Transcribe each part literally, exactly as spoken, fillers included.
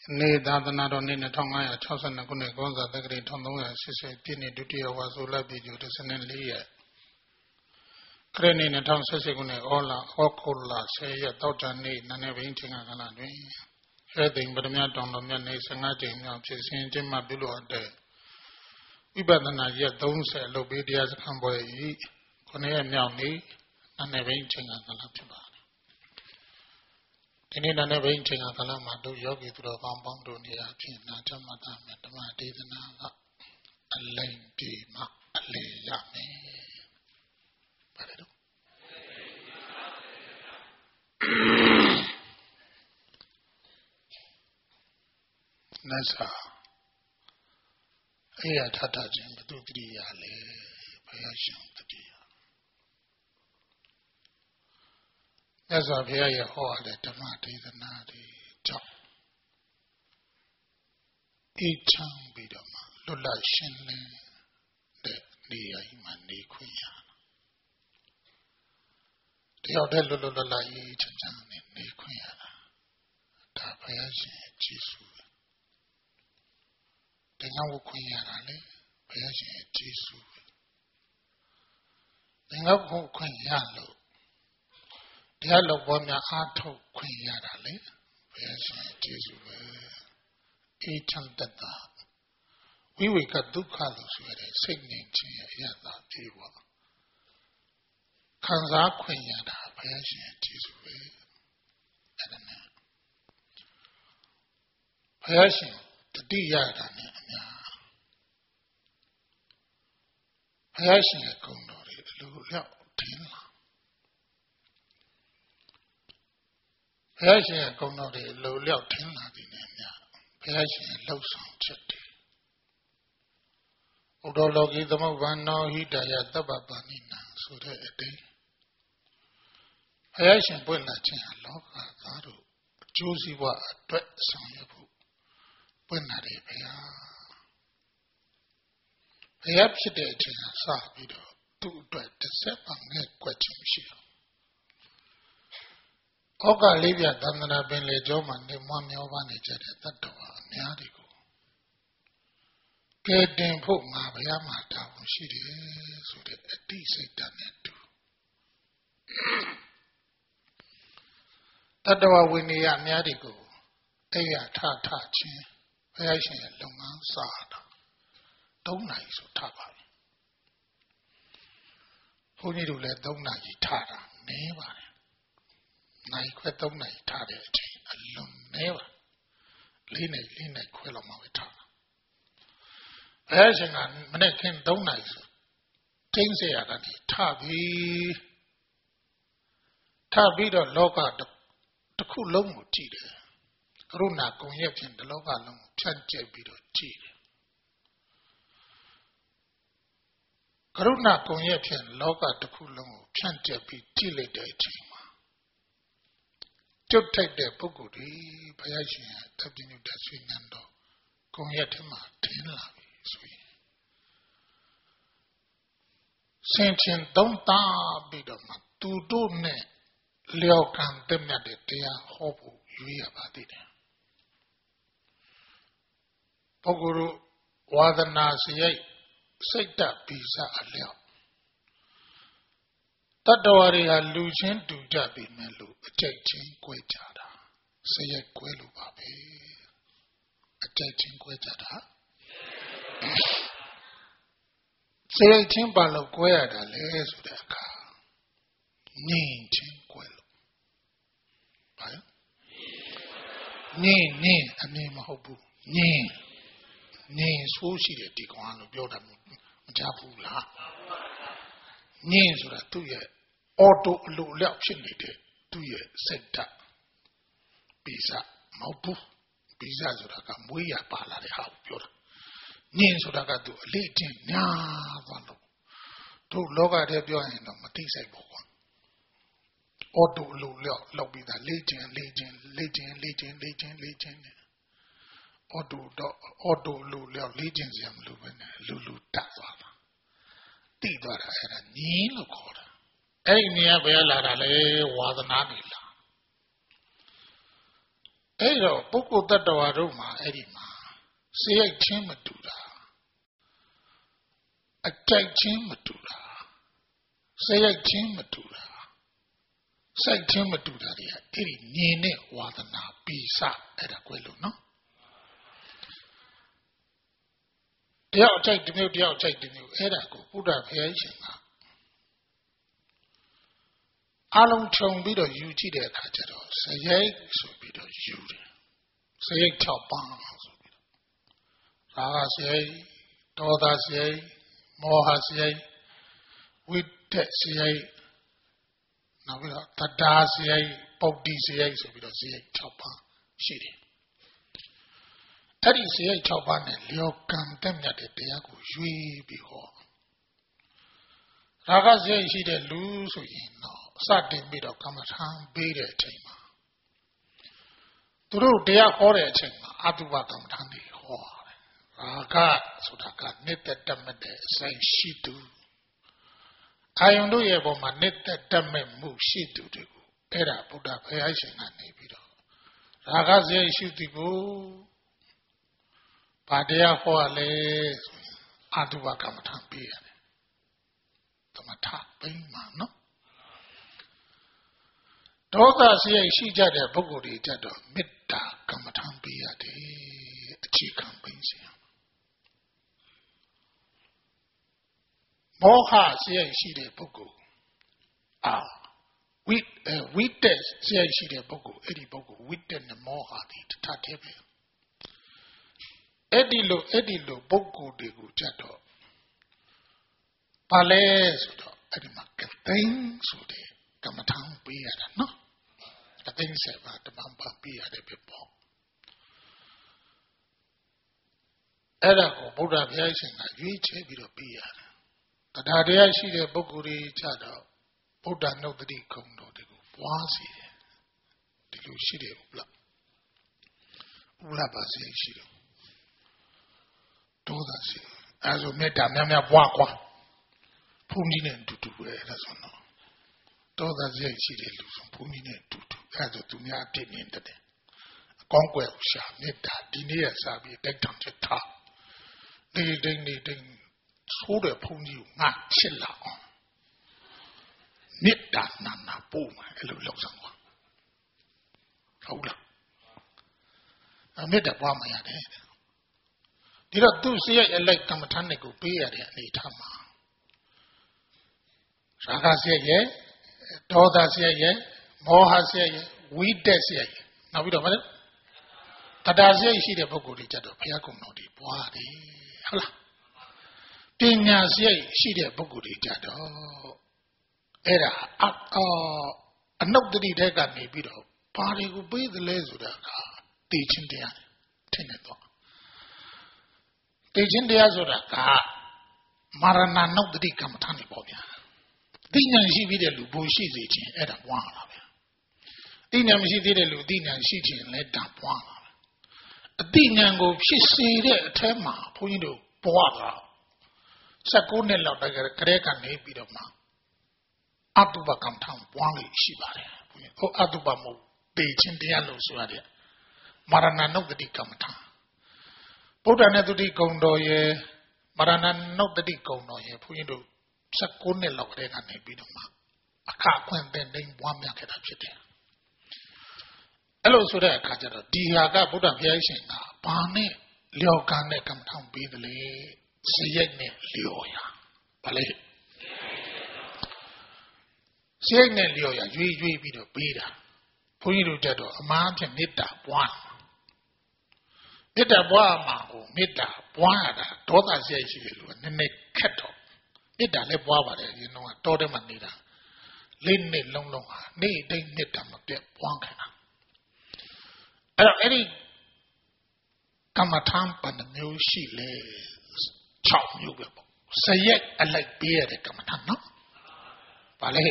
Nay Dadana in the Tonga, Chosen and Gunegonza, the great Tonga, Sisi, Pini, Duty of Azula, Bidu, the Senenlia. Crane in the town Sessigune, Ola, Okola, say a daughter need, none of eating a galadry. Heading, but a miaton of your nation, and I think of Jessin Jimma below a day. We better not yet don't say Lobidias Camboy, Conea Miami, and never eating a galatiba. Ini na ne bain chinga kala ma do yogi tu do bang bang do ni a phin na chamma ta me dhamma dedana ka alain ti ma ale ya me ba le do nasa aya thata chin batu tri ya le bhaya shin tri ya nasa bhaya ya ho ale dhamma dedana ri chak e chang bi do ma lut la shin le de ni ai ma ni khwin ya tayaw de lut lut la yi chang chang ni ni khwin ya da bhaya shin jisu Dengan buku yang ada, biasanya Yesus. Dengan buku yang lalu, dia lalu punya atau buku yang ada, biasanya Yesus. Ikan tetap, wiwi kaduka lu suara segini cia yang tak jiwa. Kanza buku yang ada, biasanya Yesus. Ada ni, biasanya tadi ada ni. ဘုရားရှင်ရဲ့ဂုဏ်တော်တွေအလိုလျောက်ထင်လာဘုရားရှင်ရဲ့ဂုဏ်တော်တွေအလိုလျောက်ထင်လာသည်နဲ့မြတ်ဘုရားရှင်ရဲ့လှုပ်ဆောင်ချက်တွေဥဒ္ဓလောကီသမုပ္ပန္နောဟိတယသဗ္ဗပါဏိနံဆိုတဲ့အတိတ်ဘုရားရှင်ပွင့်လာခြင်းဟာလောကသားတို့အကျိုးစီးပွားအတွက်ဆောင်ရွက်ဖို့ပွင့်လာတယ်ဘုရားဘုရားဖြစ်တဲ့အချိန်စပြီးတော့သူ့အတွက်တစ်ဆက်ပါငဲ့ကွက်ခြင်းမရှိအောင်ဩကလေးပြသန္တနာပင်လေကျောမှာနေမွားမျောပါနေကြတဲ့တတ္တဝါအများတွေကိုကဲတင်ဖို့ငါဘုရားမှာတာဝန်ရှိတယ်ဆိုတဲ့အတိစိတ်ဓာတ်နဲ့တူတတ္တဝါဝိနည်းအများတွေကိုအဲ့ရထထချင်းဘုရားရှင်ရဲ့လုပ်ငန်းစာတာသုံးနာရီဆိုထားပါဘူးဘုန်းကြီးတို့လည်းသုံးနာရီထားတာနည်းပါတယ်နိုင်ခွဲသုံးနာရီထားတဲ့အချိန်အလွန်နည်းပါလေးနိုင်လေးနိုင်ခွဲလောက်မှပဲထားတာအဲအချိန်ကမနေ့ကသုံးနာရီဆိုတင်းစေရတာဒီထားပြီးထားပြီးတော့လောကတစ်ခုလုံးကိုကြည့်တယ်ကရုဏာကုံရဲ့ဖြင့်ဒီလောကလုံးကိုဖြန့်ကျက်ပြီးတော့ကြည့်တယ်ကရုဏာကုံရဲ့ဖြင့်လောကတစ်ခုလုံးကိုဖြန့်ကျက်ပြီးကြည့်လိုက်တဲ့အချိန်မှာကျွတ်ထိုက်တဲ့ပုဂ္ဂိုလ်တွေဘုရားရှင်ရဲ့သဗ္ဗညုတဆွေနံတော်ကုံရဲ့ထဲမှာထင်လာပြီဆိုရင်စင်ချင်းသုံးတာပြီးတော့မှသူတို့နဲ့လျော်ကန်တဲ့မြတ်တဲ့တရားဟောဖို့ရွေးရပါသေးတယ်ပုဂ္ဂိုလ်ဝါဒနာစရိတ်စိတ်တပိစအလျောက်တတ္တဝါတွေဟာလူချင်းတူကြပြီမဲ့လို့အကြိတ်ချင်း꿰ကြတာစရိတ်꿰လို့ပါပဲအကြိတ်ချင်း꿰ကြတာစရိတ်ချင်းပါလို့꿰ရတာလေဆိုတဲ့အခါငြိမ်ချင်း꿰လို့ဘာလဲငြိမ်ငြိမ်အနေမဟုတ်ဘူးငြိမ်ငြိမ်ဆိုးရှိတယ်ဒီကောင်လို့ပြောတာမကြားဘူးလားငြိမ်ဆိုတာသူ့ရဲ့အော်တိုအလိုလျောက်ဖြစ်နေတဲ့သူ့ရဲ့စိတ်ဓာတ်ပိစမဟုတ်ဘူးပိစဆိုတာကမွေးရပါလာတဲ့ဟာကိုပြောတာငြိမ်ဆိုတာကသူအလေးချင်းများသွားလို့တို့လောကထဲပြောရင်တော့မသိစိတ်ဘူးကွာအော်တိုအလိုလျောက်လောက်ပြီးသားလေးချင်းလေးချင်းလေးချင်းလေးချင်းလေးချင်းလေးချင်းအော်တိုတော့အော်တိုလူလျောက်လေးချင်းစရာမလိုပဲနဲ့လူလူတက်သွားတာတိသွားတာအဲ့ဒါညီးလို့ခေါ်တာအဲ့ဒီနေရာဘယ်လာတာလဲဝါသနာနေလားအဲ့တော့ပုဂ္ဂိုလ်တ attva တို့မှာအဲ့ဒီမှာစိတ်ချင်းမတူတာအကြိုက်ချင်းမတူတာစိတ်ချင်းမတူတာစိတ်ချင်းမတူတာတွေကအဲ့ဒီမြင်တဲ့ဝါဒနာပိစအဲ့ဒါကွဲလို့နော်တယောက်အကြိုက်တစ်မျိုးတယောက်အကြိုက်တစ်မျိုးအဲ့ဒါကိုဘုရားဘုရားရှင်ကအလုံးခြုံပြီးတော့ယူကြည့်တဲ့အခါကျတော့စရိတ်ဆိုပြီးတော့ယူတယ်စရိတ်၆ပါးဆိုပြီးတော့ရာဂစရိတ်ဒေါသစရိတ်မောဟစရိတ်ဝိတ္တစရိတ်နောက်ပြီးတော့တတ္တာစရိတ်ပုဒ္ဓိစရိတ်ဆိုပြီးတော့စရိတ်၆ပါးရှိတယ်အဲ့ဒီစရိတ်၆ပါးနဲ့လျော်ကံတက်မြတ်တဲ့တရားကိုရွေးပြီးဟောရာဂစရိတ်ရှိတဲ့လူဆိုရင်တော့စတင်ပြီးတော့ကမ္မထံပေးတဲ့အချိန်မှာသူတို့တရားဟောတဲ့အချိန်မှာအတုပကမ္မထံတွေဟောတယ်ရာဂဆိုတာကနှစ်သက်တတ်မဲ့တဲ့အဆိုင်ရှိသူအာယုန်တို့ရဲ့ပုံမှာနှစ်သက်တတ်မဲ့မှုရှိသူတွေကိုအဲ့ဒါဗုဒ္ဓဘုရားရှင်ကနေပြီးတော့ရာဂစရိတ်ရှိသူကိုဘာတရားဟောရလဲဆိုရင်အတုပကမ္မထံပေးရတယ်သမထပိမှန်နော်ဒေါသစရိတ်ရှိကြတဲ့ပုဂ္ဂိုလ်တွေကြတော့မေတ္တာကမ္မထံပေးရတယ်အခြေခံပိစီမောဟစရိတ်ရှိတဲ့ပုဂ္ဂိုလ်အာဝိဝိတ္တစရိတ်ရှိတဲ့ပုဂ္ဂိုလ်အဲ့ဒီပုဂ္ဂိုလ်ဝိတ္တနဲ့မောဟတွေတထထဲပဲအဲ့ဒီလိုအဲ့ဒီလိုပုဂ္ဂိုလ်တွေကိုကြတော့ဘာလဲဆိုတော့အဲ့ဒီမှာကသိန်းဆိုတဲ့ကမ္မထံပေးရတာနော်ကသိန်းဆက်ပါတမန်ပါပေးရတယ်ပဲပေါ့အဲ့ဒါကိုဗုဒ္ဓဘုရားရှင်ကရွေးချယ်ပြီးတော့ပေးရတယ်တရားတရားရှိတဲ့ပုဂ္ဂိုလ်တွေကြတော့ဗုဒ္ဓနုတ္တိဂုဏ်တော်တွေကိုပွားစီတယ်ဒီလိုရှိတယ်ဟုတ်လားဟုတ်လားပါစေရှိတယ်ဒေါသရှိအဲဆိုမေတ္တာများများပွားကွာဘုန်းကြီးနဲ့အတူတူပဲအဲ့ဒါဆိုတော့ဒေါသစရိတ်ရှိတဲ့လူဆိုဘုန်းကြီးနဲ့အတူတူအဲ့ဒါဆိုသူများအပြစ်မြင်တယ်အကောင်းကွယ်ရှာမေတ္တာဒီနေ့ရစားပြီးတိုက်တောင်ချက်ထားဒီဒိန်ဒီဒိန်ဆိုးတဲ့ဘုန်းကြီးကိုငါချစ်လာအောင်မေတ္တာနာနာပို့မယ်အဲ့လိုလောက်ဆောင်ပါဟုတ်လားအမေတ္တာပွားမှရတယ်ဒီတော့သူစရိတ်အလိုက်ကမ္မထန်တွေကိုပေးရတဲ့အနေထားမှာရာဂစရိတ်ရဲ့ဒေါသစရိတ်ရဲ့မောဟစရိတ်ရဲ့ဝိတ္တစရိတ်နောက်ပြီးတော့ဗါလဲတတ္တစရိတ်ရှိတဲ့ပုဂ္ဂိုလ်တွေကြတော့ဘုရားကုံတော်တွေပွားတယ်ဟုတ်လားပညာစရိတ်ရှိတဲ့ပုဂ္ဂိုလ်တွေကြတော့အဲ့ဒါအနုတ္တိတဲ့ကနေပြီးတော့ဘာတွေကိုပေးသလဲဆိုတာကသိချင်းတရားထင်နေတော့သိချင်းတရားဆိုတာကမာရဏနုတ္တိကမ္မထံနေပေါ့ဗျာသိဉာဏ်ရှိပြီးတဲ့လူဘုံရှိစေခြင်းအဲ့ဒါပွားလာဗျာသိဉာဏ်မရှိသေးတဲ့လူသိဉာဏ်ရှိခြင်းလည်းဒါပွားလာဗျာအသိဉာဏ်ကိုဖြစ်စေတဲ့အထက်မှာဘုန်းကြီးတို့ပွားတာ၁၉နှစ်လောက်တကယ်ကလေးကနေပြီးတော့မှအတုပကမ္မထံပွားလို့ရှိပါတယ်ဘုန်းကြီးဟိုအတုပမဟုတ်သိချင်းတရားလို့ဆိုရတယ်မာရဏနုတ္တိကမ္မထံဗုဒ္ဓနဲ့သုတိဂုံတော်ရဲ့မာရဏနုတ္တိဂုံတော်ရဲ့ဘုန်းကြီးတို့၁၉နှစ်လောက်ကလေးကနေပြီးတော့မှအခအခွင့်သင်သိမ်းပွားများခဲ့တာဖြစ်တယ်အဲ့လိုဆိုတဲ့အခါကျတော့ဒီဟာကဗုဒ္ဓဘုရားရှင်ကဘာနဲ့လျော်ကံနဲ့ကမ္မထံပေးတယ်လေစရိတ်နဲ့လျော်ရဘာလဲစရိတ်နဲ့လျော်ရရွေးရွေးပြီးတော့ပေးတာဘုန်းကြီးတို့ကြတော့အမှန်အဖြစ်မေတ္တာပွားမေတ္တာပွားမှာကိုမေတ္တာပွားရတာဒေါသစရိတ်ရှိတယ်လို့နည်းနည်းခက်တော့မေတ္တာလည်းပွားပါတယ်ဒီတော့တောထဲမှာနေတာလေးနှစ်လုံးလုံးဟာနေ့တိုင်းမေတ္တာမပြတ်ပွားခံတာအဲ့တော့အဲ့ဒီကမ္မထံပဏ္ဏမျိုးရှိလေ၆မျိုးပဲပေါ့စရက်အလိုက်ပေးရတဲ့ကမ္မထံနော်ဘာလဲ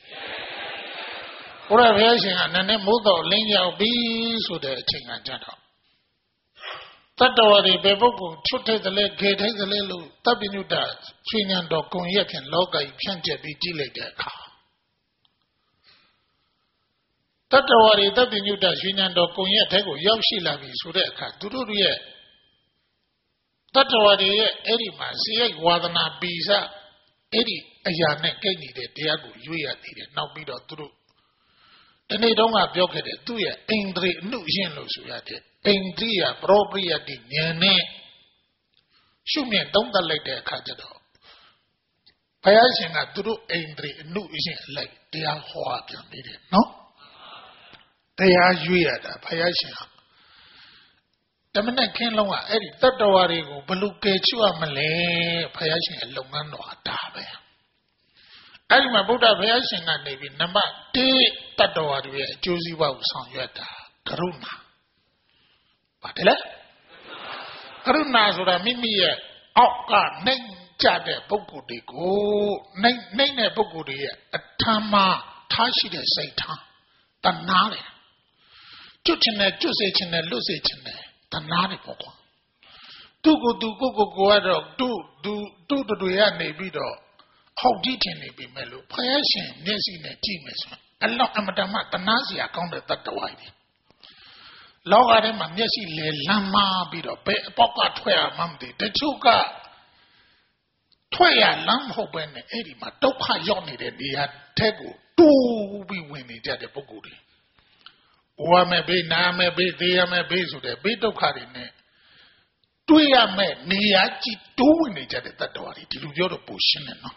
ဘုရားဘုရားရှင်ကနည်းနည်းမိုးတော်လင်းရောက်ပြီဆိုတဲ့အချိန်ကကြတော့တတ္တဝါတွေဘယ်ပုဂ္ဂိုလ်ချွတ်ထိုက်တယ်လဲခေထိုက်တယ်လဲလို့တပ်ပိညုတချွေဉဏ်တော်ကုံရက်ဖြင့်လောကကြီးဖြန့်ကျက်ပြီးကြည့်လိုက်တဲ့အခါတတ္တဝါတွေတပ်ပညုတရွှေဉဏ်တော်ကုံရဲ့အထက်ကိုရောက်ရှိလာပြီဆိုတဲ့အခါသူတို့ရဲ့တတ္တဝါတွေရဲ့အဲ့ဒီမှာစိတ်ဝါဒနာပိစအဲ့ဒီအရာနဲ့ကိတ်နေတဲ့တရားကိုရွေ့ရသေးတယ်နောက်ပြီးတော့သူတို့ဒီနေ့တုန်းကပြောခဲ့တဲ့သူ့ရဲ့အိန္ဒြေအနုရှင်လို့ဆိုရတဲ့အိန္ဒြိယပရောပရိယတိဉာဏ်နဲ့ရှုမြင်သုံးသပ်လိုက်တဲ့အခါကျတော့ဘုရားရှင်ကသူတို့အိန္ဒြေအနုရှင်အလိုက်တရားဟောပြန်နေတယ်နော်တရားရွေ့ရတာဘုရားရှင်ဟာတမနဲ့ခင်းလုံးကအဲ့ဒီတတ္တဝါတွေကိုဘလို့ကယ်ချွတ်မလဲဘုရားရှင်ရဲ့လုပ်ငန်းတော်ဒါပဲအဲ့ဒီမှာဗုဒ္ဓဘုရားရှင်ကနေပြီးနံပါတ်တစ်တတ္တဝါတွေရဲ့အကျိုးစီးပွားကိုဆောင်ရွက်တာကရုဏာပါတယ်လေကရုဏာဆိုတာမိမိရဲ့အောက်ကနှိမ့်ကြတဲ့ပုဂ္ဂိုလ်တွေကိုနှိမ့်နှိမ့်တဲ့ပုဂ္ဂိုလ်တွေရဲ့အထမ်းမှာထားရှိတဲ့စိတ်ထားတဏှာလေကျွတ်ချင်တယ်ကျွတ်စေချင်တယ်လွတ်စေချင်တယ်တဏှာတွေပေါ့ကွာသူ့ကိုသူကိုကိုကိုကတော့သူ့သူသူ့တွေကနေပြီးတော့ဟောက်ကြည့်ချင်နေပြီမဲ့လို့ဘုရားရှင်မျက်စိနဲ့ကြည့်မယ်ဆိုအလောအမတမတဏှာစရာကောင်းတဲ့တတ္တဝါတွေလောကထဲမှာမျက်စိလေလမ်းမာပြီးတော့ဘယ်အပေါက်ကထွက်ရမှမသိတချို့ကထွက်ရလမ်းမဟုတ်ပဲနဲ့အဲ့ဒီမှာဒုက္ခရောက်နေတဲ့နေရာထဲကိုတူးပြီးဝင်နေကြတဲ့ပုဂ္ဂိုလ်တွေဝါမဲ့ဘေးနာမဲ့ဘေးသေးရမဲ့ဘေးဆိုတဲ့ဘေးဒုက္ခတွေနဲ့တွေ့ရမဲ့နေရာကြီးတိုးဝင်နေကြတဲ့တတ္တဝါတွေဒီလိုပြောတော့ပူရှင်းတယ်နော်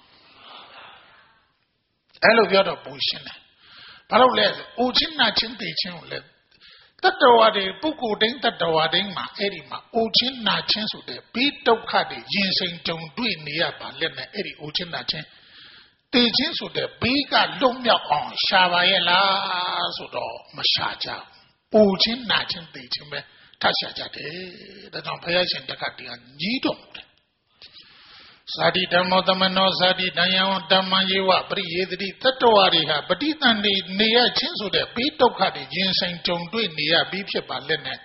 အဲ့လိုပြောတော့ပူရှင်းတယ်ဘာလို့လဲဆိုအိုချင်းနာချင်းသိချင်းကိုလဲတတ္တဝါတွေပုဂ္ဂိုလ်တိုင်းတတ္တဝါတိုင်းမှာအဲ့ဒီမှာအိုချင်းနာချင်းဆိုတဲ့ဘေးဒုက္ခတွေရင်ဆိုင်ကြုံတွေ့နေရပါလက်နဲ့အဲ့ဒီအိုချင်းနာချင်းတေချင်းဆိုတဲ့ဘေးကလွတ်မြောက်အောင်ရှာပါရဲ့လားဆိုတော့မရှာကြဘူးအိုချင်းနာချင်းတေချင်းပဲထရှာကြတယ်ဒါကြောင့်ဘုရားရှင်တခါတည်းကညီးတော်မူတယ်သာတိဓမ္မောသမနောသာတိတယံဓမ္မယေဝပရိယေတိတတ္တဝါတွေဟာပဋိသန္ဓေနေရချင်းဆိုတဲ့ဘေးဒုက္ခတွေရင်ဆိုင်ကြုံတွေ့နေရပြီးဖြစ်ပါလက်နဲ့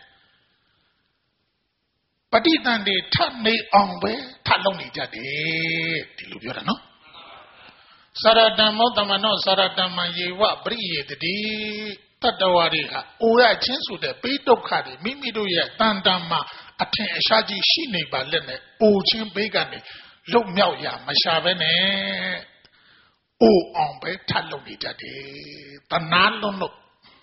ပဋိသန္ဓေထနေအောင်ပဲထလုံးနေကြတယ်ဒီလိုပြောတာနော်သရတမောသမနောသရတမယေဝပရိယေတိတတ္တဝါတွေဟာအိုရချင်းဆိုတဲ့ဘေးဒုက္ခတွေမိမိတို့ရဲ့တန်တမ်းမှာအထင်အရှားကြီးရှိနေပါလက်နဲ့အိုချင်းဘေးကနေလွတ်မြောက်ရမရှာပဲနဲ့အိုအောင်ပဲထပ်လုပ်နေကြတယ်တဏှာလုံးလို့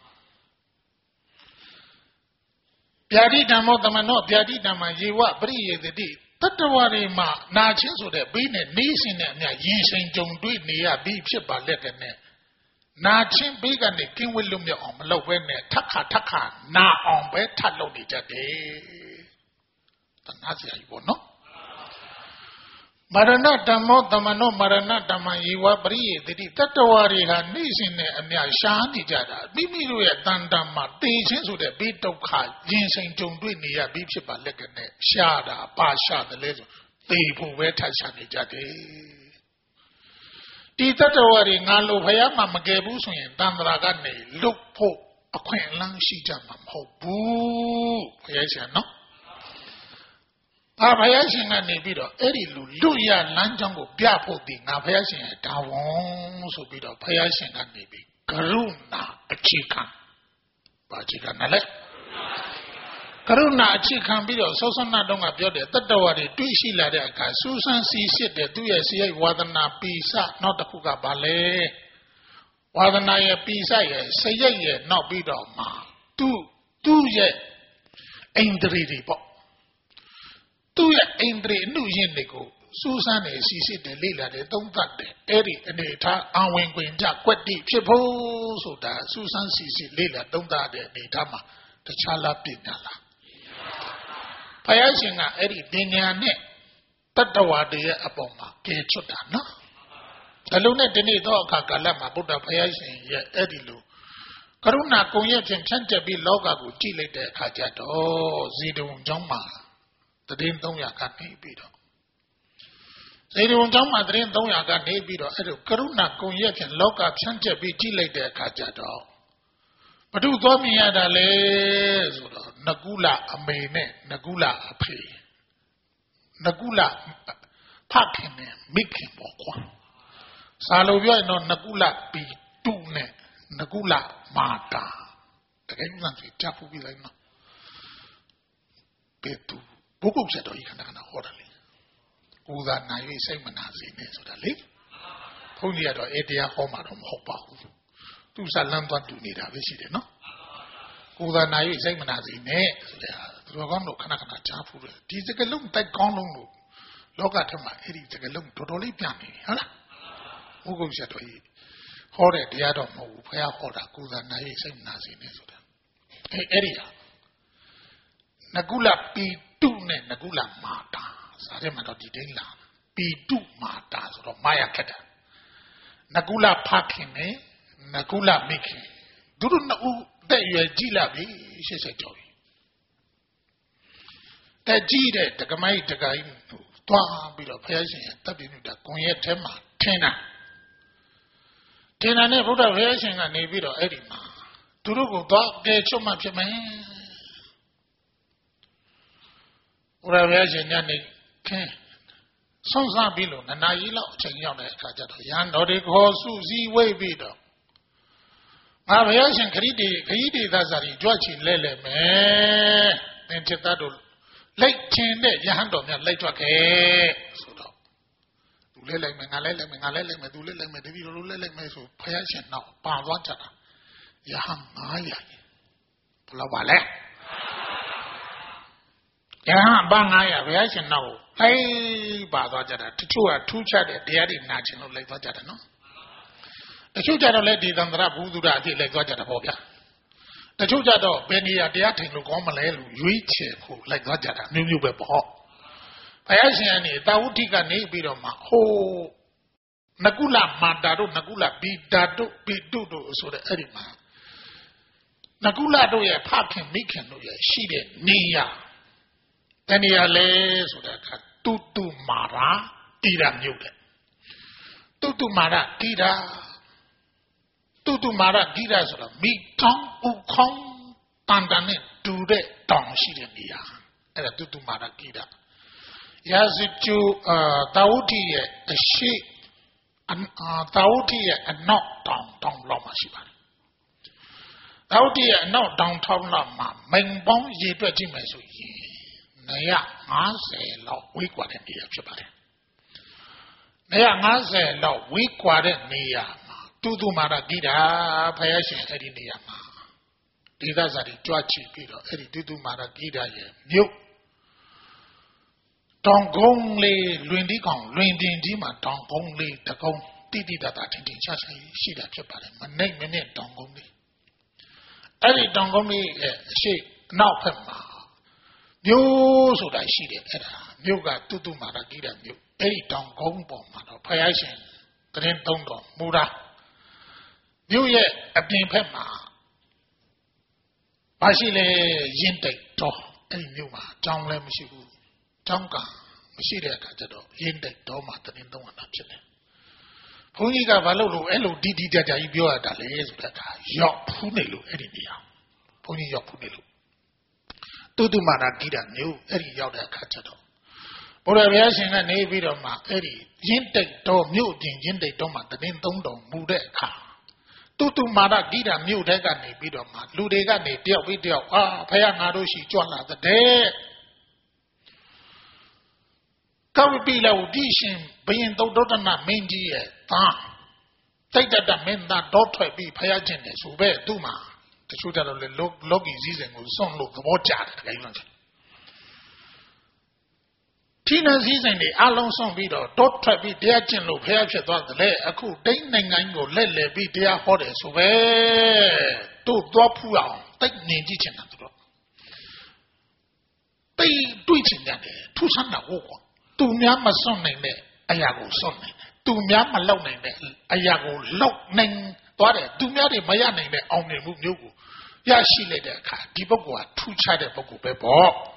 ဗျာတိဓမ္မောတမနောဗျာတိဓမ္မယေဝပရိယေတိတတ္တဝါတွေမှာနာချင်းဆိုတဲ့ဘေးနဲ့နေစဉ်နဲ့အမြရင်ဆိုင်ကြုံတွေ့နေရပြီးဖြစ်ပါလက်တဲ့နဲ့နာချင်းဘေးကနေကင်းဝတ်လွတ်မြောက်အောင်မလုပ်ဘဲနဲ့ထက်ခါထက်ခါနာအောင်ပဲထပ်လုပ်နေကြတယ်တဏှာစရာကြီးပေါ့နော်မရဏဓမ္မောတမနောမရဏဓမ္မယေဝပရိယေတိတတ္တဝါတွေဟာနေစဉ်နဲ့အမြရှားနေကြတာမိမိတို့ရဲ့တန်တမ်းမှာတေချင်းဆိုတဲ့ဘေးဒုက္ခရင်ဆိုင်ကြုံတွေ့နေရပြီးဖြစ်ပါလက်ကနဲ့ရှားတာပါရှားတယ်လဲဆိုသေဖို့ပဲထပ်ရှားနေကြတယ်ဒီတတ္တဝါတွေငါလိုဖယားမှမကယ်ဘူးဆိုရင်တန်ត្រာကနေလွတ်ဖို့အခွင့်အလမ်းရှိကြမှာမဟုတ်ဘူးဖယားရှင်နော်အာဘုရားရှင်ကနေပြီးတော့အဲ့ဒီလူလွတ်ရလမ်းကြောင်းကိုပြဖို့ဒီငါဘုရားရှင်ရဲ့ဒါဝန်ဆိုပြီးတော့ဘုရားရှင်ကနေပြီးကရုဏာအခြေခံပါအခြေခံနဲ့လေကရုဏာအခြေခံပြီးတော့သောသောနာတုံးကပြောတယ်တတ္တဝါတွေတွေ့ရှိလာတဲ့အခါစူးစမ်းစီစစ်တဲ့သူရဲ့စိတ်ဝါဒနာပိစနောက်တစ်ခုကဘာလဲဝါဒနာရဲ့ပိစရဲ့စိတ်ရဲ့နောက်ပြီးတော့မှသူသူရဲ့အိန္ဒြေတွေပေါ့သူ့ရဲ့အိန္ဒြေအနုယဉ်တွေကိုစူးစမ်းနေစီစစ်တယ်လေ့လာတယ်သုံးသပ်တယ်အဲ့ဒီအနေထားအဝင်ခွင်ကြကွက်တိဖြစ်ဖို့ဆိုတာစူးစမ်းစီစစ်လေ့လာသုံးသပ်တဲ့အနေထားမှာတခြားလားပညာလားဘုရားရှင်ကအဲ့ဒီပညာနဲ့တတ္တဝါတွေရဲ့အပေါ်မှာကဲချွတ်တာနော်ဒါလုံးနဲ့ဒီနေ့တော့အခါကာလမှာဗုဒ္ဓဘုရားရှင်ရဲ့အဲ့ဒီလိုကရုဏာကုံရဲ့ဖြင့်ဖြန့်ကျက်ပြီးလောကကိုကြည့်လိုက်တဲ့အခါကျတော့ဇေဒုံကျောင်းမှာတရင်သုံးရာကနေပြီးတော့ဇေဒုံကျောင်းမှာတရင်သုံးရာကနေပြီးတော့အဲ့လိုကရုဏာကုံရဲ့ဖြင့်လောကဖြန့်ကျက်ပြီးကြည့်လိုက်တဲ့အခါကျတော့ဘုသူသောမြင်ရတာလေဆိုတော့နကုလအမေနဲ့နကုလအဖေနကုလဖခင်နဲ့မိခင်ပေါ့ကွာစာလိုပြောရင်တော့နကုလပီတုနဲ့နကုလ mata. Tengah nanti capu bilang no. Betu. Buku saya doa ikan anak orang ni. Udah naik saya menasi ni sudah li. Punya doa edia homa dom hopa. Tu salam tuan tu ni dah besi deh no. Udah naik saya menasi ni sudah. Dua kan lo kena kena capu. Di sekelum tak kong long lo. Lokat tema eri sekelum totally pian ni. Hala. Buku saya doa i. Hore dia dom mau payah hora. Udah naik saya menasi ni sudah. Area. Nagula pitu ne nagula mata. Sare mana di dela. Pitu mata so maya keda. Nagula pakin ne nagula miki. Duru na u de yue ji la bi shi sai jaw. Ta ji de takamai takai twa bi lo phaya shin ya tat pi nu da kun ye the ma thin na. Thin na ne Buddha phaya shin ka ne bi lo ai di ma. Duru ko twa ke chot ma phit mai. Ura reaction yani ken sonsa bilo na na yi law achain yaw de akha jat do yan do de kho su si wei bi do ma reaction khari de khari de da sa ri jwa chi le le me tin chit ta do lai chin de yahan do mya lai jwa ke so do tu le lai me nga le lai me nga le lai me tu le lai me de bi lo le lai me so reaction naw pa twa jat da yahan five hundred bla ba le Yahan bangaya reaction now. Hey, baba jada. Tichua tucha de deari national like jada no. The chuja do let the dandra bududa like jada bobia. The chuja do benia deating look on malelu, yuiche like jada, new new bebo. Payasiani, Tautika nebidoma, ho Nagula mandado, Nagula bidado, bidudo, so the edima. Nagula do ya parking making no ya, she did nia. Tenia le so that tutu mara tira nyude. Tutu mara tira. Tutu mara tira so that mi tong ukong tandane dude tong shire nia. Era tutu mara tira. Yazichu tauti ye a she tauti ye a not tong tong loma shibari. Tauti ye a not tong tong loma. Meng bong ye to jimesu ye. Naya ngase lo wikwa de niya chibare. Naya ngase lo wikwa de niya ma. Tutu mara gida payashin eri niya ma. Dida zari jwachi pido eri tutu mara gida ye myuk. Tong gong le luindi kong luindi di ma tong gong le ta gong titi data ting ting cha cha shida chibare. Manek mene tong gong le. Eri tong gong le she nao phe ma. New so that she did. New got to do Maragira, new eight down gombo, mano, Payashin, Green Tongo, Mura. New year, a being pema. Basile Yinte, to, a newma, John Lemshibu, Tonga, Mashida Catado, Yinte, Toma, the Nindon and Chile. Puniga Valolo, Elo Didi Dada Ibioa, Dales, Yok Punelu, Edinia. Puni Yok Punelu. Tutu mana gida new eri yaw da kachado. Bora reaction na ne bi do ma eri yin tait do myu din yin tait do ma tanin tong do mu de kha. Tutu mana gida myu de ka ne bi do ma lu de ka ne tyaw bi tyaw ah phaya nga do shi jwat la de. Kaw pi la u di shin bayin taw do na main ji ye ta. Tait da da min da do thwet bi phaya chin ne so be tu ma. The truth that the logi season will soon look the more chat. Tina season the along song video, dot trap be their chin look, hair shit on the lay, a cool day nine go let le be their hottest, so where to drop out, take ninja chin at the drop. They do it in that day, two son of walk, two yama son named Ayago son, two yama low named Ayago low name, what a two yama maya named only move you. Ya shi le de kha di bokku a thu cha de bokku be bo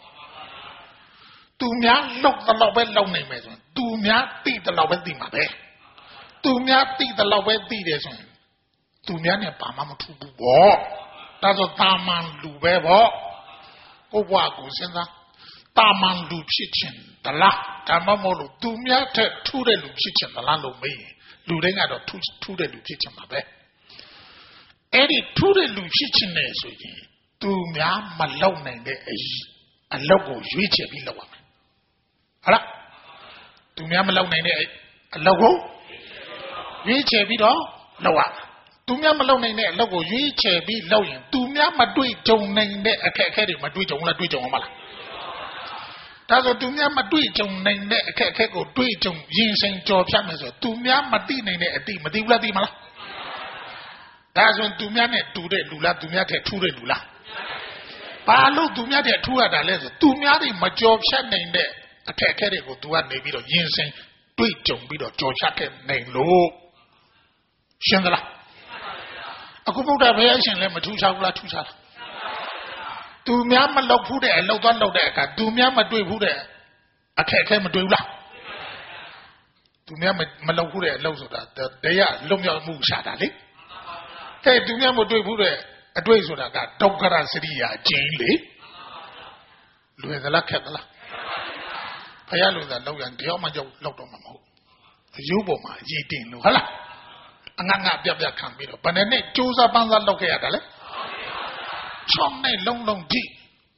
tu mya lok da law be law nai mai so tu mya ti da law be ti ma be tu mya ti da law be ti de so tu mya ne pa ma ma thu bu bo da so ta man lu be bo ko bwa ko sin sa ta man lu phit chin da la da ma mo lu tu mya the thu de lu phit chin da la lo mai lu dai ga do thu thu de lu phit chin ma be Eddie to the Luchiness, to me, I'm alone and a logo, which a below. Hala, to me, I'm alone and a logo, which a bit of lower. To me, I'm alone and a logo, which a bit low. To me, I'm a do it, don't name a cat, my do it on a do it on Mala. That's what to me, I'm a do it on name a cat, or do it on Yin George Amazon. To me, I'm a din in a team, a dimla dimala. That's when to me, I do the Lula, to me, I two the Lula. Palo, to me, I two other letters. To me, I my job shining there. A cat go to one maybe of Yin do it on bit of George Hacken name low. Shandala. A couple of variation, let me two chala two chala. To me, I'm a low food there, low down low there. To me, I'm a do food there. A cat came a doula. To me, I'm a low food there, low so that they are long your move shadally. Hey, do me, I'm a do food there. A do so that Dogara City, Jane Louis the Lacatala. Payalo the low and Diomajo locked on my mouth. Yuboma, Yitin, Luhala. Ananga Biabia can be up. But then they choose a banza locatale. Some name long, long deep.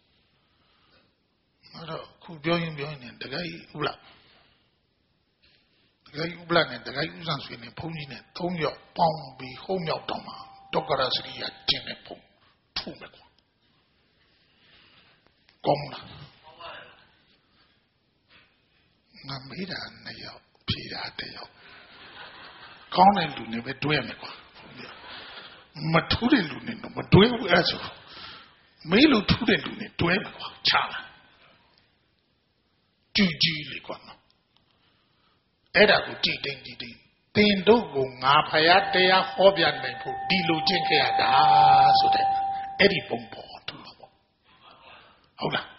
Could join him behind the guy Ula. The guy Ublan and the guy who's answering Pony and Tomio, Pong, be home your Doma. Dogara City, Jane, two me. Gomna. Namida, Nayo, Pia, Deo. Cornel do never do any. Maturi Lunin, but do it as well. Melo to the Lunin, do any. Chala. Juji Liquano. Eda go tea, dainty ding. Then do go, Napaya, they are Hobian Maple, Dilo Jinke, da, so that Eddie Bombo to Lobo. Hold on.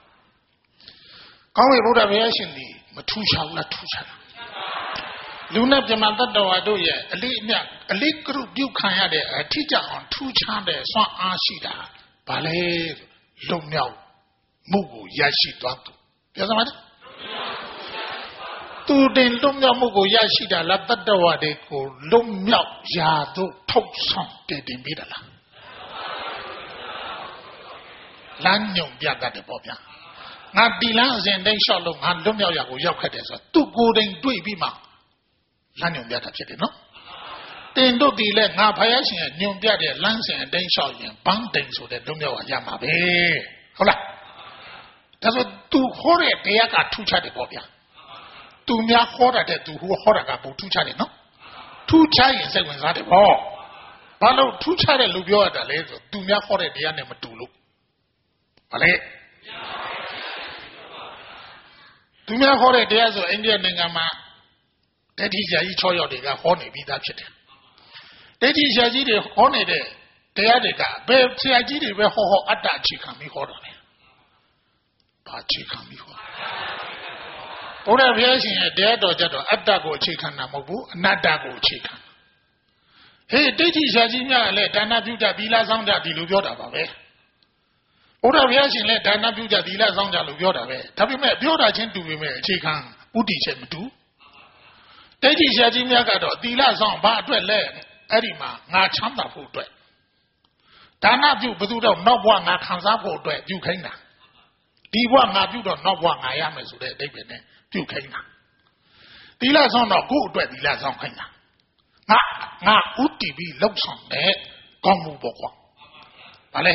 Come we wrote a version, the Matusha, Latusha. Luna Jamada do ye, a leak group you can a teacher on two channels, one Ashida, Ballet, Lumio, Mugu, Yashi Dwatu. Yes, what? To den Lumia Mugu Yashida, Labadawa de go, Lumia, Yado, Topson, dead in Midala. Lanyo Biaga de Bobia. Not the lands and then shall look and Lumia Yakadesa. Two good and three bima. Lanyo Biata Chicken, no? Then do the let Napayashi and New Biade, Lansing and then shall and Bangding so that Lumia Yamabe. Hola. That's what two horror Deaka two chatty Bobia. To me, a horror to who horror about two chatty, no? Two chatty segments at the wall. Palo two chatty Lubio at the laser, to me a horror the animal to look. Vale. To me a horror there's an Indian Ningama. That is a each of the honey be that shit. That is a giddy honey there. They are the guy. But see, I did it where ho at that chicken me horror. But chicken me horror. What have you seen a dead or dead or at that go chicken namobu, not that go chicken. Hey, that is a genius, let Dana Buda Villa Zanda Diluvioda. What have you seen, let Dana Buda Villa Zanda Luvioda. Tabi me, Bioda Chen to be me, chicken, Udi Chem too. That is a genius, Dila Zan, Bad Red, Edima, not Chanda food. Dana Bu Buda, no one at Hansapo, you can. The one I do not one I am as they did. You can. The last on a good way, the last on Kenya. Now, Uti be looks on there, Gomu Boko. Vale.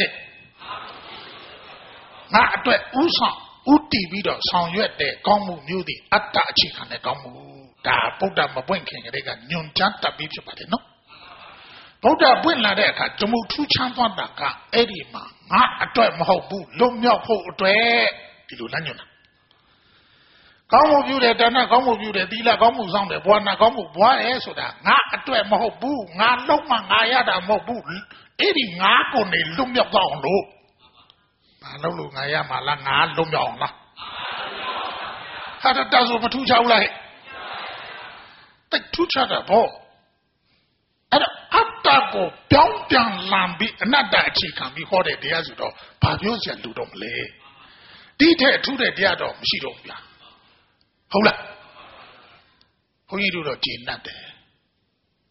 Now, Usa, Uti be the song you at the Gomu knew the Atta chicken, the Gomu, the Buddha Mabwinking, they got Nyun Janta beach, but no. Buddha Bunla there, Jamu two champondaka, Edima, not a twelve hobu, Lumio ho, Dilunana. Come of you that Dana, come of you that Dila Gomu on the Buana Gomu, Boa Esoda, not a twelve mobu, not Loma, Ayada Mobu, Eddie Nako, Lumia Bondo. Nalo Nayama Langa, Lumia. How the does over two chawlai? Take two chatter ball. And after go down down lambi, another chicken before the Diazudo, Pavios and Ludom lay. Detail to the Diado, Shidopia. Hola. Who you do the gin that day?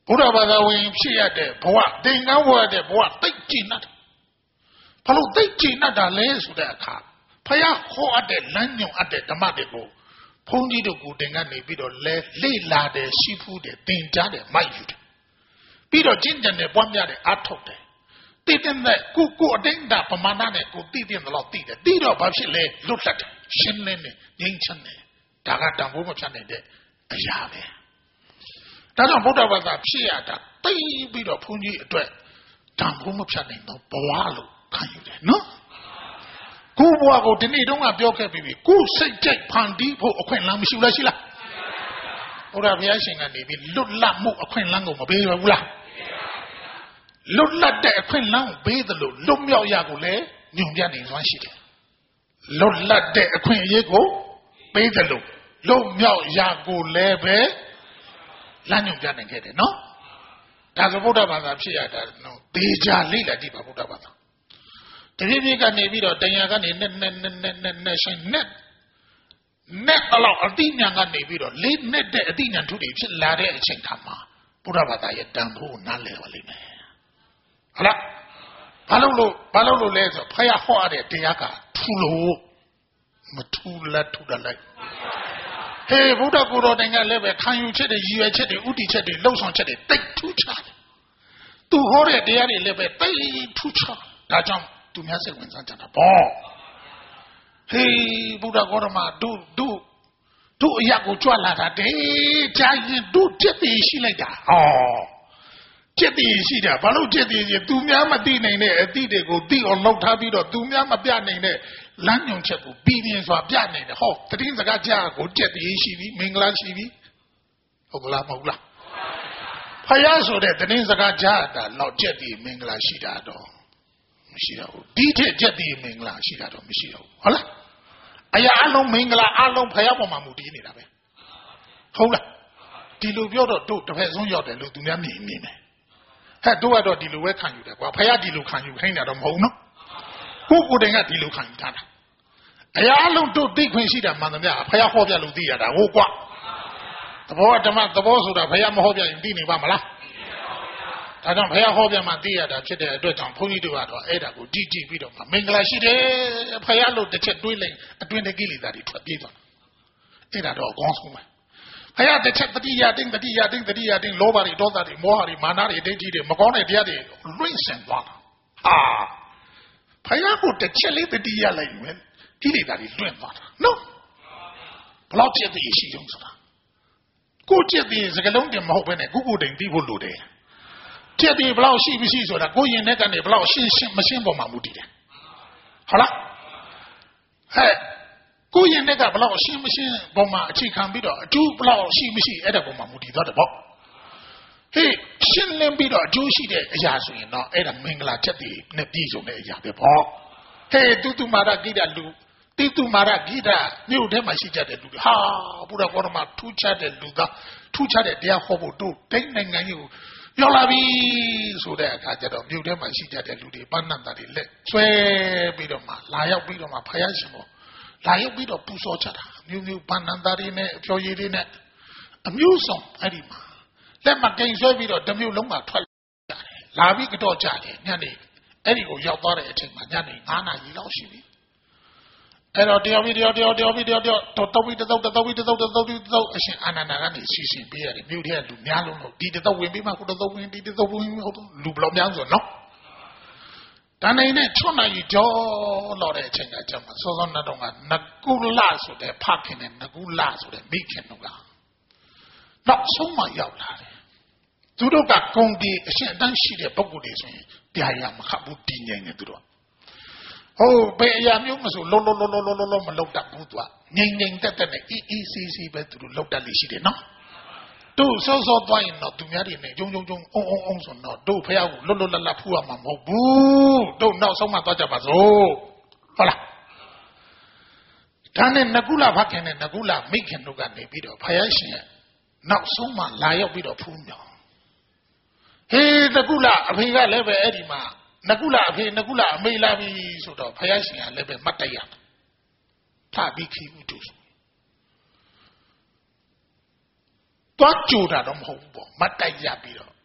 ဘုရားဘာသာဝင်ဖြစ်ရတဲ့ဘဝသင်္ကန်းဝရတဲ့ဘဝတိတ်ကျဉ်တ်ဘာလို့တိတ်ကျဉ်တ်တာလဲဆိုတဲ့အခါဖယားခေါ်အပ်တဲ့လမ်းညွှန်အပ်တဲ့ဓမ္မတွေကိုဘုန်းကြီးတို့ကိုတင်ကနေပြီးတော့လဲလေ့လာတယ်ရှိဖူးတယ်သင်ကြားတယ်မိုက်ယူတယ်ပြီးတော့ကျင့်ကြံတယ်ပွားများတယ်အားထုတ်တယ်တည်တဲ့ကိုကိုအတိုင်းတာပမာဏနဲ့ကိုတည်တဲ့တော့တည်တယ်တည်တော့ဘာဖြစ်လဲလွတ်လပ်တယ်ရှင်းလင်းတယ်ငြိမ်းချမ်းတယ်ဒါကတန်ဖိုးမဖြတ်နိုင်တဲ့အရာပဲဒါကြောင့်ဗုဒ္ဓဘာသာဖြစ်ရတာတိတ်ပြီးတော့ဘုန်းကြီးအတွက်တန်ဖိုးမဖြတ်နိုင်တော့ဘဝလို့ခံယူတယ်နော်ကိုဘဝကိုဒီနေ့တုန်းကပြောခဲ့ပြီးကိုစိတ်ကြိုက်ဖန်တီးဖို့အခွင့်အလမ်းမရှိဘူးလားရှိလားဘုရားဘုရားရှင်ကနေပြီးလွတ်လပ်မှုအခွင့်အလမ်းကိုမပေးဘူးလားလွတ်လပ်တဲ့အခွင့်အလမ်းကိုပေးတယ်လို့လွတ်မြောက်ရကိုလည်းညွန်ပြနေစွမ်းရှိတယ်လွတ်လပ်တဲ့အခွင့်အရေးကိုပေးတယ်လို့လွတ်မြောက်ရကိုလည်းပဲလမ်းညွန်ပြနိုင်ခဲ့တယ်နော်ဒါဆိုဗုဒ္ဓဘာသာဖြစ်ရတာနော်ဒေကြလိလာကြည့်ပါဗုဒ္ဓဘာသာတတိယကနေပြီးတော့တရားကနေနဲ့နဲ့နဲ့နဲ့နဲ့ရှင်နဲ့နဲ့တော့အတိညာကနေပြီးတော့လေးနဲ့တဲ့အတိညာထုတွေဖြစ်လာတဲ့အချိန်ခါမှာဘုရားဘာသာရဲ့တန်ဖိုးနားလည်ပါလိမ့်မယ်ဟုတ်လားဘာလို့လို့ဘာလို့လို့လဲဆိုဖယားဟောရတဲ့တရားကထူလို့မထူလက်ထူတယ်လိုက်ဟေးဘုရားကိုယ်တော်တိုင်ကလည်းပဲခံယူချက်တွေရည်ရွယ်ချက်တွေဥတီချက်တွေလှုပ်ဆောင်ချက်တွေတိတ်ထူချတယ်သူဟောတဲ့တရားတွေလည်းပဲတိတ်ထူချဒါကြောင့်သူများစိတ်ဝင်စားကြတာပေါ့ဟေးဘုရားကောရမတို့တို့တို့အရာကိုကြွလာတာတဲ့ကြာရင်တို့จิตတည်ရှိလိုက်တာဟောจิตတည်ရှိတာဘာလို့จิตတည်ရှိသူများမသိနိုင်တဲ့အသည့်တွေကိုသိအောင်လှုပ်ထားပြီးတော့သူများမပြနိုင်တဲ့လမ်းညွန်ချက်ကိုပြီးပြင်းစွာပြနိုင်တယ်ဟောတတိယစကားကြားကိုจิตတည်ရှိပြီမင်္ဂလာရှိပြီဟုတ်ကလားမဟုတ်လားဖယားဆိုတဲ့တတိယစကားကြားတာတော့จิตတည်မင်္ဂလာရှိတာတော့မရှိတော့ဘူးဒီထက်จิตတည်မင်္ဂလာရှိတာတော့မရှိတော့ဘူးဟုတ်လားအရာအလုံးမင်္ဂလာအလုံးဖယားပေါ်မှာမူတည်နေတာပဲဟုတ်လားဒီလိုပြောတော့တို့တစ်ဖက်ဆုံးရောက်တယ်လို့သူများမြင်နေတယ်ဟဲ့တို့ကတော့ဒီလိုပဲခံယူတယ်ကွာဖယားဒီလိုခံယူခိုင်းတာတော့မဟုတ်နော်ကိုကိုတိုင်ကဒီလိုခံယူထားတာအရာအလုံးတို့သိခွင့်ရှိတာမှန်သမျှဖယားဟောပြလို့သိရတာဟုတ်ကွာသဘောဓမ္မသဘောဆိုတာဖယားမဟောပြရင်သိနေပါမလားဒါကြောင့်ဘုရားဟောပြမှသိရတာဖြစ်တဲ့အတွက်ကြောင့်ဘုန်းကြီးတို့ကတော့အဲ့ဒါကိုကြည့်ကြည့်ပြီးတော့မင်္ဂလာရှိတယ်ဘုရားလို့တစ်ချက်တွေးလိုက်အတွင်းတကိလေသာတွေထွက်ပြေးသွားတယ်အဲ့ဒါတော့အကောင်းဆုံးပဲဘုရားတစ်ချက်တတိယတင်းတတိယတင်းတတိယတင်းလောဘတွေဒေါသတွေမောဟတွေမာနတွေဒိဋ္ဌိတွေမကောင်းတဲ့တရားတွေလွင့်ဆင်သွားတာဟာဘုရားကိုတစ်ချက်လေးတတိယလိုက်ရင်ကိလေသာတွေလွင့်သွားတာနော်ဘလောက်จิตတည်ရှိလုံးဆိုတာကိုจิตတည်စကလုံးတင်မဟုတ်ဘဲနဲ့ကိုကိုတိုင်ပြီးဖို့လိုတယ်จิตတည်ဘလောက်ရှိမရှိဆိုတာကိုရင်နဲ့ကနေဘလောက်ရှင်းရှင်းမရှင်းပေါ်မှာမူတည်တယ်ဟုတ်လားဟဲ့ကိုရင်နဲ့ကဘလောက်ရှင်းမရှင်းပေါ်မှာအခြေခံပြီးတော့အကျိုးဘလောက်ရှိမရှိအဲ့ဒါပေါ်မှာမူတည်သွားတယ်ပေါ့ဟေးရှင်းလင်းပြီးတော့အကျိုးရှိတဲ့အရာဆိုရင်တော့အဲ့ဒါမင်္ဂလာจิตတည်နဲ့ပြည့်စုံတဲ့အရာပဲပေါ့ဟေးတူတူမာရဂိတလူတိတူမာရဂိတမြို့ထဲမှာရှိကြတဲ့လူတွေဟာဘုရားကောရမထူးခြားတဲ့လူသားထူးခြားတဲ့တရားဟောဖို့တို့ဒိတ်နိုင်ငံကြီးကိုရောက်လာပြီဆိုတဲ့အခါကျတော့မြို့ထဲမှာရှိကြတဲ့လူတွေပန်းနတ်သားတွေလက်ဆွဲပြီးတော့မှလာရောက်ပြီးတော့မှဖယားရှင်ကိုလာရောက်ပြီးတော့ပူဇော်ကြတာမြို့မြို့ပန်းနတ်သားတွေနဲ့အဖျော်ရည်တွေနဲ့အမျိုးစုံအဲ့ဒီမှာလက်မကိန်ဆွဲပြီးတော့တမျိုးလုံးကထွက်ကြတယ်လာပြီးကတော့ကြတယ်ညနေအဲ့ဒီကိုရောက်သွားတဲ့အချိန်မှာညနေငါးနာရီလောက်ရှိပြီအဲ့တော့တရားပြီးတရားတရားတရားပြီးတရားတရားတော့တော့ပြီးတော့တော့ပြီးတော့တော့ပြီးတော့အရှင်အာနန္ဒာကနေစီစဉ်ပေးရတယ်မြို့ထဲကလူများလုံးတော့ဒီတော့ဝင်ပြီးမှကိုတော့ဝင်ဒီတော့ဝင်ဟုတ်လူဘလောက်များဆိုနော်တန်နိုင်နဲ့ချွတ်နိုင်ကြောတော့တဲ့အချိန်ကကျမှစောစောနတ်တော်ကနကုလဆိုတဲ့ဖခင်နဲ့နကုလဆိုတဲ့မိခင်တို့ကနောက်ဆုံးမှရောက်လာတယ်သူတို့ကဂုံဒီအရှင်အတန်းရှိတဲ့ပုဂ္ဂိုလ်တွေဆိုရင်တရားရမခဘူးတည်ငြိမ်နေသူတို့ဟုတ်ဘယ်အရာမျိုးမဆိုလုံးလုံးလုံးလုံးလုံးလုံးမလောက်တတ်ဘူးသူကငြိမ်ငြိမ်တက်တက်နဲ့အီအီစီစီပဲသူတို့လောက်တတ်လိရှိတယ်နော်တို့စောစောသွားရင်တော့သူများတွေနဲ့ဂျုံဂျုံဂျုံအုံအုံအုံဆိုတော့တို့ဖះကိုလွတ်လွတ်လပ်လပ်ဖူးရမှာမဟုတ်ဘူးတို့နောက်ဆုံးမှသွားကြပါစို့ဟုတ်လားဒါနဲ့နကုလဖခင်နဲ့နကုလမိခင်တို့ကနေပြီးတော့ဖះရှင်ရဲ့နောက်ဆုံးမှလာရောက်ပြီးတော့ဖူးမြောင်ဟေးနကုလအဖေကလည်းပဲအဲ့ဒီမှာနကုလအဖေနကုလအမေလာပြီဆိုတော့ဖယားရှင်ကလည်းပဲမတ်တရထပြီးခီးဥတုတွားကြိုတာတော့မဟုတ်ဘူးပေါ့မတ်တရပြီးတော့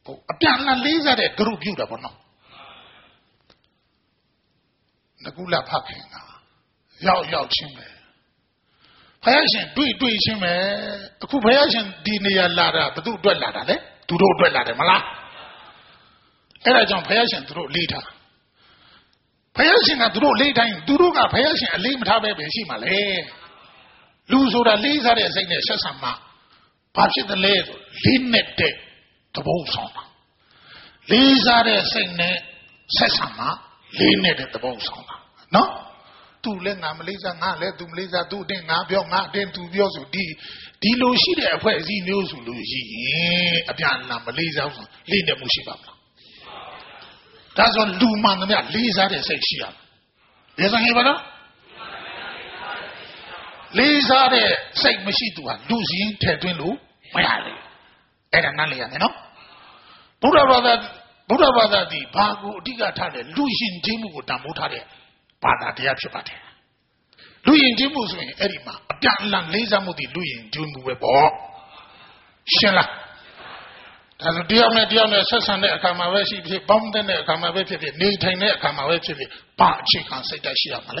အပြန်လာလေးစားတဲ့ group ပြုတာပေါ့နော်ငကူလာဖခင်ကရောက်ရောက်ချင်းပဲဘုရားရှင်တွေ့တွေ့ချင်းပဲအခုဘုရားရှင်ဒီနေရာလာတာဘသူအတွက်လာတာလဲသူတို့အတွက်လာတယ်မလားအဲ့ဒါကြောင့်ဘုရားရှင်သူတို့လေးထားဘုရားရှင်ကသူတို့လေးတိုင်းသူတို့ကဘုရားရှင်အလေးမထားပဲပဲရှိမှလေလူဆိုတာလေးစားတဲ့စိတ်နဲ့ဆက်ဆံမှဘာဖြစ်တယ်လဲဆိုလေးနဲ့တဲ့သဘောဆောင်တာလေးစားတဲ့စိတ်နဲ့ဆက်ဆံမှလေးနဲ့တဲ့သဘောဆောင်တာနော်သူလည်းငါမလေးစားငါလည်းသူမလေးစားသူအတင်းငါပြောငါအတင်းသူပြောဆိုဒီဒီလိုရှိတဲ့အဖွဲ့အစည်းမျိုးဆိုလို့ရှိရင်အပြန်လာမလေးစားဆိုလေးနဲ့မှုရှိပါမလားဒါဆိုလူမှန်သမျှလေးစားတဲ့စိတ်ရှိရမယ်ဒါဆိုရင်ဘာလို့လေးစားတဲ့စိတ်မရှိသူဟာလူစည်းထည့်သွင်းလို့မရလေအဲ့ဒါနားလည်ရမယ်နော်ဘုရားဘာသာဘုရားဘာသာဒီဘာကိုအဓိကထားတယ်လူရှင်ချင်းမှုကိုတန်ဖိုးထားတဲ့ဘာသာတရားဖြစ်ပါတယ်လူရင်ချင်းမှုဆိုရင်အဲ့ဒီမှာအပြန်အလှန်လေးစားမှုဒီလူရင်ချင်းမှုပဲပေါ့ရှင်းလားဒါဆိုတရားနဲ့တရားနဲ့ဆက်ဆံတဲ့အခါမှာပဲရှိဖြစ်ပေါင်းတဲ့အခါမှာပဲဖြစ်ဖြစ်နေထိုင်တဲ့အခါမှာပဲဖြစ်ဖြစ်ဘာအခြေခံစိတ်ဓာတ်ရှိရမှာလဲ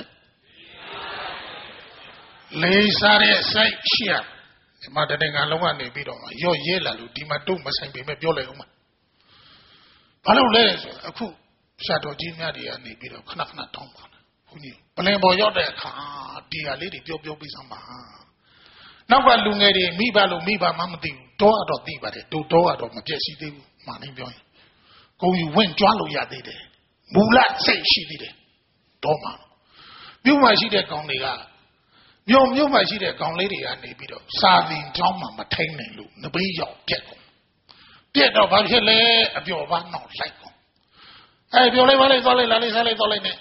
လေးစားတဲ့စိတ်ရှိရဒီမှာတဏ္ဍာလုံးကနေပြီးတော့ရော့ရဲလာလို့ဒီမှာတုံ့မဆိုင်ပေမဲ့ပြောလိုက်အောင်မှာဘာလို့လဲဆိုအခုဆရာတော်ကြီးများတွေကနေပြီးတော့ခဏခဏတောင်းပါလားဘုန်းကြီးပလင်ပေါ်ရောက်တဲ့အခါဒီဟာလေးတွေပြောပြောပြီးစမ်းပါနောက်ကလူငယ်တွေမိဘလို့မိဘမှမသိဘူးတော့တော့သိပါတယ်တို့တော့တော့မပြည့်စည်သေးဘူးမှန်နေပြောရင်ကိုယ်ယူဝင့်ကြွားလို့ရသေးတယ်မူလစိတ်ရှိသေးတယ်တော့မှမြို့မှာရှိတဲ့ကောင်တွေကမြို့မြို့မှာရှိတဲ့ကောင်လေးတွေကနေပြီးတော့စာသင်ကျောင်းမှာမထိန်နိုင်လို့နဘေးရောက်ပြက်ကုန်ပြက်တော့ဘာဖြစ်လဲအပျော်ပါနောက်လိုက်ကုန်အဲပြောလိုက်ပါလိုက်သွားလိုက်လာလိုက်စားလိုက်သွားလိုက်နဲ့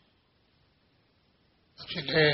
ဖြစ်လေ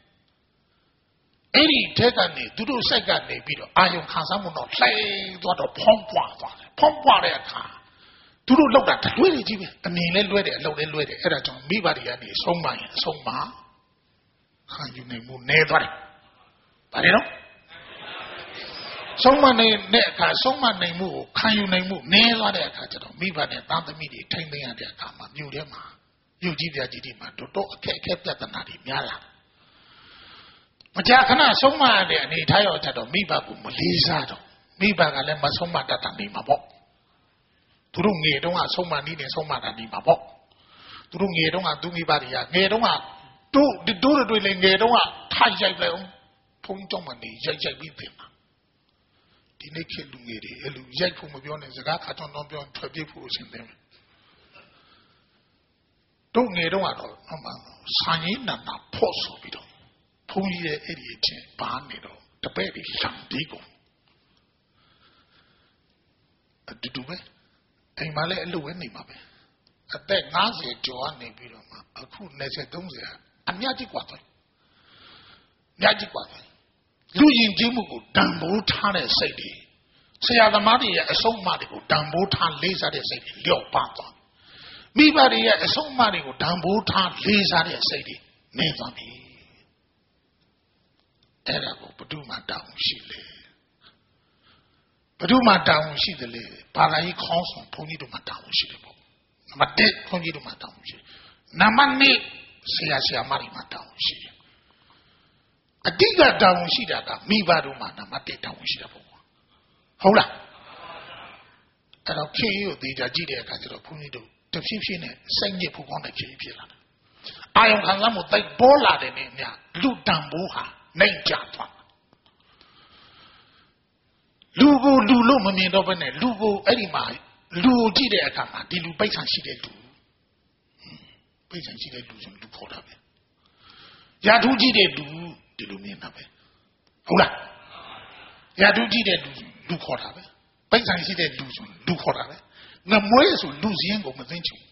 အဲ့ဒီထက်ကနေသူတို့စိတ်ကနေပြီးတော့အာယုံခံစားမှုတော့လှိုင်းသွားတော့ဖုံးပွားသွားတယ်ဖုံးပွားတဲ့အခါသူတို့လောက်တာလွဲနေကြီးပဲအမြင်လဲလွဲတယ်အလုပ်လဲလွဲတယ်အဲ့ဒါကြောင့်မိဘတွေကနေဆုံးမရင်ဆုံးမခံယူနိုင်မှုနေသွားတယ်ဗါတယ်နော်ဆုံးမနေတဲ့အခါဆုံးမနိုင်မှုကိုခံယူနိုင်မှုနေသွားတဲ့အခါကျတော့မိဘနဲ့သားသမီးတွေထိမ့်သိမ်းရတဲ့အခါမှာမြို့ထဲမှာမြို့ကြီးပြကြီးတွေမှာတော်တော်အခက်အခဲပြဿနာတွေများလာမကြာခဏဆုံးမရတဲ့အနေထားရောကြတော့မိဘကိုမလေးစားတော့မိဘကလည်းမဆုံးမတတ်တာနေမှာပေါ့သူတို့ငယ်တုန်းကဆုံးမနည်းနဲ့ဆုံးမတာနေမှာပေါ့သူတို့ငယ်တုန်းကသူမိဘတွေကငယ်တုန်းကတို့တို့တွေလည်းငယ်တုန်းကထိုက်ရိုက်လိုက်အောင်ဖုံးကြောင်းမှနေရိုက်ရိုက်ပြီးပြင်တာဒီနေ့ခေတ်လူငယ်တွေအဲ့လိုရိုက်ဖို့မပြောနဲ့စကားခါချွန်တော့ပြောထွက်ပြေးဖို့အဆင်သင့်တယ်တို့ငယ်တုန်းကတော့အမှန်ဆန်ရင်းနာနာဖို့ဆိုပြီးတော့ဘုန်းကြီးရဲ့အဲ့ဒီအချင်းဘာနေတော့တပည့်တွေရှံဒီကိုအတူတူပဲအိမ်မှာလည်းအလုပ်ဝဲနေမှာပဲအသက်၅၀ကျော်ကနေပြီးတော့မှအခု၂၀ ၃၀အများကြီးกว่าတယ်အများကြီးกว่าတယ်လူရင်ကြီးမှုကိုတန်ဖိုးထားတဲ့စိတ်တွေဆရာသမားတွေရဲ့အဆုံးအမတွေကိုတန်ဖိုးထားလေးစားတဲ့စိတ်တွေလျော့ပါသွားမိဘတွေရဲ့အဆုံးအမတွေကိုတန်ဖိုးထားလေးစားတဲ့စိတ်တွေနေသွားပြီအဲ့ဒါကိုဘုဒ္ဓမှာတောင်းရှိလေဘုဒ္ဓမှာတောင်းရှိတယ်လေဘာသာရေးခေါင်းဆောင်ဘုန်းကြီးတို့မှာတောင်းရှိတယ်ပေါ့နံပါတ်၁ဘုန်းကြီးတို့မှာတောင်းရှိနံပါတ်၂ဆရာဆရာမတွေမှာတောင်းရှိတယ်အတိတ်ကတောင်းရှိတာကမိဘတို့မှာနံပါတ်၁တောင်းရှိတာပေါ့ဟုတ်လားအဲ့တော့ခေရို့သေးကြကြည့်တဲ့အခါကျတော့ဘုန်းကြီးတို့တဖြည်းဖြည်းနဲ့စိတ်ညစ်ဖို့ကောင်းတဲ့ခေဖြစ်လာတယ်အာယုံခံစားမှုတိုက်ပေါ်လာတဲ့နေမြလူတန်ဖိုးဟာနိုင်ကြသွားလူကိုလူလို့မမြင်တော့ဘဲနဲ့လူကိုအဲ့ဒီမှာလူကိုကြည့်တဲ့အခါမှာဒီလူပိတ်ဆံရှိတဲ့လူပိတ်ဆံရှိတဲ့လူဆိုလူခေါ်တာပဲရာထူးကြည့်တဲ့လူဒီလိုမြင်တာပဲဟုတ်လားရာထူးကြည့်တဲ့လူလူခေါ်တာပဲပိတ်ဆံရှိတဲ့လူဆိုလူခေါ်တာပဲငမွေးဆိုလူစင်းကိုမသိချင်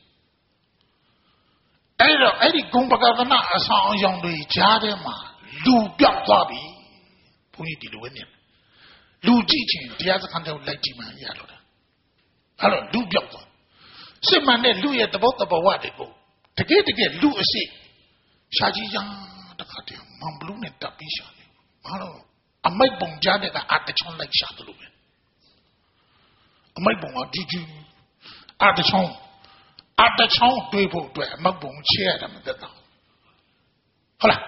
အဲ့တော့အဲ့ဒီဂုံပကသနာအဆောင်အယောင်တွေကြားထဲမှာလူပြောက်သွားပြီဘုန်းကြီးဒီလိုပဲမြင်လူကြည့်ချင်းတရားစခန်းထဲလိုက်ကြည့်မှရတော့တာအဲ့တော့လူပြောက်သွားစစ်မှန်တဲ့လူရဲ့သဘောတဘာဝတွေကိုတကယ်တကယ်လူအစစ်ရှားကြီးရန်တခါတည်းမန်ဘလူးနဲ့တပ်ပြီးရှာတယ်ဘာလို့အမိတ်ပုံကြားတဲ့ကအတချွန်လိုက်ရှာတယ်လို့ပဲအမိတ်ပုံကဒီဒီအတချောင်းအတချောင်းတွေးဖို့အတွက်အမတ်ပုံချဲရတာမသက်တော့ဟုတ်လား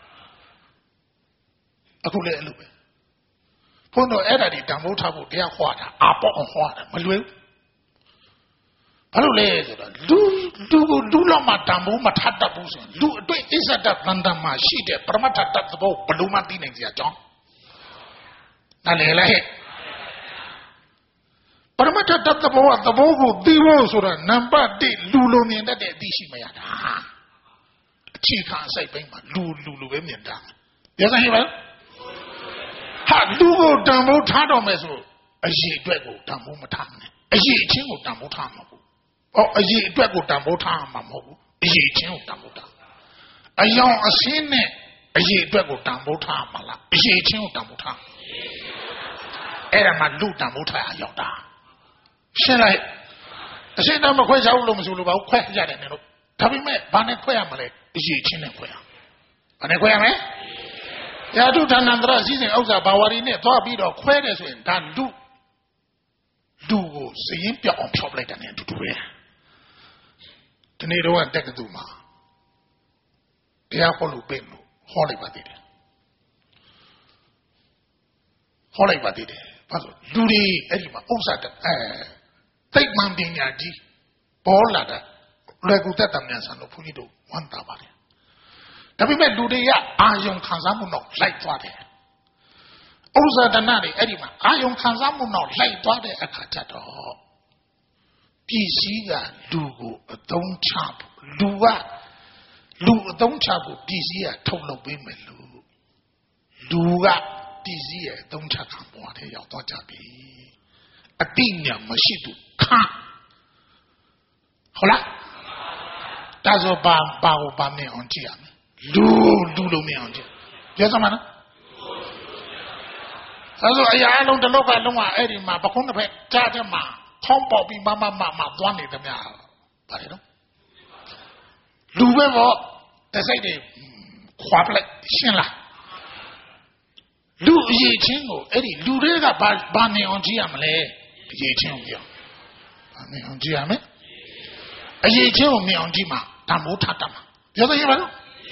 အခုလည်းအဲ့လိုပဲဘုန်းတော်အဲ့ဒါဒီတံမိုးထားဖို့တရားဟောတာအပေါ့အောင်ဟောတာမလွယ်ဘူးဘာလို့လဲဆိုတော့လူလူကိုလူလောက်မှတံမိုးမထတ်တတ်ဘူးဆိုရင်လူအတွေ့အစ္ဆဒဗန္ဒမှာရှိတဲ့ပရမတ္ထတတ်သဘောဘလို့မှသိနိုင်စရာကြောင်းနားလည်လားဟဲ့ပရမတ္ထတတ်သဘောကသဘောကိုသိဖို့ဆိုတော့နံပါတ်တစ်လူလိုမြင်တတ်တဲ့အသိရှိမရတာအခြေခံအစိတ်ပိုင်းမှာလူလူလိုပဲမြင်တာပြောစမ်းဟဲ့ပါဟာလူကိုတံမိုးထားတော့မယ်ဆိုအရေးအတွက်ကိုတံမိုးမထားနဲ့အရေးအချင်းကိုတံမိုးထားမှာပေါ့ဟောအရေးအတွက်ကိုတံမိုးထားမှာမဟုတ်ဘူးအရေးချင်းကိုတံမိုးထားအယောင်အစင်းနဲ့အရေးအတွက်ကိုတံမိုးထားမှာလားအရေးချင်းကိုတံမိုးထားအဲ့ဒါမှလူတံမိုးထားအရောက်တာရှင်းလိုက်အစင်းတော့မခွဲချဘူးလို့မဆိုလို့ပါဘူးခွဲရတယ်နဲ့လို့ဒါပေမဲ့ဘာနဲ့ခွဲရမလဲအရေးချင်းနဲ့ခွဲရဘာနဲ့ခွဲရမလဲယာတုဌာနန္တရစည်းစိမ်ဥစ္စာဘာဝရီနဲ့သွားပြီးတော့ခွဲတယ်ဆိုရင်ဒါလူလူကိုစရင်ပြောက်အောင်ဖြောက်လိုက်တယ်နဲ့အတူတူပဲဒီနေ့တော့တက်ကတူမှာတရားဟောလို့ပြင်လို့ဟောလိုက်ပါသေးတယ်ဟောလိုက်ပါသေးတယ်ဘာလို့လူတွေအဲ့ဒီမှာဥစ္စာတအဲသိမှန်ပညာကြီးပေါ်လာတာလွယ်ကူတတ်တယ်မြန်ဆန်လို့ဘုန်းကြီးတို့ဝမ်းသာပါတယ်ဒါပေမဲ့လူတွေကအာယုံခံစားမှုတော့လိုက်သွားတယ်ဥစ္စာတဏ္ဍတွေအဲ့ဒီမှာအာယုံခံစားမှုတော့လိုက်သွားတဲ့အခါကျတော့ပစ္စည်းကလူကိုအသုံးချလူကလူအသုံးချဖို့ပစ္စည်းကထုတ်လုပ်ပေးမယ်လို့လူကပစ္စည်းရဲ့အသုံးချခံပေါ်တဲ့ရောက်တော့ကြပြီအတိညာမရှိသူခါဟုတ်လားဒါဆိုဘာဘာကိုဘာမြင်အောင်ကြည့်ရမယ်လူလူလုံးမြင်အောင်ကြည့်ပြောစမ်းပါနော်အဲဆိုအရာအလုံးတစ်လောကလုံးကအဲ့ဒီမှာပခုံးတစ်ဖက်ကြားထဲမှာခေါင်းပေါက်ပြီးမမမမသွားနေသမျှပါလေနော်လူပဲပေါ့တစိတ်တွေခွာပလိုက်ရှင်းလားလူအရေးချင်းကိုအဲ့ဒီလူတွေကဘာဘာနေအောင်ကြည့်ရမလဲအရေးချင်းကိုပြောဘာနေအောင်ကြည့်ရမလဲအရေးချင်းကိုမြင်အောင်ကြည့်မှာဓမ္မိုးထတတ်မှာပြောသေးရပါလို့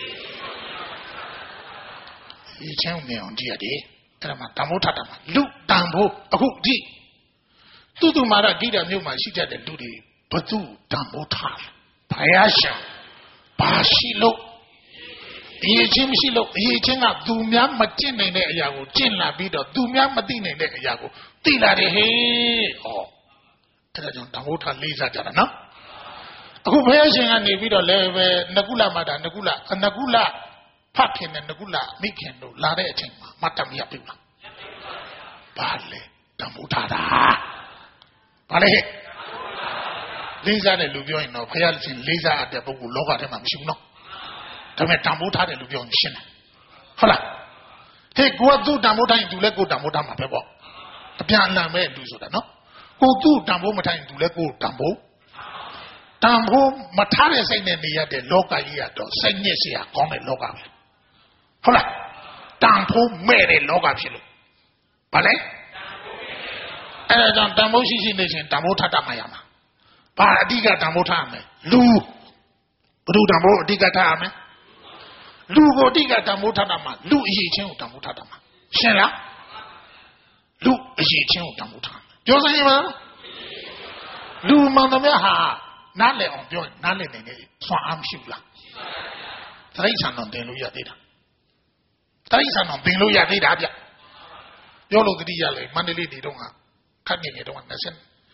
အရေးချင်းကိုမြင်အောင်ကြည့်ရတယ်အဲ့ဒါမှဓမ္မိုးထတတ်မှာလူတန်ဖို့အခုဒီတူတူမာရဒိဋ္ဌမြို့မှာရှိတတ်တဲ့လူတွေဘသူဓမ္မိုးထားဘုရားရှင်ဘာရှိလို့အရေးချင်းမရှိလို့အရေးချင်းကသူများမကျင့်နိုင်တဲ့အရာကိုကျင့်လာပြီးတော့သူများမသိနိုင်တဲ့အရာကိုသိလာတယ်ဟေးဟောအဲ့ဒါကြောင့်ဓမ္မိုးထားလေးစားကြတာနော်အခုဘုရားရှင်ကနေပြီးတော့လည်းပဲနကုလမာတာနကုလနကုလဖတ်ခင်နဲ့နကုလမိခင်တို့လာတဲ့အချိန်မှာမတ်တမရပြီလားဘာလဲဓမ္မိုးထားတာဘာလဲလေးစားတဲ့လူပြောရင်တော့ဘုရားရှင်လေးစားတဲ့ပုဂ္ဂိုလ်လောကထဲမှာမရှိဘူးနော်ဒါပေမဲ့တန်ဖိုးထားတဲ့လူပြောရင်ရှင်းတယ်ဟုတ်လားဟေ့ကိုကသူ့တန်ဖိုးတိုင်းသူလည်းကိုတန်ဖိုးထားမှာပဲပေါ့အပြန်အလှန်ပဲလူဆိုတာနော်ကိုသူ့တန်ဖိုးမထိုင်သူလည်းကိုတန်ဖိုးတန်ဖိုးမထားတဲ့စိတ်နဲ့နေရတဲ့လောကကြီးကတော့စိတ်ညစ်စရာကောင်းတဲ့လောကပဲဟုတ်လားတန်ဖိုးမဲ့တဲ့လောကဖြစ်လို့ဘာလဲအဲ့ဒါကြောင့်တန်ဖိုးရှိရှိနေချင်းတန်ဖိုးထားတတ်မှရမှာဘာအဓိကတန်ဖိုးထားရမယ်လူဘယ်သူတန်ဖိုးအဓိကထားရမယ်လူကိုအဓိကတန်ဖိုးထားတာမှာလူအရေးချင်းကိုတန်ဖိုးထားတာမှာရှင်းလားလူအရေးချင်းကိုတန်ဖိုးထားပြောစမ်းရင်ပါလူမှန်သမျှဟာနားလည်အောင်ပြောရင်နားလည်နိုင်တယ်ဆွမ်းအားမရှိဘူးလားတရိစ္ဆာန်တော့တင်လို့ရသေးတာတရိစ္ဆာန်တော့တင်လို့ရသေးတာဗျပြောလို့တတိယလေမန္တလေးနေတော့ကခတ်နေနေတော့20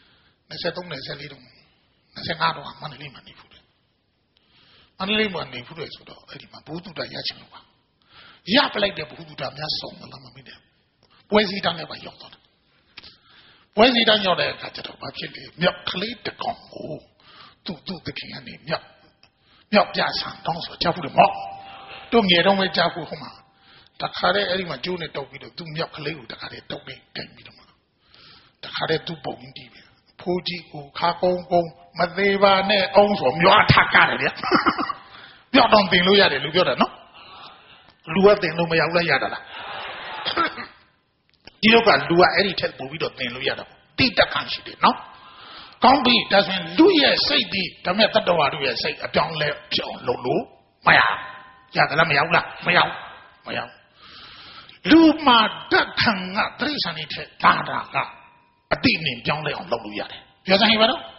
23 24တော့25တော့မန္တလေးမှာနေဖူးတယ်မန္တလေးမှာနေဖူးတယ်ဆိုတော့အဲ့ဒီမှာဘုသူတရချင်လို့ပါရပလိုက်တဲ့ဘုသူတများစုံမလားမမိတယ်ပွဲစည်းတန်းလည်းပါရောက်တော့ပွဲစည်းတန်းရောက်တဲ့အခါကျတော့ဘာဖြစ်လဲမြောက်ကလေးတကောင်ကိုသူ့သူ့တခင်ကနေမြောက်မြောက်ပြဆန်တောင်းဆိုကြားဖူးတယ်မော့တို့ငယ်တော့ပဲကြားဖူးဟိုမှာတခါတည်းအဲ့ဒီမှာကျိုးနဲ့တုပ်ပြီးတော့သူ့မြောက်ကလေးကိုတခါတည်းတုပ်ပြီးကင်ပြီးတော့တခါတည်းသူ့ပုံကြီးတည်ပြီဖိုးကြီးကိုခါကုန်းကုန်းမသေးပါနဲ့အောင်ဆိုမြွားထကတယ်ဗျပြောက်တော့တင်လို့ရတယ်လူပြောတာနော်လူကတင်လို့မရဘူးလားရတာလားဒီလောက်ကလူကအဲ့ဒီထက်ပို့ပြီးတော့တင်လို့ရတာတိတခံရှိတယ်နော်ကောင်းပြီဒါဆိုရင်လူရဲ့စိတ်ဒီဓမ္မတတ္တဝါတို့ရဲ့စိတ်အပြောင်းလဲဖြစ်အောင်လုပ်လို့မရရတယ်လားမရဘူးလားမရဘူးမရဘူးလူမှာဓာတ်ခံကတိရစ္ဆာန်တွေထက်ဒါတာကအတိအမြင်ပြောင်းလဲအောင်လုပ်လို့ရတယ်ပြောစမ်းဟိပါတော့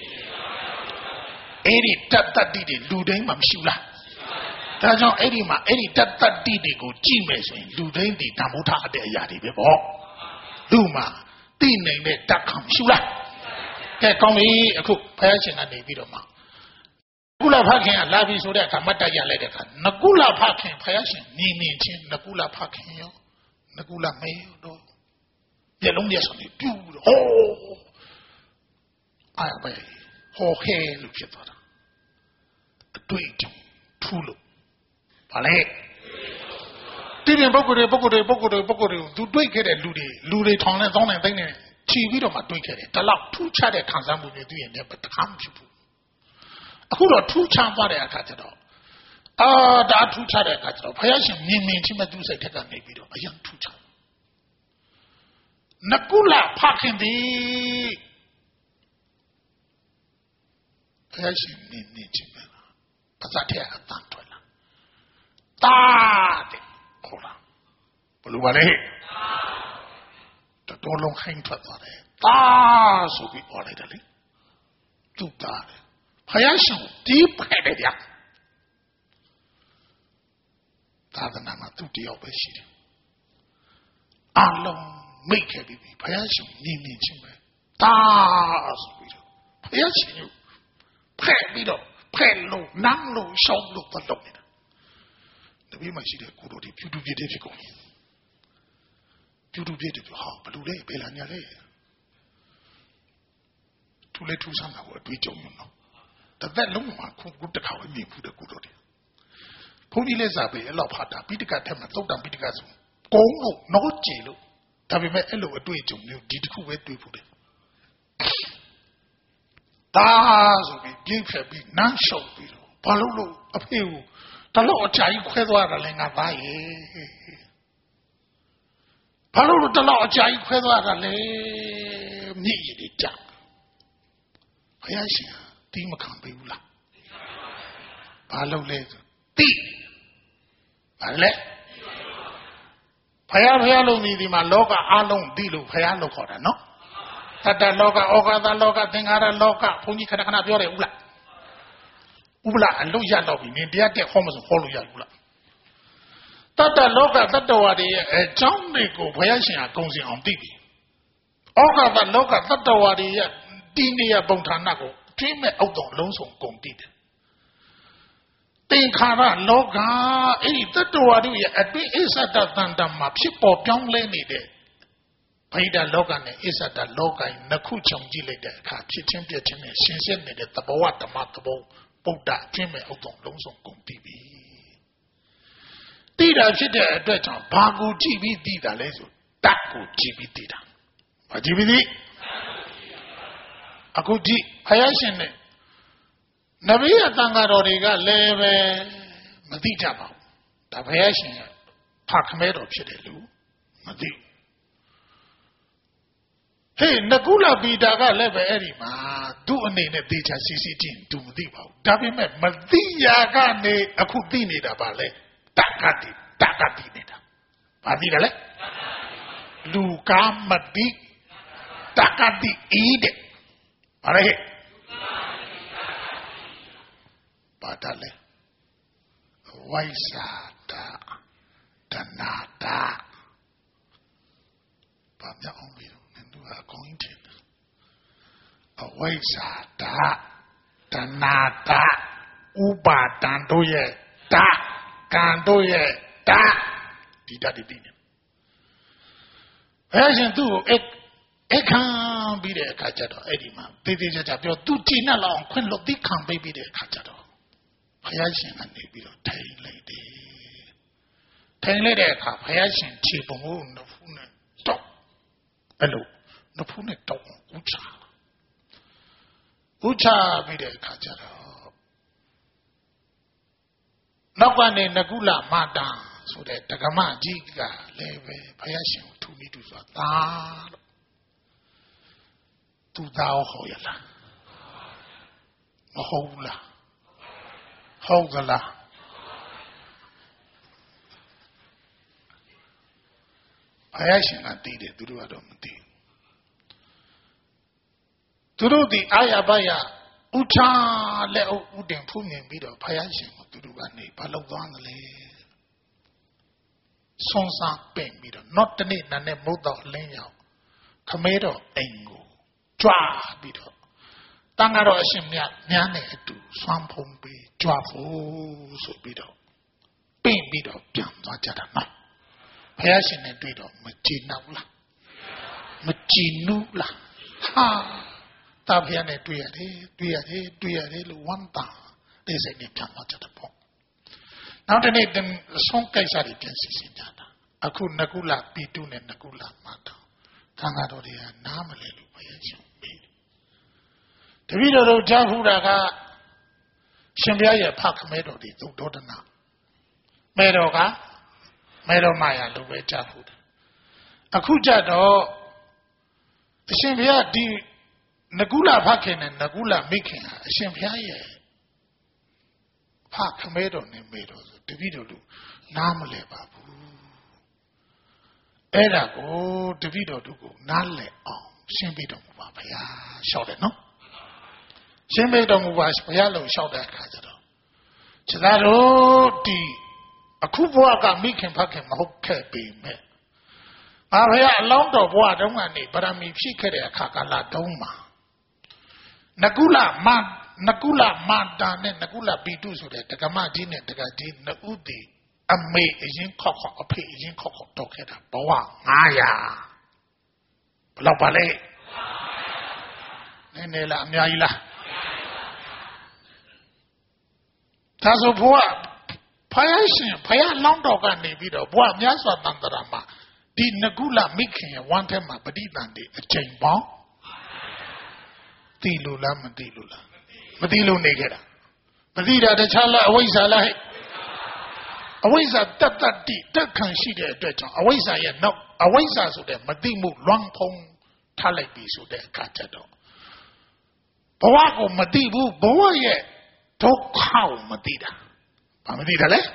အဲ့ဒီတတ်တတ်တိတွေလူတိုင်းမှာမရှိဘူးလားဒါကြောင့်အဲ့ဒီမှာအဲ့ဒီတတ်တတ်တိတွေကိုကြည့်မယ်ဆိုရင်လူတိုင်းဒီဓမ္မုထအတဲ့အရာတွေပဲပေါ့လူမှာတိနေတဲ့တတ်ခံမရှိဘူးလားကဲကောင်းပြီအခုဘုရားရှင်ကနေပြီးတော့မှကုလဖခင်ကလာပြီဆိုတဲ့အခါမတ်တရလိုက်တဲ့အခါနကုလဖခင်ဘုရားရှင်မြင်မြင်ချင်းနကုလဖခင်ရောနကုလမေရောတော့မျက်လုံးမျက်စုံတွေပြူတော့ဟောအားပဲဟောခဲလို့ဖြစ်သွားတာအတွေ့အကြုံထူးလို့ဗါလေဒီပြင်ပုဂ္ဂိုလ်တွေပုဂ္ဂိုလ်တွေပုဂ္ဂိုလ်တွေပုဂ္ဂိုလ်တွေသူတွေ့ခဲ့တဲ့လူတွေလူတွေထောင်နဲ့သောင်းနဲ့သိန်းနဲ့ချီပြီးတော့မှတွေ့ခဲ့တယ်ဒါလောက်ထူးခြားတဲ့ခံစားမှုတွေသူ့ရဲ့နဲ့တခါမှဖြစ်ဘူးအခုတော့ထူးခြားသွားတဲ့အခါကျတော့အာဒါထူးခြားတဲ့အခါကျတော့ဘုရားရှင်မြင်မြင်ချင်းမဲ့သူ့စိတ်ထက်ကနေပြီးတော့အရင်ထူးခြားနကုလဖခင်ဒီဘုရားရှင်မြင်မြင်ချင်းမဲ့ပါဇာထဲအတန်ထွက်လာတာတဲ့ခေါ်လာဘယ်လိုပါလဲတော်လုံးခိုင်းထွက်သွားတယ်တာဆိုပြီးပြောလိုက်တယ်လေသူ့တာတယ်ဘုရားရှင်ဒီဖက်တယ်ဗျာသာသနာမှာသူ့တယောက်ပဲရှိတယ်အလုံးမိတ်ခဲ့ပြီးဘုရားရှင်မြင်မြင်ချင်းပဲတာဆိုပြီးတော့ဘုရားရှင်ကိုဖက်ပြီးတော့ဖက်လို့နမ်းလို့ရှောင်းလို့ပတ်တော့နေတာတပည့်မရှိတဲ့ကိုတို့ဒီဖြူတူပြည့်တဲ့ဖြစ်ကုန်ပြီဖြူတူပြည့်တယ်ဟာဘလူလေးဘယ်လာညာလဲသူလည်းထူးဆန်းတာကိုအတွေ့အကြုံမျိုးနော်တသက်လုံးမှာခုခုတစ်ခါဝမြင်ဘူးတဲ့ကိုတို့တယ်ဘုန်းကြီးလည်းစာပေအဲ့လောက်ဖတ်တာပိဋကတ်ထက်မှာသုတ်တံပိဋကတ်ဆိုကုန်းလို့နောကြည်လို့ဒါပေမဲ့အဲ့လိုအတွေ့အကြုံမျိုးဒီတစ်ခုပဲတွေ့ဖို့တယ်တာဆိုပြီးပြင်းဖြတ်ပြီးနမ်းရှုပ်ပြီးတော့ဘာလို့လို့အဖေကိုတလို့အကြာကြီးခွဲသွားတာလဲငါသားရဲ့ဘာလို့လို့တလို့အကြာကြီးခွဲသွားတာလဲမြည်ရည်ကြဘုရားရှင်တီးမခံပေးဘူးလားဘာလို့လဲဆိုတိဘာလဲဘုရားဘုရားလုံးဒီမှာလောကအလုံးတိလို့ဘုရားလို့ခေါ်တာနော်တတလောကဩဃာတလောကသင်္ခါရလောကဘုန်းကြီးခဏခဏပြောတယ်ဦးလားဥပလာအလုတ်ရတော့ပြီနင်တရားတက်ဟောမဆိုဟောလို့ရဘူးလားတတလောကတတ္တဝါတွေရဲ့အကြောင်းတွေကိုဘုရားရှင်ကကုံစင်အောင်သိပြီဩဃာတလောကတတ္တဝါတွေရဲ့ဒီနေရပုံဌာနကိုကျွေးမဲ့အောက်တော်လုံးစုံကုန်သိတယ်သင်္ခါရလောကအဲ့ဒီတတ္တဝါတို့ရဲ့အတွင်းအစ္ဆဒတန်တမှာဖြစ်ပေါ်ပြောင်းလဲနေတဲ့ဗိဓာလောကနဲ့အစ္ဆဒလောကကြီးနှစ်ခုခြုံကြည့်လိုက်တဲ့အခါဖြစ်ချင်းပြည့်ချင်းနဲ့ရှင်ဆက်နေတဲ့သဘောဝဓမ္မသဘောပုဒ်တာကျွေးမဲ့အောက်တော်လုံးစုံကုန်သိပြီသိတာဖြစ်တဲ့အတွက်ကြောင့်ဘာကိုကြည့်ပြီးသိတာလဲဆိုတတ်ကိုကြည့်ပြီးသိတာဘာကြည့်ပြီးသိအခုကြည့်ဘုရားရှင်နဲ့နဗီအတန်ဃာတော်တွေကလည်းပဲမသိကြပါဘူးဒါဘုရားရှင်ကဖခမဲတော်ဖြစ်တယ်လို့မသိဟေးနကုလပီတာကလည်းပဲအဲ့ဒီမှာသူ့အနေနဲ့သေချာစီစီချင်းသူမသိပါဘူးဒါပေမဲ့မသိရာကနေအခုသိနေတာပါလေတက္ကတိတက္ကတိနေတာဘာသိတယ်လဲလူကားမသိတက္ကတိဤတဲ့ဘာလဲဘာတလဲဝိစာတာတနာတာဘာမြောက်အောင်ပြီးတော့နင်တို့အကောင်းကြီးတယ်အဝိစာတာတနာတာဥပါဒံတို့ရဲ့တာကံတို့ရဲ့တာဒီတတ်တည်နေဘယ်ရှင်သူ့ကိုအခါပြီးတဲ့အခါကျတော့အဲ့ဒီမှာတေးသေးချာချာပြောသူကြည်နှက်လောက်ခွင့်လွတ်ပြီးခံပေးပြီးတဲ့အခါကျတော့ဘုရားရှင်ကနေပြီးတော့ထိုင်လိုက်တယ်ထိုင်လိုက်တဲ့အခါဘုရားရှင်ခြေပုံကိုနှဖူးနဲ့တောက်အဲ့လိုနှဖူးနဲ့တောက်ဥချဥချပြီးတဲ့အခါကျတော့နောက်ကနေနကုလမာတာဆိုတဲ့ဒကမကြီးကလည်းပဲဘုရားရှင်ကိုထူမိတူဆိုတာသာလို့သူသားဟောရလားမဟုတ်လားဟုတ်ကလားဘုရားရှင်ကသိတယ်သူတို့ကတော့မသိသူတို့ဒီအာရဘယဥချာလက်အုပ်ဥတင်ဖူးမြင်ပြီးတော့ဘုရားရှင်ကသူတို့ကနေဘာလုပ်သွားသလဲဆွန်စားပင့်ပြီးတော့ not တနေ့နာနဲ့မုတ်တော့အလင်းရောက်ခမဲတော်အိမ်ကိုကြွားပြီးတော့တန်ကတော့အရှင်မြတ်များနဲ့အတူဆွမ်းဖုံးပြီးကြွားဖို့ဆိုပြီးတော့ပင့်ပြီးတော့ပြန်သွားကြတာနော်ဘုရားရှင်နဲ့တွေ့တော့မကြည်နောက်လားမကြည်နူးလားဟာတာဘုရားနဲ့တွေ့ရတယ်တွေ့ရတယ်တွေ့ရတယ်လို့ဝမ်းသာတဲ့စိတ်နဲ့ပြန်သွားကြတယ်ပေါ့နောက်တနေ့ဆုံးကိစ္စတွေပြန်စီစဉ်ကြတာအခုနကုလပီတုနဲ့နကုလမတော်သံဃာတော်တွေကနားမလဲလို့ဘုရားရှင်ပြီးတပည့်တော်တို့ကြားဖူးတာကရှင်ဘုရားရဲ့ဖခမဲတော်တွေသုဒ္ဓောဒနာမဲတော်ကမဲတော်မယာလို့ပဲကြားဖူးတယ်အခုကြတော့အရှင်ဘုရားဒီနကုလဖခင်နဲ့နကုလမိခင်ဟာအရှင်ဘုရားရဲ့ဖခမဲတော်နဲ့မဲတော်ဆိုတပည့်တော်တို့နားမလဲပါဘူးအဲ့ဒါကိုတပည့်တော်တို့ကိုနားလည်အောင်ရှင်းပြတော်မူပါဘုရားလျှောက်တယ်နော်ရှင်းပြတော်မူပါဘုရားလုံးလျှောက်တဲ့အခါကျတော့ခြေသားတို့ဒီအခုဘဝကမိခင်ဖခင်မဟုတ်ခဲ့ပေမဲ့ငါဘုရားအလောင်းတော်ဘဝတုန်းကနေဗရမီဖြစ်ခဲ့တဲ့အခါကာလတုန်းမှာနကုလမနကုလမတာနဲ့နကုလပီတုဆိုတဲ့တက္ကမကြီးနဲ့တက္ကကြီးနှစ်ဦးတည်အမေအရင်ခောက်ခောက်အဖေအရင်ခောက်ခောက်တော့ခဲ့တာဘဝငါးရာဘယ်လောက်ပါလဲနည်းနည်းလားအများကြီးလားဒါဆိုဘဝဖယားရှင်ဖယားလောင်းတော်ကနေပြီးတော့ဘဝမြတ်စွာဘုရားမှာဒီနကုလမိခင်ရဲ့ဝမ်းထဲမှာပဋိသန္ဓေအချိန်ပေါင်းသိလို့လားမသိလို့လားမသိလို့နေခဲ့တာမသိတာတခြားလားအဝိဇ္ဇာလားဟဲ့အဝိဇ္ဇာတတ်တတ်တိတက်ခံရှိတဲ့အတွက်ကြောင့်အဝိဇ္ဇာရဲ့နောက်အဝိဇ္ဇာဆိုတဲ့မသိမှုလွမ်းဖုံးထားလိုက်ပြီဆိုတဲ့အခါကျတော့ဘဝကိုမသိဘူးဘဝရဲ့ဒုက္ခကိုမသိတာဘာမသိတာလဲ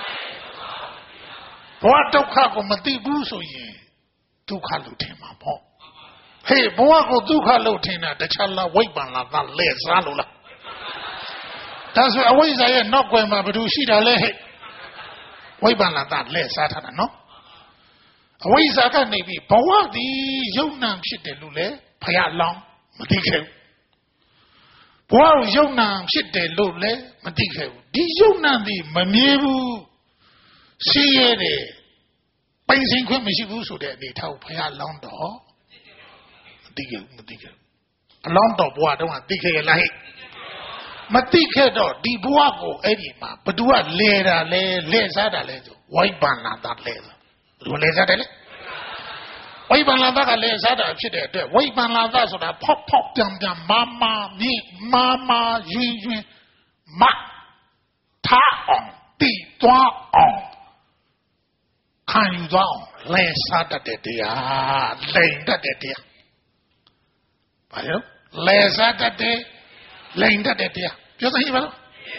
ဘဝဒုက္ခကိုမသိဘူးဆိုရင်ဒုက္ခလို့ထင်မှာပေါ့ဟေးဘဝကိုဒုက္ခလို့ထင်တာတခြားလားဝိပ္ပန္နသာလဲစားလို့လားဒါဆိုအဝိဇ္ဇာရဲ့နောက်ွယ်မှာဘယ်သူရှိတာလဲဟဲ့ဝိပ္ပန္နသာလဲစားထားတာနော်အဝိဇ္ဇာကနေပြီးဘဝသည်ယုံနာဖြစ်တယ်လို့လေဖယားလောင်းမသိခဲ့ဘူးဘဝကိုယုံနာဖြစ်တယ်လို့လေမသိခဲ့ဘူးဒီယုံနာသည်မမြဲဘူးရှိရတဲ့ပိုင်ဆိုင်ခွင့်မရှိဘူးဆိုတဲ့အနေထားကိုဖယားလောင်းတော့မသိခဲ့ဘူးမသိခဲ့ဘူးအလောင်းတော်ဘဝတုန်းကသိခဲ့ရလားဟဲ့မသိခဲ့တော့ဒီဘဝကိုအဲ့ဒီမှာဘသူကလဲတာလဲလဲစားတာလဲဆိုဝိပန္နတာလဲဆိုဘယ်လိုလဲစားတယ်လဲဝိပန္နတာကလဲစားတာဖြစ်တဲ့အတွက်ဝိပန္နတာဆိုတာဖောက်ဖောက်ပြန်ပြန်မာမာမြင့်မာမာယွင်ယွင်မထားအောင်တီးသွားအောင်ခံယူသွားအောင်လဲစားတတ်တဲ့တရားလိန်တတ်တဲ့တရားဘာလဲလဲစားတတ်တဲ့လိန်တတ်တဲ့တရားပြောစမ်းကြည့်ပါလား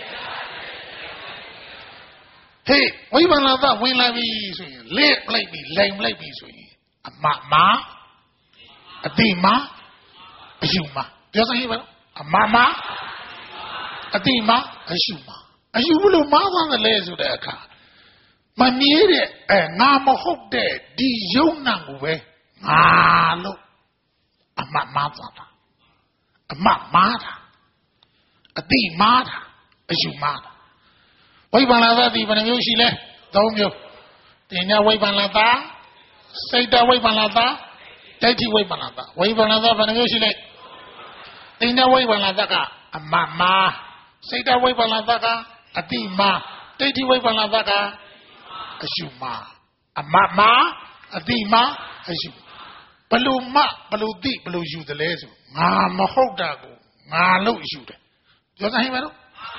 ဟေးဝိပန္နသဝင်လာပြီဆိုရင်လက်လိုက်ပြီလိန်လိုက်ပြီဆိုရင်အမမအတိမအယူမပြောစမ်းကြည့်ပါလားအမမအတိမအယူမအယူလို့မားသွားတယ်လေဆိုတဲ့အခါမမြဲတဲ့အဲငါမဟုတ်တဲ့ဒီယုံနာကိုပဲငါလို့အမမားသွားတာအမမားတာအတိမားတာအယူမားတာဝိပ္ပန္နသတိဘယ်နှမျိုးရှိလဲသုံးမျိုးတင်ညာဝိပ္ပန္နသစိတ်တဝိပ္ပန္နသဒိဋ္ဌိဝိပ္ပန္နသဝိပ္ပန္နသဘယ်နှမျိုးရှိလဲတင်ညာဝိပ္ပန္နသကအမမားစိတ်တဝိပ္ပန္နသကအတိမားဒိဋ္ဌိဝိပ္ပန္နသကအယူမားအမမားအတိမားအယူဘလို့မဘလို့တိဘလို့ယူတယ်လဲဆိုငါမဟုတ်တာကိုငါလို့ယူတယ်ပြောစမ်းဟိမလို့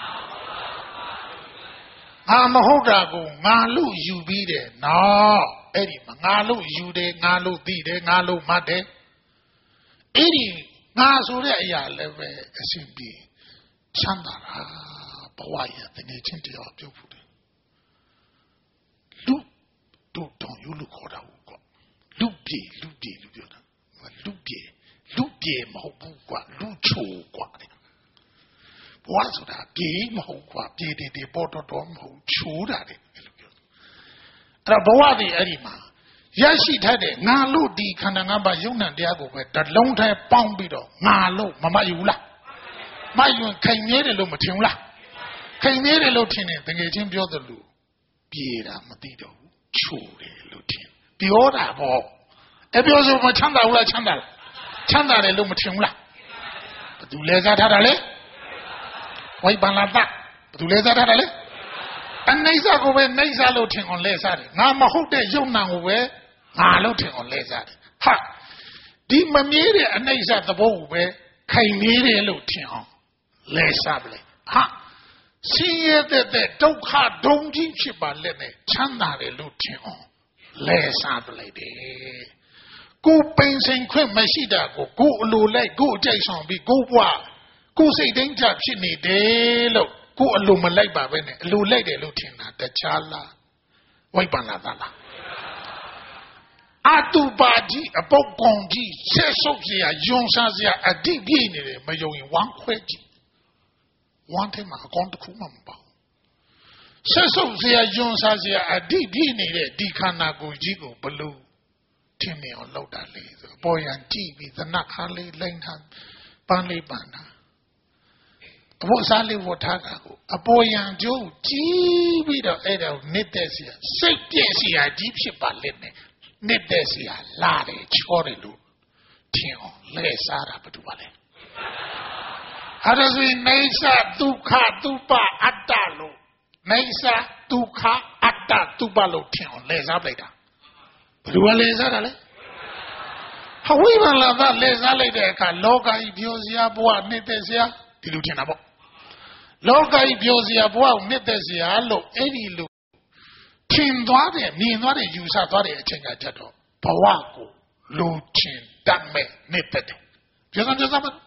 ငါမဟုတ်တာကိုငါလို့ယူပြီးတယ်နော်အဲ့ဒီမှာငါလို့ယူတယ်ငါလို့သိတယ်ငါလို့မှတ်တယ်အဲ့ဒီ ngā so de aya le be asin pi chanda ra bawa ya tene chin tayawပြုတ်ဖို့တယ်လူတို့တောင်ယူလို့ခေါ်တာဟုတ်ကွာလူပြေလူပြေလူပြောတာလူပြေလူပြေမဟုတ်ဘူးကွာလူချိုကွာဘဝဆိုတာပြေမဟုတ်ကွာပြေတေတေပေါ်တော်တော်မဟုတ်ချိုးတာတယ်အဲ့လိုပြောအဲ့တော့ဘဝတွေအဲ့ဒီမှာရရှိထားတဲ့ငါလို့ဒီခန္ဓာငါးပါးယုံ nant တရားကိုပဲတလုံးထဲပေါင်းပြီးတော့ငါလို့မမတ်ယူလားမတ်ယူခိုင်နေတယ်လို့မထင်ဘူးလားခိုင်နေတယ်လို့ထင်တယ်တကယ်ချင်းပြောသလိုပြေတာမသိတော့ဘူးချိုးတယ်လို့ထင်ပြောတာပေါ့အဲ့ပြောဆိုမချမ်းသာဘူးလားချမ်းသာလားချမ်းသာတယ်လို့မထင်ဘူးလားဘယ်သူလဲစားထားတာလဲဝိပ္ပန္နတဘယ်သူလဲစားထားတာလဲအနိစ္စကိုပဲနှိစ္စလို့ထင်အောင်လဲစားတယ်ငါမဟုတ်တဲ့ယုံ nant ကိုပဲငါလို့ထင်အောင်လဲစားတယ်ဟာဒီမမြဲတဲ့အနိစ္စသဘောကိုပဲခိုင်နေတယ်လို့ထင်အောင်လဲစားပလေဟာဆင်းရဲတဲ့ဒုက္ခဒုံကြီးဖြစ်ပါလက်နဲ့ချမ်းသာတယ်လို့ထင်အောင်လဲစားပလိုက်တယ်ကိုပိန်စိန်ခွင့်မရှိတာကိုကိုအလိုလိုက်ကိုအကြိုက်ဆောင်ပြီးကိုဘွားကိုစိတ်တိုင်းချဖြစ်နေတယ်လို့ကိုအလိုမလိုက်ပါပဲနဲ့အလိုလိုက်တယ်လို့ထင်တာတခြားလားဝိပ္ပန္နတလားအတုပါကြီးအပုတ်ကောင်ကြီးဆက်ဆုပ်เสียယွန်စားเสียအတိပြည့်နေတယ်မယုံရင်ဝမ်းခွဲကြည့်ဝမ်းထဲမှာအကောင်တစ်ခုမှမပေါ့ဆက်ဆုပ်เสียယွန်စားเสียအတိပြည့်နေတဲ့ဒီခန္ဓာကိုယ်ကြီးကိုဘလို့ထင်မြင်အောင်လုပ်တာလေဆိုပေါ်ရန်ကြည့်ပြီးသနခါလေးလိမ့်ထားပန်းလေးပန်းတာအဖို့စားလေးဝတ်ထားတာကိုအပေါ်ရန်ကျိုးကြည့်ပြီးတော့အဲ့ဒါကိုနစ်တဲ့เสียစိတ်ပြည့်เสียကြီးဖြစ်ပါလိမ့်မယ်နစ်တဲ့เสียလာတယ်ချောတယ်လို့ထင်အောင်လဲစားတာဘာတူပါလဲဟာဒါဆိုရင်နေသဒုက္ခသုပအတ္တလို့နေသဒုက္ခအတ္တသုပလို့ထင်အောင်လဲစားပလိုက်တာဘယ်လိုလဲစားတာလဲဟဝိပန္နသလဲစားလိုက်တဲ့အခါလောကကြီးပြောစရာဘဝနှစ်သက်စရာဒီလိုထင်တာပေါ့လောကကြီးပြောစရာဘဝကိုနှစ်သက်စရာလို့အဲ့ဒီလိုထင်သွားတယ်မြင်သွားတယ်ယူဆသွားတဲ့အချိန်ကတည်းကတော့ဘဝကိုလိုချင်တတ်မဲ့နှစ်သက်တယ်ပြောစမ်းပြောစမ်းမ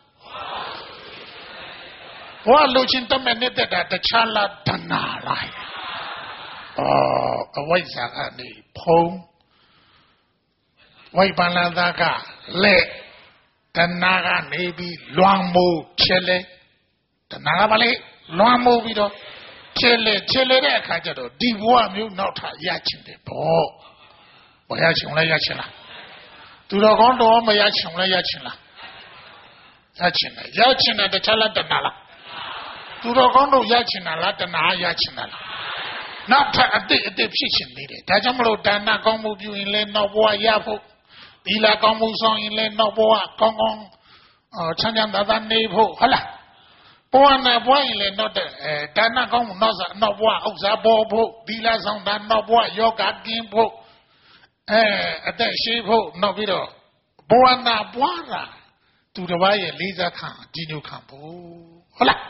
ဘဝလိုချင်တတ်မဲ့နှစ်သက်တာတခြားလားတဏှာလားအော်အဝိဇ္ဇာကနေဖုံးဝိပန္နသကလက်တဏှာကနေပြီးလွမ်းမိုးချဲလဲတဏှာကဘာလဲလွမ်းမိုးပြီးတော့ချဲလဲချဲလဲတဲ့အခါကျတော့ဒီဘဝမျိုးနောက်ထပ်ရချင်တယ်ပေါ့ဘာရချင်လဲရချင်လားသူတော်ကောင်းတော်မရချင်လဲရချင်လားရချင်တယ်ရချင်တယ်တခြားလားတဏှာလားသူတော်ကောင်းတို့ရချင်တာလားတဏှာရချင်တာလားနောက်ထပ်အတိတ်အတိတ်ဖြစ်ချင်နေတယ်ဒါကြောင့်မလို့ဒါနကောင်းမှုပြုရင်လည်းနောက်ဘဝရဖို့ဒီလာကောင်းမှုဆောင်ရင်လည်းနောက်ဘဝကောင်းကောင်းချမ်းချမ်းသာသာနေဖို့ဟုတ်လားဘဝနဲ့ဘဝရင်လည်းနောက်တဲ့အဲဒါနကောင်းမှုနောက်နောက်ဘဝဥစ္စာပေါ်ဖို့ဒီလာဆောင်တာနောက်ဘဝယောဂကင်းဖို့အဲအသက်ရှိဖို့နောက်ပြီးတော့ဘဝနာဘဝတာသူတစ်ပါးရဲ့လေးစားခံအကြည့်ညိုခံဖို့ဟုတ်လား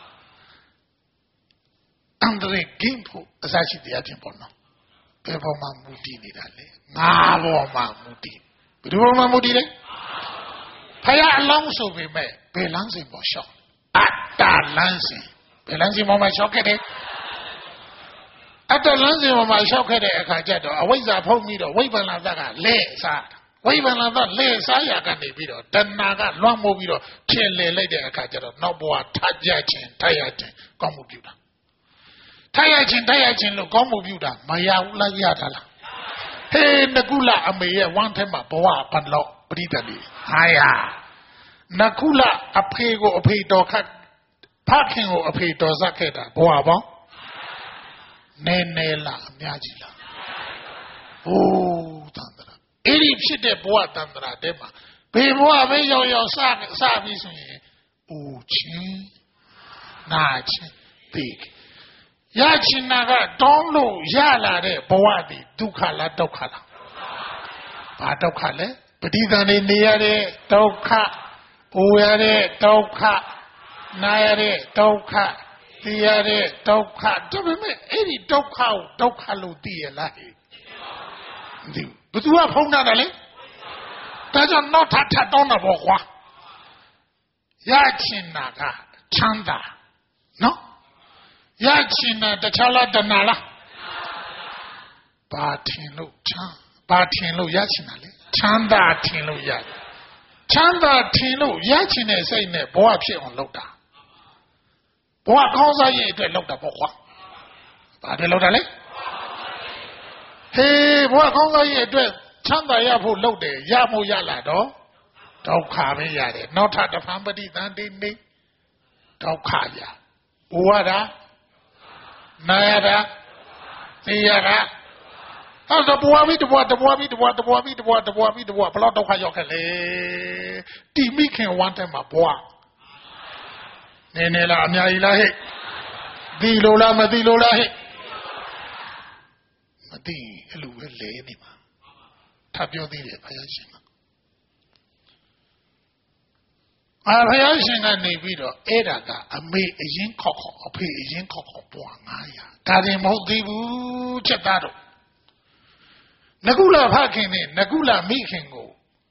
အန္တရာယ်ကင်းဖို့အစရှိတရားချင်းပေါ့နော်ဘယ်ပေါ်မှာမူတည်နေတာလဲငါပေါ်မှာမူတည်ဘယ်ပေါ်မှာမူတည်လဲဖယားအလောင်းဆိုပေမဲ့ဘယ်လမ်းစဉ်ပေါ်လျှောက်အတ္တလမ်းစဉ်ဘယ်လမ်းစဉ်ပေါ်မှာလျှောက်ခဲ့တယ်အတ္တလမ်းစဉ်ပေါ်မှာလျှောက်ခဲ့တဲ့အခါကျတော့အဝိဇ္ဇာဖုံးပြီးတော့ဝိပ္ပန္နသကလဲစားဝိပ္ပန္နသလဲစားရကနေပြီးတော့တဏှာကလွှမ်းမိုးပြီးတော့ထင်လေလိုက်တဲ့အခါကျတော့နောက်ဘဝထကြခြင်းထရခြင်းကောင်းမှုပြုတာထရခြင်းထရခြင်းလို့ကောင်းမှုပြုတာမရဘူးလားရတာလားဟေးနကုလအမေရဲ့ဝမ်းထဲမှာဘဝဘလောက်ပရိသတ်လေးဟာရနကုလအဖေကိုအဖေတော်ခတ်ဖခင်ကိုအဖေတော်ဆက်ခဲ့တာဘဝပေါင်းနည်းနည်းလားအများကြီးလားဟိုးတန်တရာအဲ့ဒီဖြစ်တဲ့ဘဝတန်တရာတဲမှာဘယ်ဘဝပဲရောက်ရောက်စစပြီးဆိုရင်အိုချင်းနာချင်းသိရချင်တာကတောင်းလို့ရလာတဲ့ဘဝဒီဒုက္ခလားဒုက္ခလားဘာဒုက္ခလဲပဋိသန္ဓေနေရတဲ့ဒုက္ခအိုရတဲ့ဒုက္ခနာရတဲ့ဒုက္ခသိရတဲ့ဒုက္ခဒါပေမဲ့အဲ့ဒီဒုက္ခကိုဒုက္ခလို့သိရလားဟဲ့ဒီဘသူကဖုံးတာလဲဒါကြောင့်နောက်ထပ်ထပ်တောင်းတာပေါ့ကွာ Yachinaga, Chanda. No? Yachina, the Chala Danala. Batinu, Batinu, Yachinali. Chanda Tinu Yat. Chanda Tinu, Yachine saying, Boa on Loda. Boa Consa ye to Loda Boa. Adelodale? Hey, Boa Consa ye to Chanda Yapu Lode, Yamu Yalado. Don't come here. Not at the family than they don't come here. Uada Nayada Tiara. Oh, the boy, the boy, the boy, the boy, the boy, the boy, the boy, the boy, Blood of Hayokale. Timmy can want him a boy. Nenela Nailahe. Dilola Madilolahe. Madi, hello, lady. Tabio the Payashima. I have seen a video, Edaga, a me a yin coco, a pay a yin coco, Boangaya. Tadim Hodibu Chatado. Nagula Hakin, Nagula Mikingo.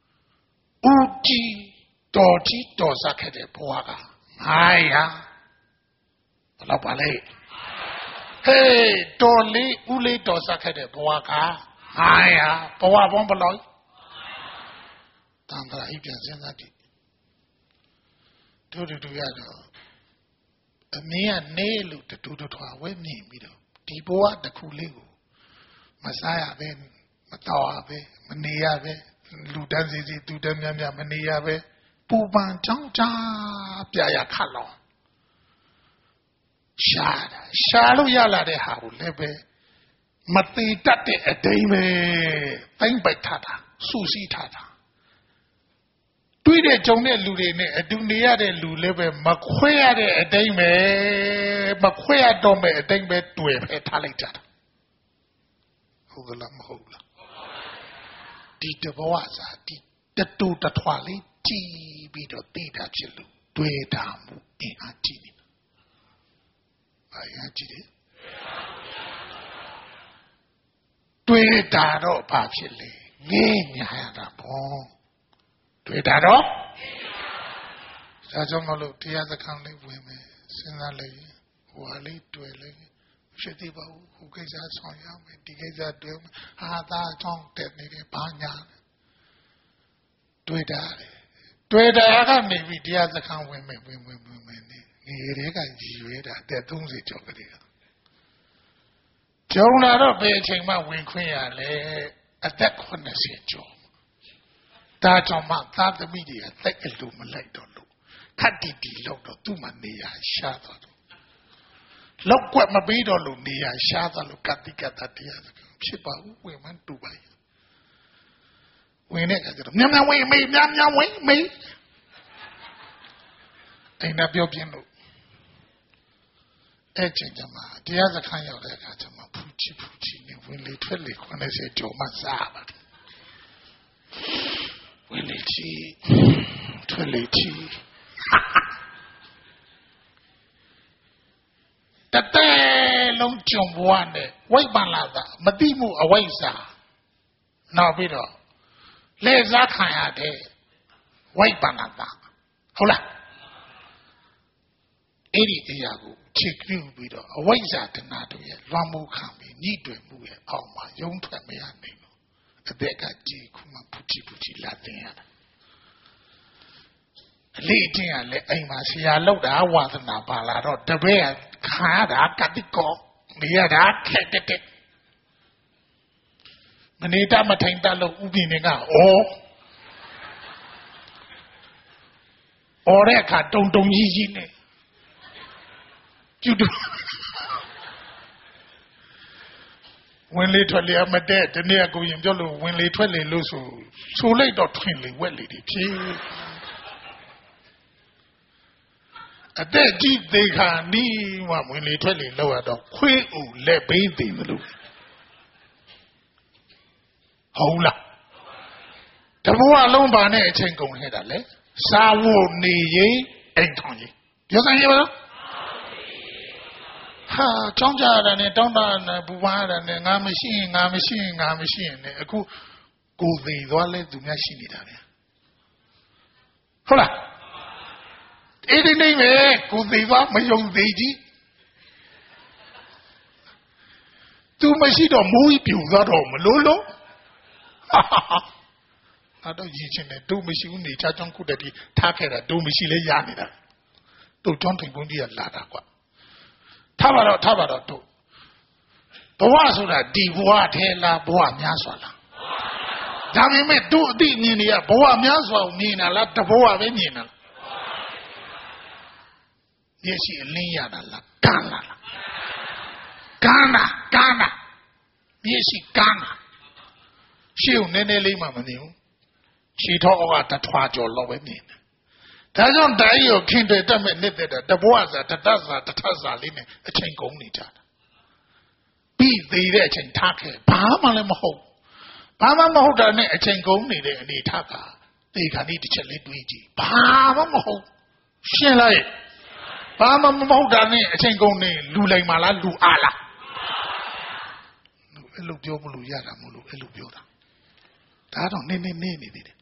Uti, Doti, Dosakade, Boaga. Maya. Lopale. Hey, Dolly, Uli, Dosakade, Boaga. Maya, Boa Bombaloy. Tandra, he can send that. Do do do a mere nail to do to our way me, Tiboa the Kuligo, Messiah, then Matawabe, Maniabe, Ludanzi, Dudamia, Maniabe, Puban, Changcha, Piaya Kalo. Shad, Shalu Yala de Haru Lebe, Mati Tate a dame, Thank by Tata, Susi Tata. Tweet a Johnny Ludine, a Dunia de Lulebe, Maquia de a dame, Maquia dome, a dame to a talita. Hola Mahola. Dita Boaza, the two the twali, tea, beat or data chill, Duetamu in Antini. I did it. Duetaro Pachile, Nina Bon. Duetaro? Sajomolo, Tiaza can live with me, Sinale, Wali, dwelling. Shetiba, who gets us on Yam, Digaza Dum, Hada, Tom, Technique, Panya. Duetare. Duetara may be the other can women, women, women. Nirega, Jiveda, the Dunzi Jokeria. Jonah, beating my wing queen, at that corner, said Joe. That's on my thought the media, take a loom like don't look. Cut the deal of two mania, shadow. Look what my bead on Lunia, shadow, look at the cat at the other. Chipa, women to buy. We never get a way, me, Yam way, me. Ain't a Biobino. Ejama, the other kind of Gatama, Pucci Pucci, when they tell it when I say Joe Mazaba. When they see, Twilly. The day long jump one day, wait balada, Madimu awaysa. Now, Bido. Let that kind of day, wait balada. Hola. Eighty Iago, check you, Bido, awaysa to Nadu, Ramu Kami, need to move it, oh my, young Twamia. A beggar G. Kuma Puchi Puchi Latin. Lady and let Amasia load our water now, Balado, the bear, Kada, Katiko, the other cat. Manita Matanga Ubinga, or Oreka, don't don't ye. You do. When literally I'm a dead, the near going Jolo, when literally lose so late or twinly, well, lady. A dead deep they can need one when literally lower the quay or let baby in the loop. Hola. The more alone by nature ain't going head a leg. Sawo ni ye ain't on ye. You say, you Ha, Jonja and a Donna Buwan and a machine, a machine, a machine, a good go the Wale to machine. Hola. အေးဒီနေပဲကိုသေးသွားမယုံသေးကြီးသူမရှိတော့မိုးကြီးပြူသွားတော့မလို့လို့ဟာတော့ရည်ချင်းတယ်တို့မရှိဘူးနေချကြောင်းခုတည်းထားခဲ့တာတို့မရှိလဲရနေတာတို့ကျွန်းထိန်ကုန်းကြီးကလာတာကွာထားပါတော့ထားပါတော့တို့ဘဝဆိုတာဒီဘဝထဲလားဘဝများစွာလားဒါပေမဲ့တို့အသိမြင်နေရဘဝများစွာမြင်တာလားတဘဝပဲမြင်တာလားမျက်စိအလင်းရတာလားကန်းလားကန်းတာကန်းတာမျက်စိကန်းတာရှေ့ကိုနည်းနည်းလေးမှမမြင်ဘူးရှေ့ထောက်ကတထွားကျော်လောက်ပဲမြင်တယ်ဒါကြောင့်တိုင်းကိုခင်တယ်တတ်မဲ့နှစ်သက်တာတဘဝစာတတစာတထစာလေးနဲ့အချိန်ကုန်နေကြတာပြီးသေးတဲ့အချိန်ထားခဲ့ဘာမှလည်းမဟုတ်ဘာမှမဟုတ်တာနဲ့အချိန်ကုန်နေတဲ့အနေထားကဒီခါនេះတစ်ချက်လေးတွေးကြည့်ဘာမှမဟုတ်ရှင်းလိုက်ဘာမှမဟုတ်တာနဲ့အချိန်ကုန်နေလူလိုက်မှလားလူအားလားအဲ့လိုပြောမလို့ရတာမလို့အဲ့လိုပြောတာဒါတော့နင်းနေနေနေတယ်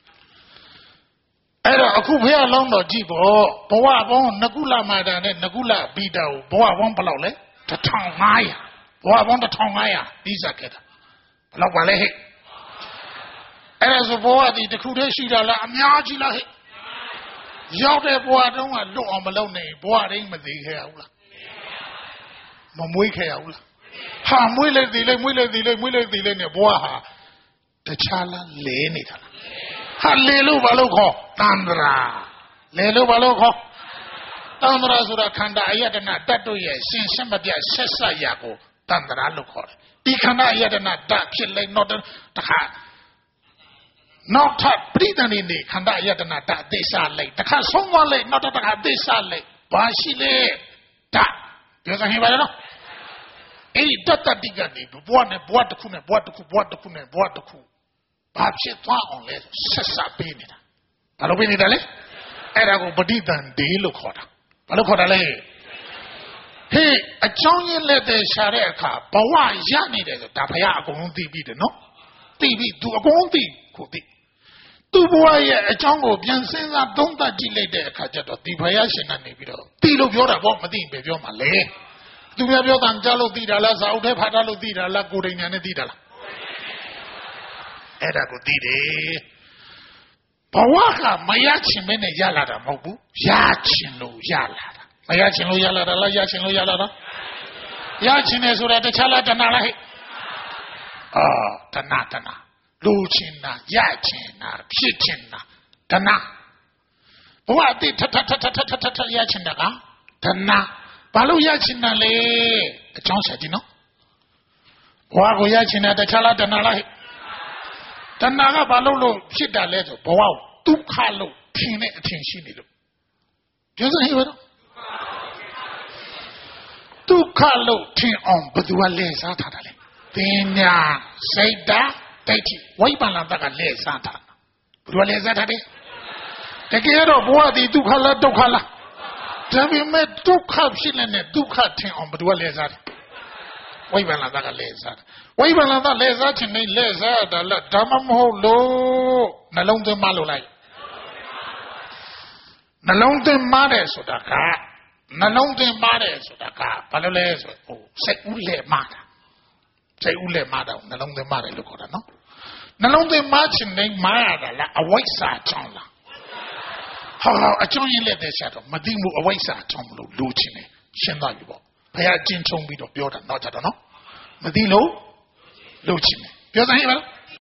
အဲ့တော့အခုဖះလောင်းတော့ကြည့်ပေါ့ဘဝပေါင်းနကုလမာတာနဲ့နကုလဘီတာကိုဘဝပေါင်းဘယ်လောက်လဲတစ်ထောင်ငါးရာဘဝပေါင်းတစ်ထောင်ငါးရာပြီးစားခဲ့တာဘယ်လောက်ပါလဲဟဲ့အဲ့ဒါဆိုဘဝဒီတစ်ခုတည်းရှိတာလားအများကြီးလားဟဲ့ရောက်တဲ့ဘဝတုန်းကလွတ်အောင်မလုပ်နိုင်ဘဝတိုင်းမသေးခဲ့ရဘူးလားမမွေးခဲ့ရဘူးလားဟာမွေးလိုက်သေးလိုက်မွေးလိုက်သေးလိုက်မွေးလိုက်သေးလိုက်နဲ့ဘဝဟာတခြားလားလဲနေတာလားဟာလေလို့ဘာလို့ခေါ်တန္တရာလေလို့ဘာလို့ခေါ်တန္တရာဆိုတာခန္ဓာအယတနာတတ်တို့ရဲ့ရှင်ရှမပြဆက်ဆက်ရာကိုတန္တရာလို့ခေါ်တယ်ဒီခန္ဓာအယတနာတတ်ဖြစ်လိုက်တော့တခါနောက်ထပ်ပြိတ္တန်နေခန္ဓာအယတနာတတ်သိစားလိုက်တခါဆုံးသွားလိုက်နောက်တခါသိစားလိုက်ဘာရှိလဲတတ်ပြောစမ်းဟင်ပါလားအဲ့ဒီတတ်တတိကနေဘဝနဲ့ဘဝတစ်ခုနဲ့ဘဝတစ်ခုဘဝတစ်ခုနဲ့ဘဝတစ်ခုဘာဖြစ်သွားအောင်လဲဆက်ဆက်ပေးနေတာဘာလို့ပေးနေတာလဲအဲ့ဒါကိုပဋိသင်္ဍေလို့ခေါ်တာဘာလို့ခေါ်တာလဲဟေးအကြောင်းရင်းလက်တဲ့ရှာတဲ့အခါဘဝရနေတယ်ဆိုဒါဘုရားအကုန်လုံးသိပြီးတယ်နော်သိပြီးသူအကုန်လုံးသိကိုသိသူဘဝရဲ့အကြောင်းကိုပြန်စဉ်းစားသုံးသပ်ကြည့်လိုက်တဲ့အခါကျတော့ဒီဘုရားရှင်ကနေပြီးတော့သိလို့ပြောတာပေါ့မသိရင်ပဲပြောမှာလေသူများပြောတာကြားလို့သိတာလားစာအုပ်ထဲဖတ်တာလို့သိတာလားကိုယ်တိုင်ညာနဲ့သိတာလားအဲ့ဒါကိုသိတယ်ဘဝကမရချင်မနဲ့ရလာတာမဟုတ်ဘူးရချင်လို့ရလာတာမရချင်လို့ရလာတာလားရချင်လို့ရလာတာရချင်တယ်ဆိုတာတခြားလားတဏှာလားဟဲ့အာတဏှာတဏှာလူချင်တာရချင်တာဖြစ်ချင်တာတဏှာဘဝအတိထထထထထထထရချင်တာကတဏှာဘာလို့ရချင်တာလဲအကြောင်းဆက်ကြည့်နော်ဘဝကိုရချင်တာတခြားလားတဏှာလားဟဲ့တဏှာကဘာလို့လို့ဖြစ်တာလဲဆိုဘဝဒုက္ခလို့ထင်တဲ့အထင်ရှိနေလို့ပြောစမ်းဟဲ့ဘာလို့ဒုက္ခလို့ထင်အောင်ဘယ်သူကလဲစားထားတာလဲပညာစိတ်ဓာတ်ဒိဋ္ဌိဝိပဿနာကလဲစားထားတာဘယ်သူကလဲစားထားတယ်တကယ်တော့ဘဝဒီဒုက္ခလားဒုက္ခလားဒါပေမဲ့ဒုက္ခဖြစ်နေတဲ့ဒုက္ခထင်အောင်ဘယ်သူကလဲစားတယ်ဝိပဿနာကလဲစားတယ်ဝိပဿနာကလဲစားခြင်းနဲ့လဲစားတာလားဓမ္မမဟုတ်လို့နှလုံးသွင်းမလို့လိုက်နှလုံးသွင်းမတယ်ဆိုတာကနှလုံးသွင်းမတယ်ဆိုတာကဘာလို့လဲဆိုဟိုစိတ်ဦးလဲမတာစိတ်ဦးလဲမတာနှလုံးသွင်းမတယ်လို့ခေါ်တာနော်နှလုံးသွင်းမခြင်းနဲ့မရတာလားအဝိဇ္ဇာကြောင့်လားဟာအကျုံးရင်းလက်တဲ့ဆက်တော့မသိမှုအဝိဇ္ဇာကြောင့်မလို့လိုချင်တယ်ရှင်းသွားပြီပေါ့ဘုရားကျင့်ချုံပြီးတော့ပြောတာတော့ကြတော့နော်မသိလို့လိုချင်တယ်ပြောစမ်းဟဲ့ပါလား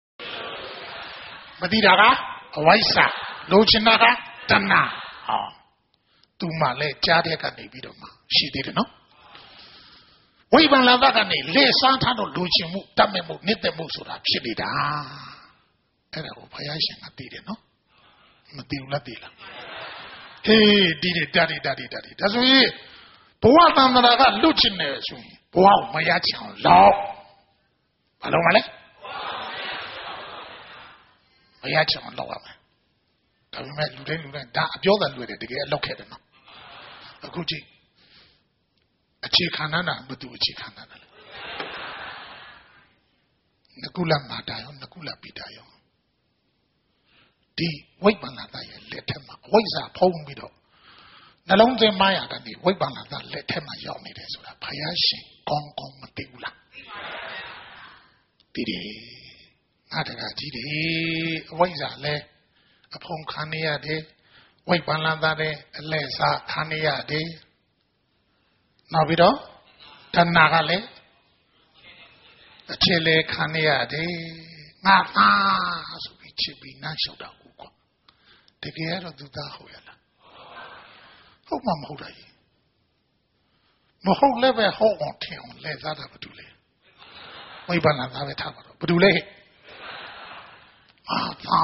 မသိတာကအဝိဇ္ဇာလိုချင်တာကတဏှာဟောသူမှလည်းကြားတဲ့ကနေပြီးတော့မှရှိသေးတယ်နော်ဝိပဿနာကနေလေစားထားတော့လိုချင်မှုတတ်မဲ့မှုနှစ်သက်မှုဆိုတာဖြစ်နေတာအဲ့ဒါကိုဘုရားရှင်ကသိတယ်နော်မသိဘူးလားသိလားဟေးဒီတဲ့တာတာတာတာဒါဆိုရင်ဘဝတန္တရာကလွတ်ချင်တယ်ဆိုရင်ဘဝကိုမရချင်အောင်လောက်ဘာလို့မလဲမရချင်အောင်လောက်ရမယ်ဒါပေမဲ့လူတိုင်းလူတိုင်းဒါအပြောတာလွယ်တယ်တကယ်လောက်ခဲ့တယ်နော်အခုကြည့်အခြေခံနာဘယ်သူအခြေခံနာလဲနကုလမာတာရောနကုလပိတာရောဒီဝိပဿနာရဲ့လက်ထက်မှာအဝိဇ္ဇာဖုံးပြီးတော့နှလုံးသွင်းမရကနေဝိပ္ပန္နသလက်ထက်မှာရောက်နေတယ်ဆိုတာဘုရားရှင်ကောင်းကောင်းမသိဘူးလားသိတယ်ငါတကကြီးတယ်အဝိဇ္ဇာလဲအဖုံခံနေရတယ်ဝိပ္ပန္နသတဲ့အလဲစားခံနေရတယ်နောက်ပြီးတော့တဏှာကလည်းအခြေလေခံနေရတယ်ငါသားဆိုပြီးချစ်ပြီးနှမ်းလျှောက်တာကိုကွာတကယ်တော့သူသားဟုတ်ရလားဟုတ်မှမဟုတ်တာကြီးမဟုတ်လည်းပဲဟုတ်အောင်ထင်အောင်လဲစားတာဘာတူလဲဝိပ္ပန္နသားပဲထားပါတော့ဘာတူလဲအာသာ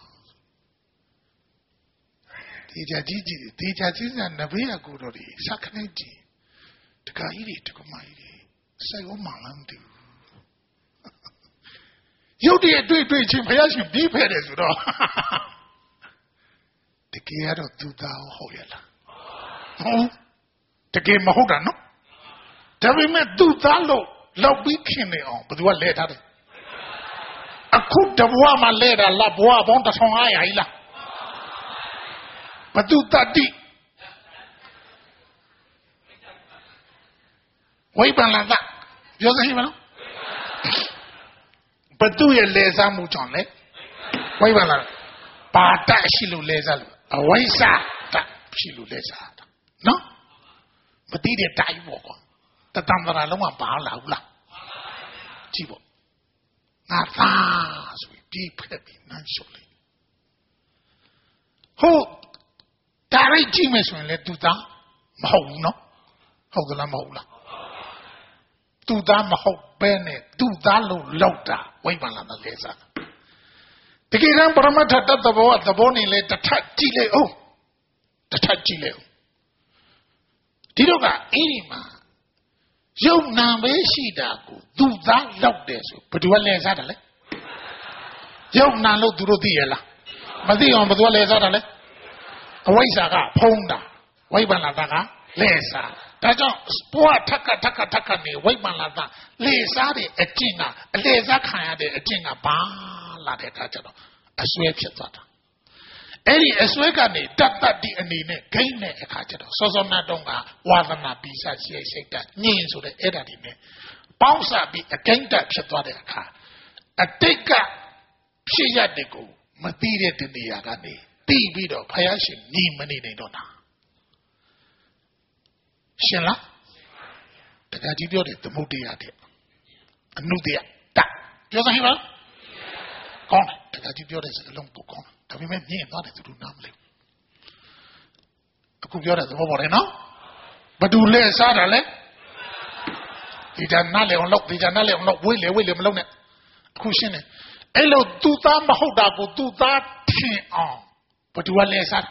ဒီကြကြီးကြီးဒီကြကြီးကနဘေးအကူတော်ဒီစခနဲ့ကြီးတခါကြီးတွေတကမကြီးတွေစိတ်ရောမှလမ်းတူရုပ်တရက်တွေ့တွေ့ချင်းဘုရားရှင်ပြီးဖဲတယ်ဆိုတော့တကယ်တော့သူသားဟုတ်ရလားဟုတ်တကယ်မဟုတ်တာနော်ဒါပေမဲ့သူသားလို့လောက်ပြီးခင်နေအောင်ဘယ်သူကလဲထားတယ်အခုတဘွားမှာလဲတာလားဘွားပေါင်းတစ်ထောင်အားရည်လားဘသူတတိဝိပ္ပန္နသပြောစမ်းရှိမလားဘသူရဲ့လဲစားမှုကြောင့်လဲဝိပ္ပန္နပါတရှိလို့လဲစားလို့အဝိဇ္ဇာတရှိလို့လဲစားတာနော်မသိတဲ့တိုင်းပေါ့ကွာတတံတရာလုံးကဘာလာဘူးလားကြည့်ပေါ့ငါသားဆိုပြီးဖက်ပြီးနှမ်းလျှောက်လိုက်ဟုတ်ဒါရိတ်ကြည့်မယ်ဆိုရင်လေသူသားမဟုတ်ဘူးနော်ဟုတ်ကလားမဟုတ်လားသူသားမဟုတ်ပဲနဲ့သူသားလို့လောက်တာဝိပ္ပန္နသလဲစားတကယ်တမ်းပရမတ္ထတသဘောသဘောနေလေတထကြည့်လေအောင်တထကြည့်လေအောင်ဒီတော့ကအဲ့ဒီမှာယုံနာပဲရှိတာကိုသူသားလောက်တယ်ဆိုဘယ်သူကလဲစားတယ်လဲယုံနာလို့သူတို့သိရလားမသိအောင်ဘယ်သူကလဲစားတယ်လဲအဝိဇ္ဇာကဖုံးတာဝိပ္ပန္နသကလဲစားဒါကြောင့်ဘဝထက်ကထက်ကထက်ကနေဝိပ္ပန္နသလဲစားတဲ့အကျင့်ကအလဲစားခံရတဲ့အကျင့်ကဘာလာတဲ့အခါကျတော့အစွဲဖြစ်သွားတာအဲ့ဒီအစွဲကနေတတ်တတ်ဒီအနေနဲ့ဂိမ်းတဲ့အခါကျတော့စောစောနာတုံးကဝါသနာပိစရှိစိတ်တညင်ဆိုတဲ့အဲ့ဒါဒီနဲ့ပေါင်းစပ်ပြီးအဂိမ်းတက်ဖြစ်သွားတဲ့အခါအတိတ်ကဖြစ်ရတဲ့ကိုမသိတဲ့တနေရာကနေသိပြီးတော့ဘုရားရှင်ညီမနေနိုင်တော့တာရှင်လားတကယ်ကြီးပြောတယ်သမုဒ္ဒရာတဲ့အနုတ္တရတပြောစမ်းဟိပါကောင်းတယ်တကယ်ကြီးပြောတဲ့စကားလုံးကိုကောင်းဒါပေမဲ့မြင်သွားတယ်သူတို့နားမလဲအခုပြောတဲ့သဘောပေါ်တယ်နော်ဘသူလဲစားတာလဲဒီတနားလေအောင်လောက်ဒီတနားလေအောင်လောက်ဝေးလေဝေးလေမလုံးနဲ့အခုရှင်းတယ်အဲ့လိုသူသားမဟုတ်တာကိုသူသားထင်အောင်ဘသူကလဲစား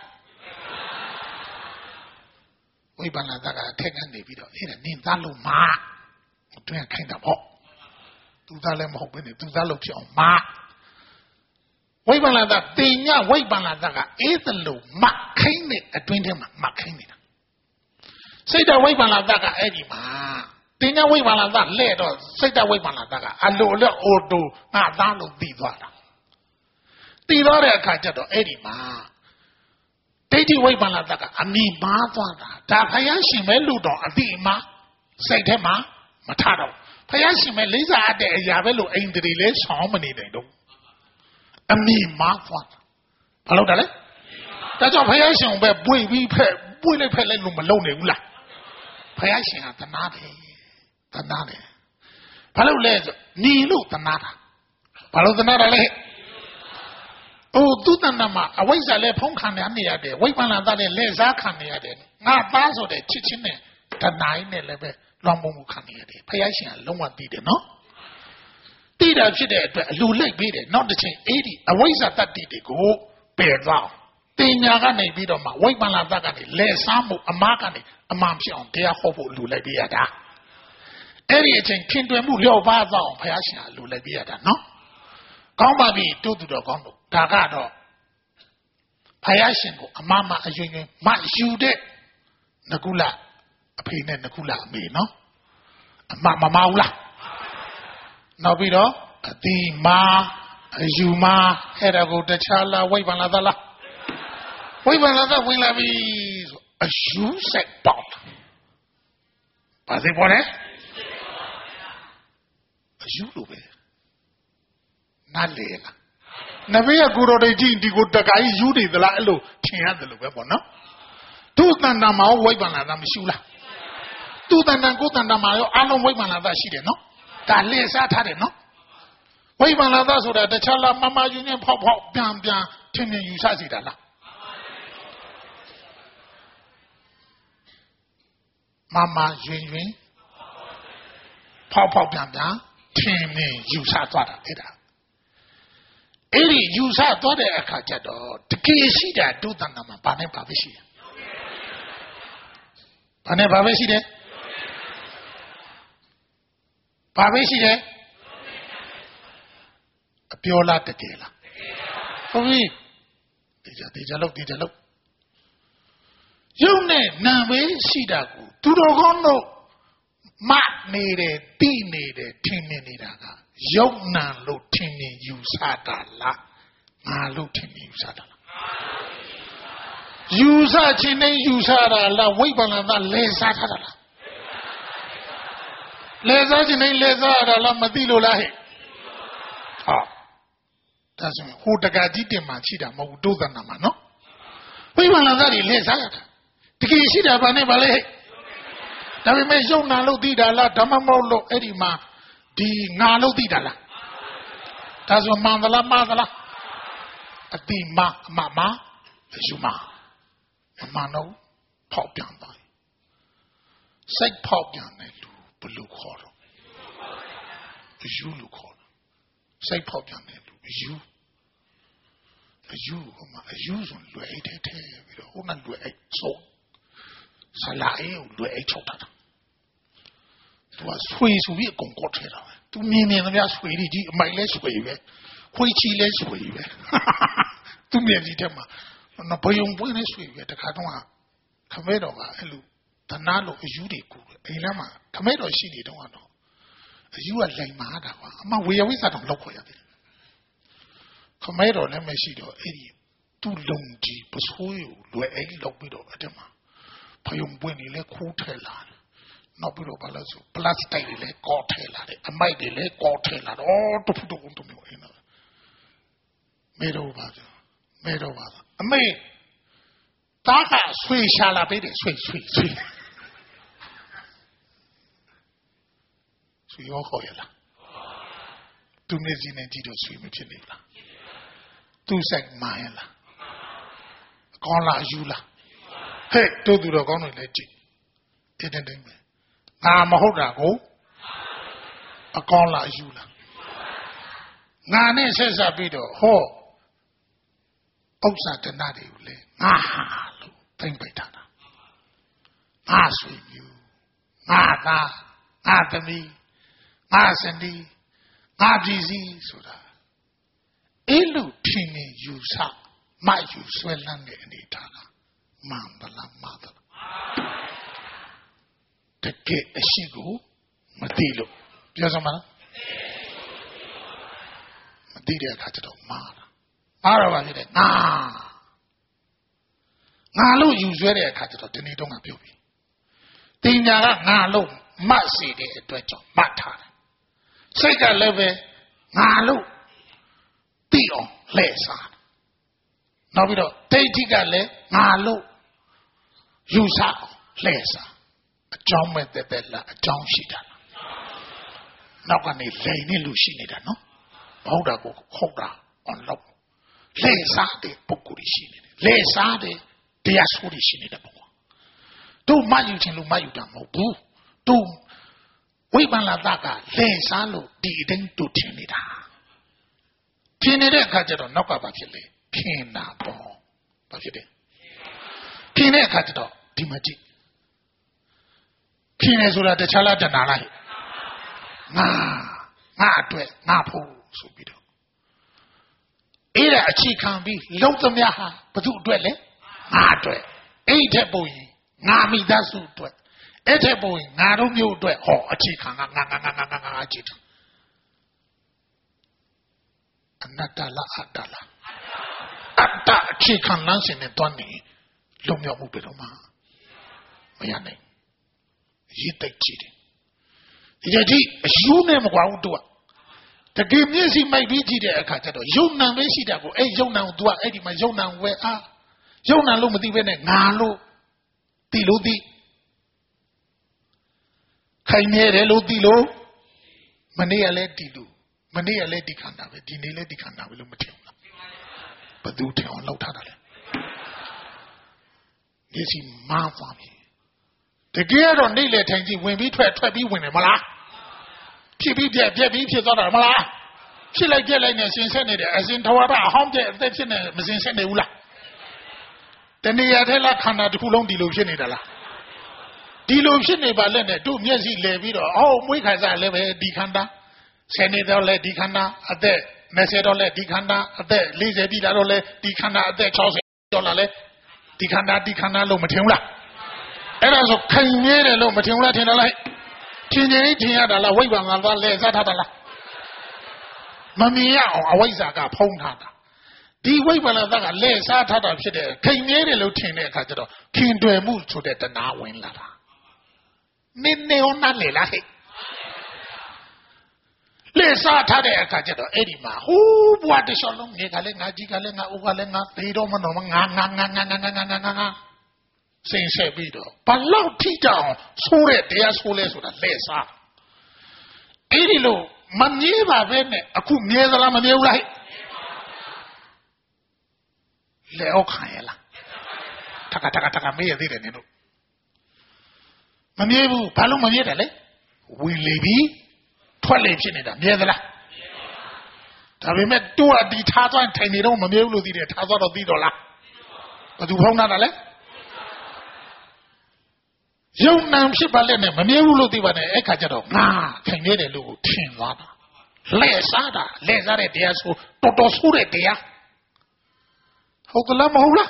ဝိပ္ပန္နသကအထက်ကနေပြီးတော့အဲ့ဒါနင်သားလို့မာတွင်ခိုင်းတာပေါ့သူသားလည်းမဟုတ်ဘဲနဲ့သူသားလို့ဖြစ်အောင်မာဝိပ္ပန္နသတင်ညဝိပ္ပန္နသကအေးသလိုမခိုင်းတဲ့အတွင်းထဲမှာမခိုင်းနေတာစိတ်တဝိပ္ပန္နသကအဲ့ဒီမှာတင်ညဝိပ္ပန္နသလဲ့တော့စိတ်တဝိပ္ပန္နသကအလိုလက်အိုတိုငါသားလို့သိသွားတာသိသွားတဲ့အခါကျတော့အဲ့ဒီမှာဒိဋ္ဌိဝိပ္ပန္နသကအမိမားသွားတာဒါဘုရားရှင်ပဲလို့တော့အတိအမှစိတ်ထဲမှာမထတော့ဘုရားရှင်ပဲလေးစားအပ်တဲ့အရာပဲလို့အိန္ဒြေလဲဆောင်းမနေနိုင်တော့အမိမားသွားတာဘာလို့တာလဲဒါကြောင့်ဘုရားရှင်ပဲပွေပြီးဖက်ပွေလိုက်ဖက်လိုက်လို့မလုံနိုင်ဘူးလားဘုရားရှင်ကသနာတယ်သနာတယ်ဘာလို့လဲဆိုညီလို့သနာတာဘာလို့သနာတာလဲအိုးသူတဏ္ဍမှာအဝိဇ္ဇာလည်းဖုံးခံနေရတယ်ဝိပ္ပန္နသလည်းလက်စားခံနေရတယ်ငါသားဆိုတဲ့ချစ်ချင်းနဲ့တဏှာနဲ့လည်းပဲလွန်မှုမှုခံနေရတယ်ဘုရားရှင်ကလုံးဝသိတယ်နော်သိတာဖြစ်တဲ့အတွက်အလူလိုက်ပြီးတယ်နောက်တစ်ချိန်အေးဒီအဝိဇ္ဇာတတ္တိတွေကိုပယ်သွားတင်ညာကနေပြီးတော့မှဝိပ္ပန္နသကနေလက်စားမှုအမားကနေအမှန်ဖြစ်အောင်တရားဟောဖို့လူလိုက်ပြီးရတာအဲ့ဒီအချိန်ခင်တွယ်မှုလျော့ပါသွားအောင်ဘုရားရှင်ကလူလိုက်ပြီးရတာနော်ကောင်းပါပြီတို့သူတော်ကောင်းတို့ဒါကတော့ဘုရားရှင်ကိုအမမအယွင်ယွင်မယူတဲ့နကုလအဖေနဲ့နကုလအမေနော်အမမမဟုတ်လားနောက်ပြီးတော့အတိမာအယူမာအဲ့ဒါကိုတခြားလားဝိပ္ပန္နသလားဝိပ္ပန္နသဝင်လာပြီဆို a you said pop. But they want it? A you do it. Not later. Never a good old agent, the good guy, you did the lalo, Tia the Lubepo, no? Two Tandama, Waybana, Mishula. Two Tandango Tandamayo, Alon Waybana, she did no? That lays at it, no? Waybana, that's what the Chala Mama Union pop pop, Bian Bian, Timmy, you said it. Mama Union pop pop, Bian Bian, Timmy, you said it. Eri yusa to de akacha do tike shi da do tan na ma ba ne ba be shi ba ne ba be shi de ba be shi de a pyo la tike laဟုတ်ပြီတေချာတေချာလောက်တေချာလောက်ယုံနဲ့နာပဲရှိတာကိုသူတော်ကောင်းတို့မနေတယ်တိနေတယ်ထင်နေနေတာကယုံနာလို့ထင်နေယူဆတာလားငါလို့ထင်နေယူဆတာလားယူဆခြင်းနဲ့ယူဆတာလားဝိပဿနာလဲစားထားတာလားလဲစားခြင်းနဲ့လဲစားတာလားမသိလို့လားဟဲ့ဟာဒါဆိုရင်ဟိုတကကြီးတင်မှရှိတာမဟုတ်ဒုသနာမှာနော်ဝိပဿနာတွေလဲစားရတာတကယ်ရှိတာဘာနဲ့ပါလဲဟဲ့ဒါပေမဲ့ယုံနာလို့သိတာလားဓမ္မမဟုတ်လို့အဲ့ဒီမှာဒီငါလို့သိတာလားဒါဆိုမှန်သလားမှားသလားအတိမအမမယူမအမှန်တော့ဖောက်ပြန်သွားစိတ်ဖောက်ပြန်တယ်လူဘလူခေါ်တော့ယူလူခေါ်စိတ်ဖောက်ပြန်တယ်လူယူယူဟိုမှာယူဆိုလွယ်အိတ်ထဲထဲပြီးတော့ဟိုကလွယ်အိတ်ဆုံးဆလာအေးလွယ်အိတ်ချုပ်တာသူကဆွေဆိုပြီးအကုန်ကောက်ထဲတာပဲသူမြင်မြင်သမျှဆွေတွေကြီးအမိုက်လဲဆွေပဲခွေးချီလဲဆွေပဲသူမြင်ကြီးတဲ့မှာဘယုံပွင့်လဲဆွေပဲတခါတော့ခမဲတော်ကအဲ့လိုတနာလို့အယူတွေကူတယ်အိမ်လမ်းမှာခမဲတော်ရှိနေတော့တော့အယူကလိမ်မာတာကွာအမဝေယဝိသတော်လောက်ခေါ်ရတယ်ခမဲတော်လည်းမရှိတော့အဲ့ဒီသူ့လုံကြီးပစိုးရလွယ်အဲ့ဒီလောက်ပြီးတော့အဲ့ဒီမှာဘယုံပွင့်နေလဲခိုးထဲလာတယ်နောက်ပြီးတော့ဘာလို့ဆိုပလတ်စတစ်တွေလည်းကောက်ထဲလာတယ်အမိုက်တွေလည်းကောက်ထဲလာတော့တဖူတကုန်းတမျိုးအင်းတော့မဲတော့ပါမဲတော့ပါအမေတားကဆွေရှာလာပေးတယ်ဆွေဆွေဆွေဆွေရောခေါ်ရလားသူမျက်စိနဲ့ကြည့်တော့ဆွေမဖြစ်နေဘူးလားသူစိတ်မာရလားကောင်းလားယူလားဟဲ့တို့သူတော်ကောင်းတွေလည်းကြည့်တင်းတင်းတင်းပဲငါမဟုတ်တာကိုအကောင်းလားယူလားငါနဲ့ဆက်ဆက်ပြီးတော့ဟောဥစ္စာတဏှာတွေကိုလေငါဟာလို့သိမ့်ပိတ်တာငါဆွေမျိုးငါသားငါသမီးငါစနီးငါပြည်စည်းဆိုတာအဲ့လိုထင်နေယူဆမယူဆွဲလန်းတဲ့အနေထားလားမှန်ပါလားမှားသလားတကယ်အရှိကိုမသိလို့ပြောစမ်းပါလားမသိတဲ့အခါကျတော့မှားတာမှားတော့ပါဖြစ်တယ်ငါငါလို့ယူဆွဲတဲ့အခါကျတော့ဒီနေ့တော့ငါပြောပြီတင်ညာကငါလို့မှတ်စီတဲ့အတွက်ကြောင့်မှတ်ထားတယ်စိတ်ကလည်းပဲငါလို့သိအောင်လှည့်စားနောက်ပြီးတော့ဒိဋ္ဌိကလည်းငါလို့ယူဆအောင်လှည့်စားအကြောင်းမဲ့တဲ့တဲ့လားအကြောင်းရှိတာလားနောက်ကနေလိန်နေလို့ရှိနေတာနော်မဟုတ်တာကိုဟုတ်တာအောင်လို့လှည့်စားတဲ့ပုဂ္ဂိုလ်ရှိနေတယ်လှည့်စားတဲ့တရားဆိုးရှိနေတဲ့ပုဂ္ဂိုလ်တို့မှယူခြင်းလို့မှယူတာမဟုတ်ဘူးတို့ဝိပဿနာတကလှည့်စားလို့ဒီအတိုင်းတို့ထင်နေတာထင်နေတဲ့အခါကျတော့နောက်ကဘာဖြစ်လဲထင်တာပေါ့ဘာဖြစ်လဲထင်တဲ့အခါကျတော့ဒီမှာကြည့်ထင်တယ်ဆိုတာတခြားလားတဏှာလားငါငါအတွက်ငါဖို့ဆိုပြီးတော့အဲ့ဒါအခြေခံပြီးလုံးသမျှဟာဘသူအတွက်လဲငါအတွက်အဲ့ထက်ပုံရင်ငါမိသားစုအတွက်အဲ့ထက်ပုံရင်ငါတို့မျိုးအတွက်ဟောအခြေခံကငါငါငါငါငါငါအခြေခံအနတ္တလားအတ္တလားအတ္တအခြေခံလမ်းစဉ်နဲ့တွန်းနေလုံမြောက်မှုပဲတော့မှာမရနိုင်ရည်တိုက်ကြည့်တယ်ဒီကြည့်အယူနဲ့မကွာဘူးသူကတကယ်မျက်စိမိုက်ပြီးကြည့်တဲ့အခါကျတော့ယုံနံပဲရှိတာကိုအဲ့ယုံနံကို तू ကအဲ့ဒီမှာယုံနံဝဲအားယုံနံလို့မသိဘဲနဲ့ငါလို့သိလို့သိခိုင်နေတယ်လို့သိလို့မနေ့ကလည်းဒီလို့မနေ့ကလည်းဒီခန္ဓာပဲဒီနေ့လည်းဒီခန္ဓာပဲလို့မထင်ဘူးလားဘယ်သူထင်အောင်လောက်ထားတာလဲမျက်စိမားသွားပြီတကယ်တော့နေ့လေထိုင်ကြည့်ဝင်ပြီးထွက်ထွက်ပြီးဝင်တယ်မလားဖြစ်ပြီးပြက်ပြက်ပြီးဖြစ်သွားတာမလားဖြစ်လိုက်ပြက်လိုက်နဲ့ရှင်ဆက်နေတယ်အစဉ်တော်တာအဟောင်းပြက်အသက်ဖြစ်နေမစင်ဆက်နေဘူးလားတဏှာထဲလားခန္ဓာတစ်ခုလုံးဒီလိုဖြစ်နေတာလားဒီလိုဖြစ်နေပါလက်နဲ့တို့မျက်စိလဲပြီးတော့အော်မွေးခါစားလည်းပဲဒီခန္ဓာဆယ်နှစ်တော့လဲဒီခန္ဓာအသက်နှစ်ဆယ်တော့လဲဒီခန္ဓာအသက်လေးဆယ်ပြည်လာတော့လဲဒီခန္ဓာအသက်၆၀တော့လာလဲဒီခန္ဓာဒီခန္ဓာလို့မထင်ဘူးလားအဲ့ဒါဆိုခိုင်နေတယ်လို့မထင်ဘူးလားထင်တယ်လားထင်နေထင်ရတာလားဝိပ္ပံကသွားလဲစားထားတာလားမမြင်ရအောင်အဝိဇ္ဇာကဖုံးထားတာဒီဝိပ္ပန္နသကလဲစားထားတာဖြစ်တဲ့ခိုင်နေတယ်လို့ထင်တဲ့အခါကျတော့ခင်တွယ်မှုဆိုတဲ့တဏှာဝင်လာတာနင်းနေအောင်နားလေလားဟဲ့လဲစားထားတဲ့အခါကျတော့အဲ့ဒီမှာဟိုးဘွားတလျှောက်လုံးနေကလည်းငါကြီးကလည်းငါဥကလည်းငါသေတော့မတော့ငါငါငါငါငါငါငါငါငါငါစင်ဆက်ပြီးတော့ဘလောက်ထိကြအောင်ဆိုးတဲ့တရားဆိုးလဲဆိုတာလဲစားအဲ့ဒီလိုမမြဲပါပဲနဲ့အခုမြဲသလားမမြဲဘူးလားဟဲ့လဲအောက်ခံရလားတကတကတကမေးရသေးတယ်နင်တို့မမြဲဘူးဘာလို့မမြဲတယ်လဲဝင်လေပြီထွက်လေဖြစ်နေတာမြဲသလားဒါပေမဲ့တူအတီထားသွားထိုင်နေတော့မမြဲဘူးလို့သိတယ်ထားသွားတော့သိတော့လားဘယ်သူဖုံးတာလဲယုံနံဖြစ်ပါလက်နဲ့မမြဲဘူးလို့သိပါနဲ့အဲ့ခါကျတော့ငါထိုင်နေတယ်လို့ထင်သွားတာလဲစားတာလဲစားတဲ့တရားဆိုတော်တော်ဆိုးတဲ့တရားဟုတ်ကလားမဟုတ်လား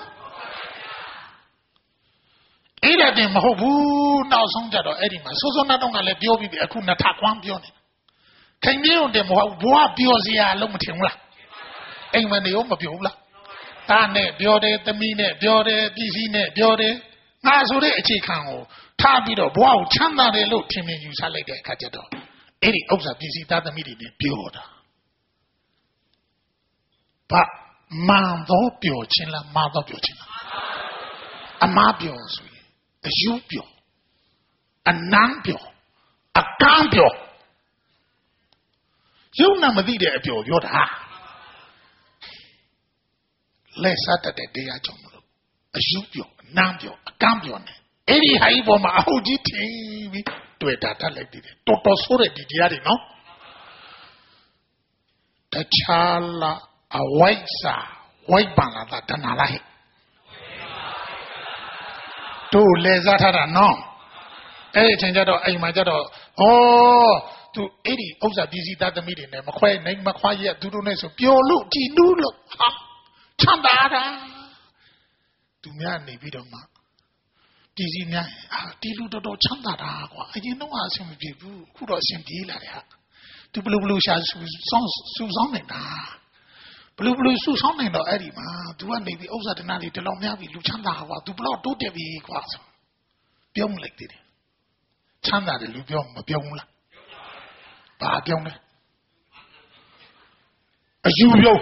အဲ့ဒါတင်မဟုတ်ဘူးနောက်ဆုံးကြတော့အဲ့ဒီမှာစိုးစိုးနာတော့ကလည်းပြောပြီးပြီအခုနှစ်ထပ်ကွမ်းပြောနေခိုင်နေုံတယ်မဟုတ်ဘွားပြောစရာလုံးမထင်ဘူးလားအိမ်မနေရောမပြောဘူးလားတာနဲ့ပြောတယ်သမီးနဲ့ပြောတယ်ပြည်စည်းနဲ့ပြောတယ်ငါဆိုတဲ့အခြေခံကိုထားပြီးတော့ဘွားကိုချမ်းသာတယ်လို့ထင်မြင်ယူဆလိုက်တဲ့အခါကျတော့အဲ့ဒီဥစ္စာပြည်စည်းသားသမီးတွေနဲ့ပြောတာဘာမှန်တော့ပြောချင်းလားမှားတော့ပြောချင်းလားအမှားပြောဆိုရင်အယူပြောအနမ်းပြောအကန်းပြောယုံနာမသိတဲ့အပြောပြောတာလက်စားတတ်တဲ့တရားကြောင့်မလို့အယူပြောအနမ်းပြောအကန်းပြောနေအဲ့ဒီဟာကြီးပေါ်မှာအဟုတ်ကြီးထင်ပြီးတွေ့တာတတ်လိုက်တယ်တော်တော်ဆိုးတဲ့ဒီတရားတွေနော်တခြားလားအဝိဇ္ဇာဝိပ္ပန္နသတဏှာလားဟဲ့တို့လဲစားထားတာနော်အဲ့ဒီအချိန်ကျတော့အိမ်မှာကျတော့ဩသူအဲ့ဒီဥစ္စာပြည်စည်းသားသမီးတွေနဲ့မခွဲနိုင်မခွာရက်သူတို့နဲ့ဆိုပျော်လို့ကြည်နူးလို့ဟာချမ်းသာတာသူများနေပြီးတော့မှပြည်စည်းများဟာဒီလူတော်တော်ချမ်းသာတာကွာအရင်တော့အဆင်မပြေဘူးအခုတော့အဆင်ပြေလာတယ်ဟာသူဘလူဘလူရှာဆူဆောင်းဆူဆောင်းနေတာဘလူဘလူဆူဆောင်းနေတော့အဲ့ဒီမှာသူကနေပြီးဥစ္စာတနာလေးတလောင်များပြီးလူချမ်းသာကွာသူဘလောက်တိုးတက်ပြီကွာဆိုပြောမလိုက်သေးတယ်ချမ်းသာတယ်လူပြောမပြောဘူးလားဘာပြောလဲအယူပြော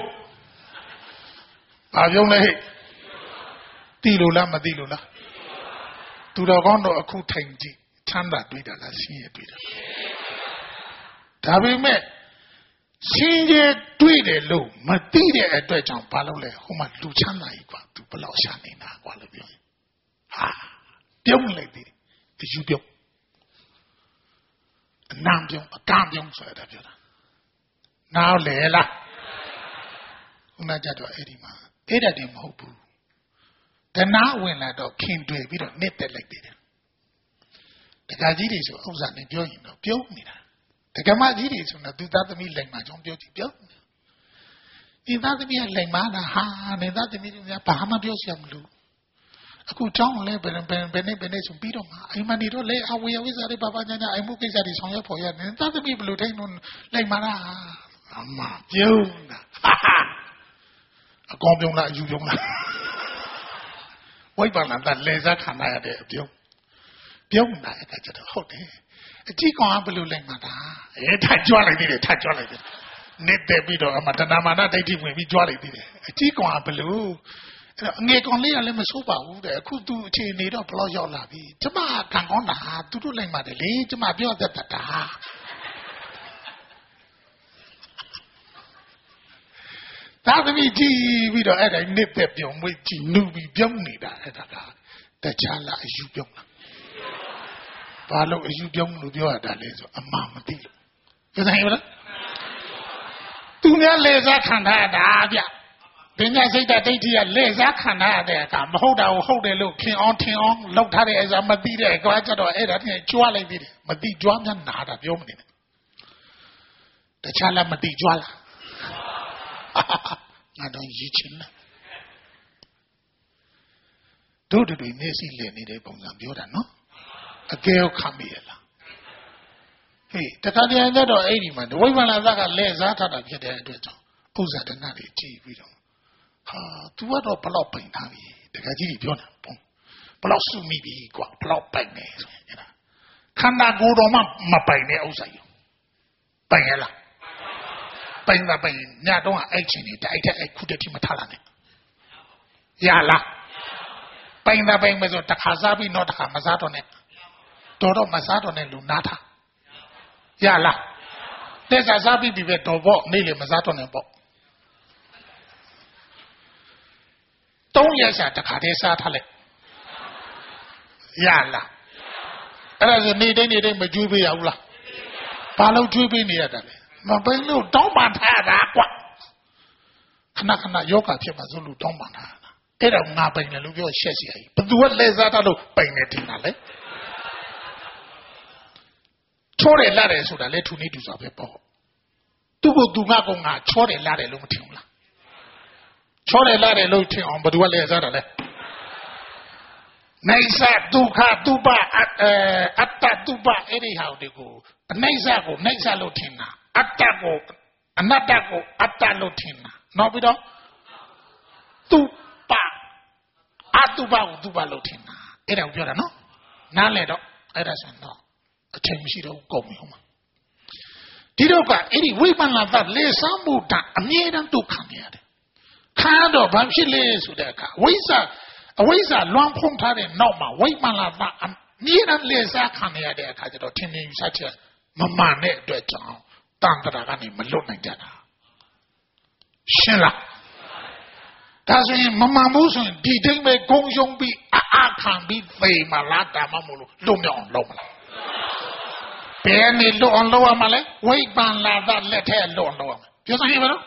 ဘာပြောလဲဟဲ့သိလို့လားမသိလို့လားသူတော်ကောင်းတော့အခုထိုင်ကြည့်ချမ်းသာတွေ့တာလားဆင်းရဲတွေ့တာဒါပေမဲ့ဆင်းရဲတွေ့တယ်လို့မသိတဲ့အတွက်ကြောင့်ဘာလို့လဲဟိုမှာလူချမ်းသာကြီးကွာသူဘလောက်ရှာနေတာကွာလို့ပြောရင်ဟာပြုံးလိုက်သေးတယ်အယူပြောအနံပြုံးအကံပြုံးဆိုတာပြောတာနားလေလားခုနကြတော့အဲ့ဒီမှာအဲ့ဒါတည်းမဟုတ်ဘူးတဏှာဝင်လာတော့ခင်တွေ့ပြီးတော့နှစ်သက်လိုက်သေးတယ်တက္ကကြီးတွေဆိုဥစ္စာနဲ့ပြောရင်တော့ပြုံးနေတာတက္ကမကြီးတွေဆိုတော့သူသားသမီးလိမ်မာကြောင်းပြောကြည့်ပြုံးဒီသားသမီးကလိမ်မာတာဟာနေသားသမီးတွေကဘာမှပြောစရာမလိုအခုတောင်းလဲဘယ်ဘယ်ဘယ်နဲ့ဘယ်နဲ့ဆိုပြီးတော့မှအိမ်မနေတော့လေအဝေယဝိဇ္ဇာတွေဘာဘာညာညာအိမ်မှုကိစ္စတွေဆောင်ရွက်ဖို့ရတယ်သားသမီးဘယ်လိုထိုင်လို့လိမ်မာတာအမပြုံးတာအကောင်ပြုံးလားအယူပြုံးလားဝိပ္ပန္နတလဲစားခံရတဲ့အပြုံးပြုံးတာအခါကျတော့ဟုတ်တယ်အကြီးကောင်ကဘယ်လိုလဲမှာဒါအဲထကြွလိုက်သေးတယ်ထကြွလိုက်တယ်နေတဲ့ပြီးတော့အမတဏမာနဒိဋ္ဌိဝင်ပြီးကြွလိုက်သေးတယ်အကြီးကောင်ကဘယ်လိုအဲ့တော့အငယ်ကောင်လေးကလည်းမဆိုးပါဘူးတဲ့အခုသူအခြေအနေတော့ဘလောက်ရောက်လာပြီကျမကံကောင်းတာသူတို့လိုက်မှာတယ်လေကျမပြောတတ်တာဒါသမီးကြည့်ပြီးတော့အဲ့ဒါနေတဲ့ပြုံမွေးကြည့်နူပြီးပြုံးနေတာအဲ့ဒါကတခြားလားအယူပြုံးလားဘာလို့အယူပြုံးလို့ပြောရတာလဲဆိုအမှန်မသိလို့ပြောနိုင်မလားသူများလေစားခံထားတာဗျပညာစိတ်ဓာတ်ဒိဋ္ဌိကလေစားခံထားရတဲ့အခါမဟုတ်တာကိုဟုတ်တယ်လို့ခင်အောင်ထင်အောင်လောက်ထားတဲ့အစားမသိတဲ့ကွာကျတော့အဲ့ဒါတည်းကြွားလိုက်သေးတယ်မသိကြွားများနာတာပြောမနေနဲ့တခြားလားမသိကြွားလားငါတော့ရည်ချင်းလားတို့တွေမျက်စိလည်နေတဲ့ပုံစံပြောတာနော်အကဲခမ်းမိရလားဟေးတခါတည်းကတော့အဲ့ဒီမှာဝိပ္ပန္နသကလက်စားထားတာဖြစ်တဲ့အတွက်ကြောင့်ဥစ္စာတဏ္ဍတွေကြည့်ပြီးတော့ဟာ तू ကတော့ဘလောက်ပိန်ထားပြီတခါကြီးပြောတာပုံဘလောက်စုမိပြီကွာဘလောက်ပိန်နေဆိုရင်အဲ့ဒါခန္ဓာကိုယ်တော်မှမပိန်တဲ့ဥစ္စာယူပိန်ရလားပိန်တာပိန်ညတော့အဲ့ချင်းနေတိုက်တဲ့အဲ့ခုတည်းထိမထားလာနဲ့ရလားပိန်တာပိန်မယ်ဆိုတခါစားပြီးတော့တခါမစားတော့နဲ့တော်တော့မစားတော့နဲ့လူနားထားရလားတဲ့စားစားပြီးပြီပဲတော်ပေါ့နေ့လေမစားတော့နဲ့ပေါ့သုံးရက်စာတခါတည်းစားထားလိုက်ရလားအဲ့ဒါဆိုနေတိုင်းနေတိုင်းမကျွေးပေးရဘူးလားဘာလို့ကျွေးပေးနေရတာလဲမပိန်လို့တောင်းပန်ထားတာကွာခဏခဏယောဂဖြစ်မှာဆိုလို့တောင်းပန်ထားတာအဲ့တော့ငါပိန်တယ်လို့ပြောရှက်စီရည်ဘသူကလဲစားတာလို့ပိန်နေတင်တာလဲချောတယ်လာတယ်ဆိုတာလေထူနေတူစွာပဲပေါ့သူ့ကိုသူငါကောင်ငါချောတယ်လာတယ်လို့မထင်ဘူးလားချောတယ်လာတယ်လို့ထင်အောင်ဘသူကလဲစားတာလဲနိုင်စဒုက္ခတုပအတ္တတုပအဲ့ဒီဟာတွေကိုအနိုင်စကိုနိုင်စလို့ထင်တာအတ္တကိုအနတ္တကိုအတ္တလို့ထင်တာနောက်ပြီးတော့တုပအတုပကိုတုပလို့ထင်တာအဲ့ဒါကိုပြောတာနော်နားလဲတော့အဲ့ဒါဆိုတော့အချိန်မရှိတော့ကုန်ပြီဟုတ်မှာဒီတော့ကအဲ့ဒီဝိပဿနာသလေဆမ်းမှုတအမြဲတမ်းဒုက္ခနေရတယ်ခါတော့ဘာဖြစ်လဲဆိုတဲ့အခါဝိဇ္ဇာအဝိဇ္ဇာလွန်ဖုံးထားတဲ့နောက်မှာဝိပဿနာသအမြဲတမ်းလေစားခံရတဲ့အခါကျတော့ထင်မြင်ယူဆချက်မမှန်တဲ့အတွက်ကြောင့်တန်တရာကနေမလွတ်နိုင်ကြတာရှင်းလားဒါဆိုရင်မမှန်ဘူးဆိုရင်ဒီတိတ်ပဲဂုံယုံပြီးအာခံပြီးသေမလားတာမမို့လို့လွတ်မြောက်အောင်လုပ်မလားဘယ်နေလွတ်အောင်လုပ်ရမှာလဲဝိပဿနာသလက်ထဲလွတ်အောင်လုပ်ရမှာပြောစမ်းရပါတော့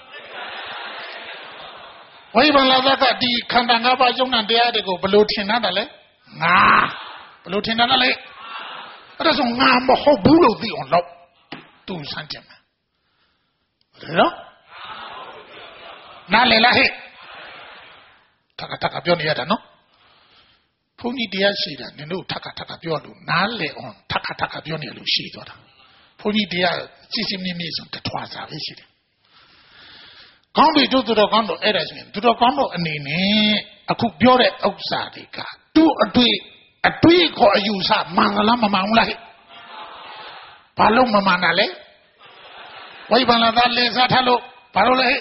ဝိပဿနာသကဒီခန္ဓာ၅ပါးယုံနာတရားတွေကိုဘယ်လိုထင်တာလဲငါဘယ်လိုထင်တာလဲအဲ့ဒါဆိုငါမဟုတ်ဘူးလို့သိအောင်လုပ်သူစမ်းကြည့်မယ်နော်နားလေလားဟဲ့ထပ်ထပ်ပြောနေရတာနော်ဘုန်းကြီးတရားရှိတာနင်တို့ထပ်ထပ်ပြောလို့နားလေအောင်ထပ်ထပ်ပြောနေလို့ရှိသွားတာဘုန်းကြီးတရားကြည်စင်းမြင့်မြင့်ဆိုတထွားစားပဲရှိတယ်ကောင်းပြီတို့တို့ကောင်းတော့အဲ့ဒါဆိုရင်တို့ကောင်းတော့အနေနဲ့အခုပြောတဲ့ဥစ္စာတွေကသူ့အတွေ့အတွေ့ခေါ်အယူဆမှန်လားမမှန်ဘူးလားဟဲ့ဘာလို့မမှန်တာလဲဝိပဿနာသားလေစားထားလို့ဘာလို့လဲဟဲ့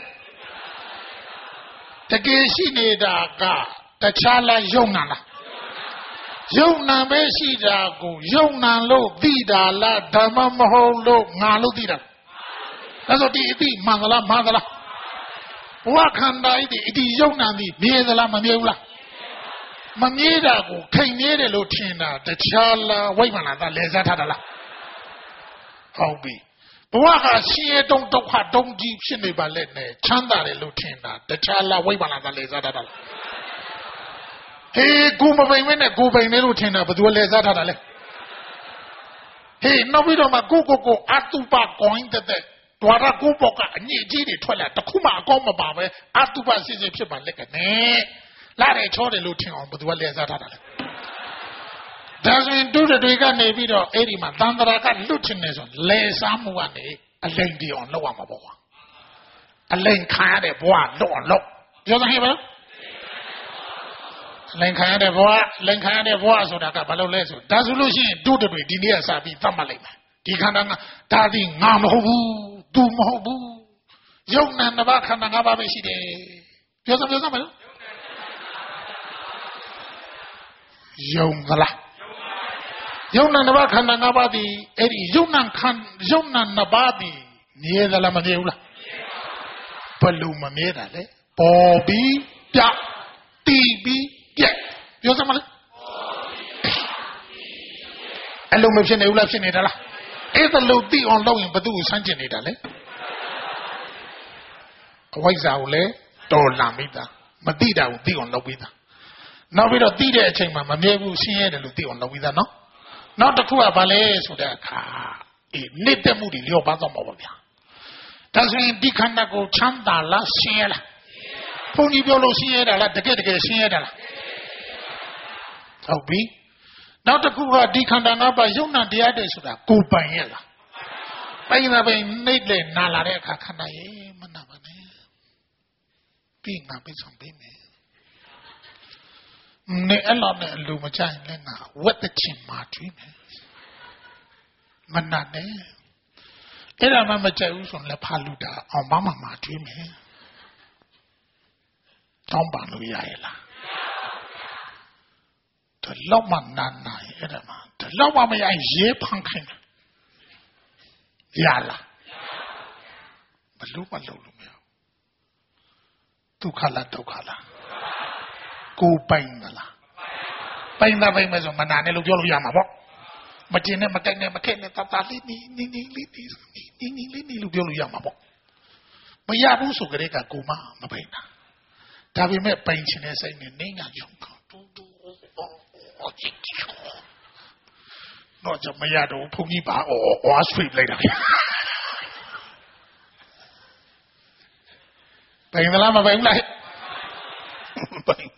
တကယ်ရှိနေတာကတခြားလားယုံနာလားယုံနာပဲရှိတာကိုယုံနာလို့သိတာလားဓမ္မမဟုတ်လို့ငါလို့သိတာဒါဆိုဒီအသိမှန်သလားမှားသလားဘဝခန္ဓာဤဒီအဒီယုံနာသည်မြဲသလားမမြဲဘူးလားမမြဲတာကိုခိန်မြဲတယ်လို့ထင်တာတခြားလားဝိပဿနာသားလဲစားထားတာလားဟုတ်ပြီဘဝကရှင်ရတုံဒုက္ခတုံကြီးဖြစ်နေပါလက်နဲ့ချမ်းသာတယ်လို့ထင်တာတခြားလားဝိပဿနာသားလဲစားထားတာလားဟေးကိုမပိန်မဲနဲ့ကိုပိန်နေလို့ထင်တာဘယ်သူလဲစားထားတာလဲဟေးနောက်ပြီးတော့မှကိုကိုကိုအတုပကောင်းတဲ့တဲ့တွာရကိုပေါကအညစ်အကြေးတွေထွက်လာတခုမှအကောင်းမပါပဲအတုပစစ်စစ်ဖြစ်ပါလက်ကနေလာတယ်ချောတယ်လို့ထင်အောင်ဘယ်သူလဲစားထားတာလဲဒါဆိုရင်တို့တွေကနေပြီးတော့အဲ့ဒီမှာတန်တရာကလွတ်ချင်နေဆိုလဲစားမှုကနေအလိန်တီအောင်လောက်ရမှာပေါ့ကွာအလိန်ခါရတဲ့ဘဝလွတ်အောင်လုပ်ပြောစမ်းဟဲ့ပါလားလင်ခံရတဲ့ဘဝလင်ခံရတဲ့ဘဝဆိုတာကဘာလို့လဲဆိုဒါဆိုလို့ရှိရင်တို့တွေဒီနေ့ကစပြီးသတ်မှတ်လိုက်မယ်ဒီခန္ဓာကဒါသည်ငါမဟုတ်ဘူးသူမဟုတ်ဘူးယုံနာနှစ်ပါးခန္ဓာ၅ပါးပဲရှိတယ်ပြောစမ်းပြောစမ်းမလို့ယုံကလားယုံနာနှစ်ပါးခန္ဓာ၅ပါးသည်အဲ့ဒီယုံနာခန္ယုံနာနှစ်ပါးသည်မြဲသလားမမြဲဘူးလားဘယ်လိုမမြဲတာလဲပေါ်ပြီးပြတီးပြီးပြက်ပြောစမ်းမလို့အဲ့လိုမဖြစ်နေဘူးလားဖြစ်နေတာလားအဲ့ဒါလို့သိအောင်လုပ်ရင်ဘသူ့ကိုစမ်းကျင်နေတာလဲအဝိဇ္ဇာကိုလည်းတော်လာမိတာမသိတာကိုသိအောင်လုပ်ပြီးသားနောက်ပြီးတော့သိတဲ့အချိန်မှာမမြဲဘူးရှင်းရတယ်လို့သိအောင်လုပ်ပြီးသားနော်နောက်တစ်ခုကဘာလဲဆိုတဲ့အခါအေးနှစ်သက်မှုတွေလျော့ပါတော့မှာပါဗျာဒါဆိုရင်ဒီခန္ဓာကိုချမ်းသာလားရှင်းရလားဘုန်းကြီးပြောလို့ရှင်းရတာလားတကယ်တကယ်ရှင်းရတာလားဟုတ်ပြီနောက်တစ်ခုကဒီခန္ဓာ၅ပါးယုံနာတရားတွေဆိုတာကိုယ်ပိုင်ရလားပိုင်တာပိုင်နှိမ့်လေနာလာတဲ့အခါခန္ဓာရဲ့မနာပါနဲ့ပြီးငါပြဆောင်ပေးမယ်နေအဲ့လိုနဲ့လူမချိုင်လဲငါဝတ်တဲ့ချင်းမှာကျွေးမယ်မနာနဲ့အဲ့ဒါမှမကြိုက်ဘူးဆိုရင်လည်းဖာလူတာအောင်မမမှာကျွေးမယ်တောင်းပန်လို့ရရဲ့လားတလောက်မှနာနာရဲ့အဲ့ဒါမှတလောက်မှမရရေဖန်ခိုင်းရလားဘလို့မလုပ်လို့မရဒုက္ခလားဒုက္ခလားကိုပိုင်မလားပိုင်တာပိုင်မယ်ဆိုမနာနဲ့လို့ပြောလို့ရမှာပေါ့မကျင်နဲ့မကြိုက်နဲ့မခက်နဲ့တတလေးနီးနီးနီးလေးနီးနီးနီးလေးနီးလို့ပြောလို့ရမှာပေါ့မရဘူးဆိုကြတဲ့ကကိုမမပိုင်တာဒါပေမဲ့ပိုင်ချင်တဲ့စိတ်နဲ့နေငါယုံတော့တူတူတော့ကြမရတော့ဘုန်းကြီးပါအော်ဝါဆွေးလိုက်တာပိုင်မလားမပိုင်ဘူးလားပိုင်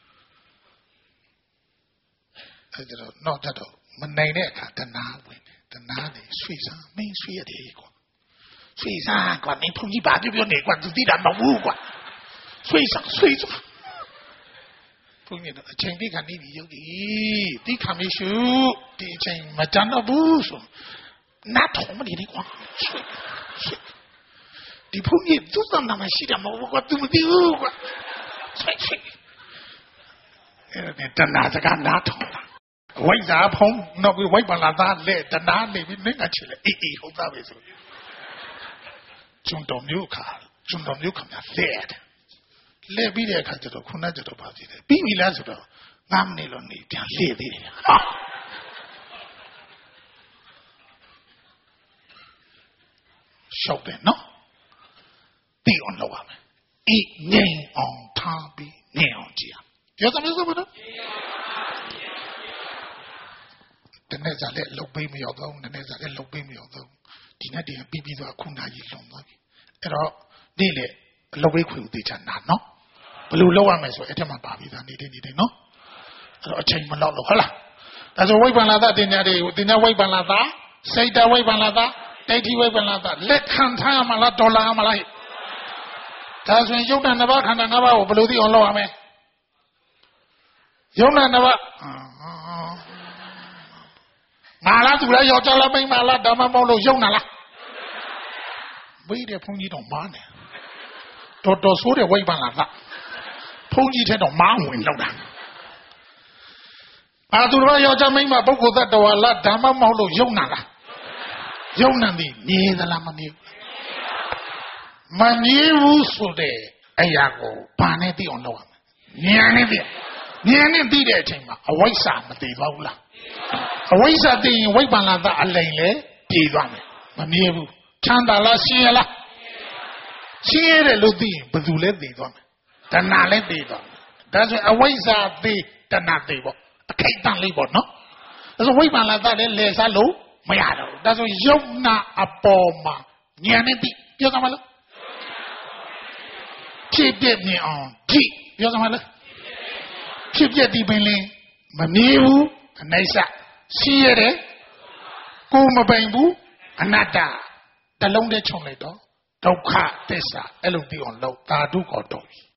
အဲ့ဒါတော့တော့မနိုင်တဲ့အခါတဏှာဝင်တယ်တဏှာနေဆွေးစားမင်းဆွေးရတယ်ကွာဆွေးစားကွာမင်းဘုန်းကြီးဘာပြောပြောနေကွာသူသိတာမဟုတ်ဘူးကွာဆွေးစားဆွေးစားဘုန်းကြီးတော့အချိန်တိခါနေပြီရုပ်ဒီတိခါမရှိဒီအချိန်မတန်တော့ဘူးဆိုနတ်တော်မနေနေကွာဒီဘုန်းကြီးသူ့သမမရှိတာမဟုတ်ဘူးကွာသူမသိဘူးကွာဆွေးဆွေးအဲ့ဒါနဲ့တဏှာစကားနားထောင်တာဝိဇ္ဇာဖုံးနောက်ပြီးဝိပ္ပလာသားလက်တဏှာနေပြီးမင်းကချစ်လေအေးအေးဟုတ်သားပဲဆိုကျွန်းတော်မျိုးခါကျွန်းတော်မျိုးခါများလက်လက်ပြီးတဲ့အခါကျတော့ခုနကကျတော့ပါသေးတယ်ပြီးပြီလားဆိုတော့ငါးမိနစ်လောက်နေပြန်လေ့သေးတယ်ဟာရှောက်တယ်နော်သိအောင်လုပ်ရမယ်အေးငြိမ်အောင်ထားပြီးငြိမ်အောင်ကြည့်ရပြောသမျိုးစမနော်တနေ့စားလက်လုတ်ပေးမရောက်တော့နည်းနည်းစားလက်လုတ်ပေးမရောက်တော့ဒီနေ့တည်းပြီးပြီးတော့ခုနာကြီးလုံသွားပြီအဲ့တော့နေ့လေလုတ်ပေးခွေဦးသေးချာနာနော်ဘယ်လိုလုပ်ရမလဲဆိုအဲ့ထက်မှပါပြီးသားနေနေနေနော်အဲ့တော့အချိန်မလောက်လို့ဟုတ်လားဒါဆိုဝိပ္ပန္နသတင်ညာတွေကိုတင်ညာဝိပ္ပန္နသစိတ်တဝိပ္ပန္နသဒိဋ္ဌိဝိပ္ပန္နသလက်ခံထားမှလားဒေါ်လာမှလားဒါဆိုရင်ယုတ်တန်နှစ်ပါးခန္ဓာ၅ပါးကိုဘယ်လိုသိအောင်လုပ်ရမလဲယုတ်တန်နှစ်ပါးငါလားသူလားယောက်ျားလားမိန်းမလားဒါမှမဟုတ်လို့ယုံနာလားဘိတဲ့ဘုန်းကြီးတော့မားနေတော်တော်ဆိုးတဲ့ဝိပ္ပန္နသဘုန်းကြီးထဲတော့မားဝင်လောက်တာအာသူတော်ယောက်ျားမိန်းမပုဂ္ဂိုလ်သတ္တဝါလားဒါမှမဟုတ်လို့ယုံနာလားယုံနာသည်နေသလားမနေမနေဘူးဆိုတဲ့အရာကိုဘာနဲ့သိအောင်လုပ်ရမလဲဉာဏ်နဲ့သိဉာဏ်နဲ့သိတဲ့အချိန်မှာအဝိဇ္ဇာမသိပါဘူးလားအဝိဇ္ဇာသိရင်ဝိပ္ပန္နသအလိမ်လေပြေးသွားမယ်မမြဲဘူးချမ်းသာလားရှင်းရလားရှင်းရတယ်လို့သိရင်ဘယ်သူလဲသိသွားမယ်တဏှာလည်းသိသွားမယ်ဒါဆိုအဝိဇ္ဇာသိတဏှာသိပေါ့အခိတ်တန်လေးပေါ့နော်ဒါဆိုဝိပ္ပန္နသလည်းလဲစားလို့မရတော့ဘူးဒါဆိုယုံနာအပေါ်မှာဉာဏ်နဲ့သိပြောသမှာလားဖြစ်ပြမြင်အောင်ကြည့်ပြောသမှာလားဖြစ်ပြဒီပင်လင်းမမြဲဘူးအနိစ္စရှိရတယ်ကိုမပိုင်ဘူးအနတ္တတလုံးတည်းခြုံလိုက်တော့ဒုက္ခသစ္စာအဲ့လိုသိအောင်လုပ်သာဓုကောတော်ပြီ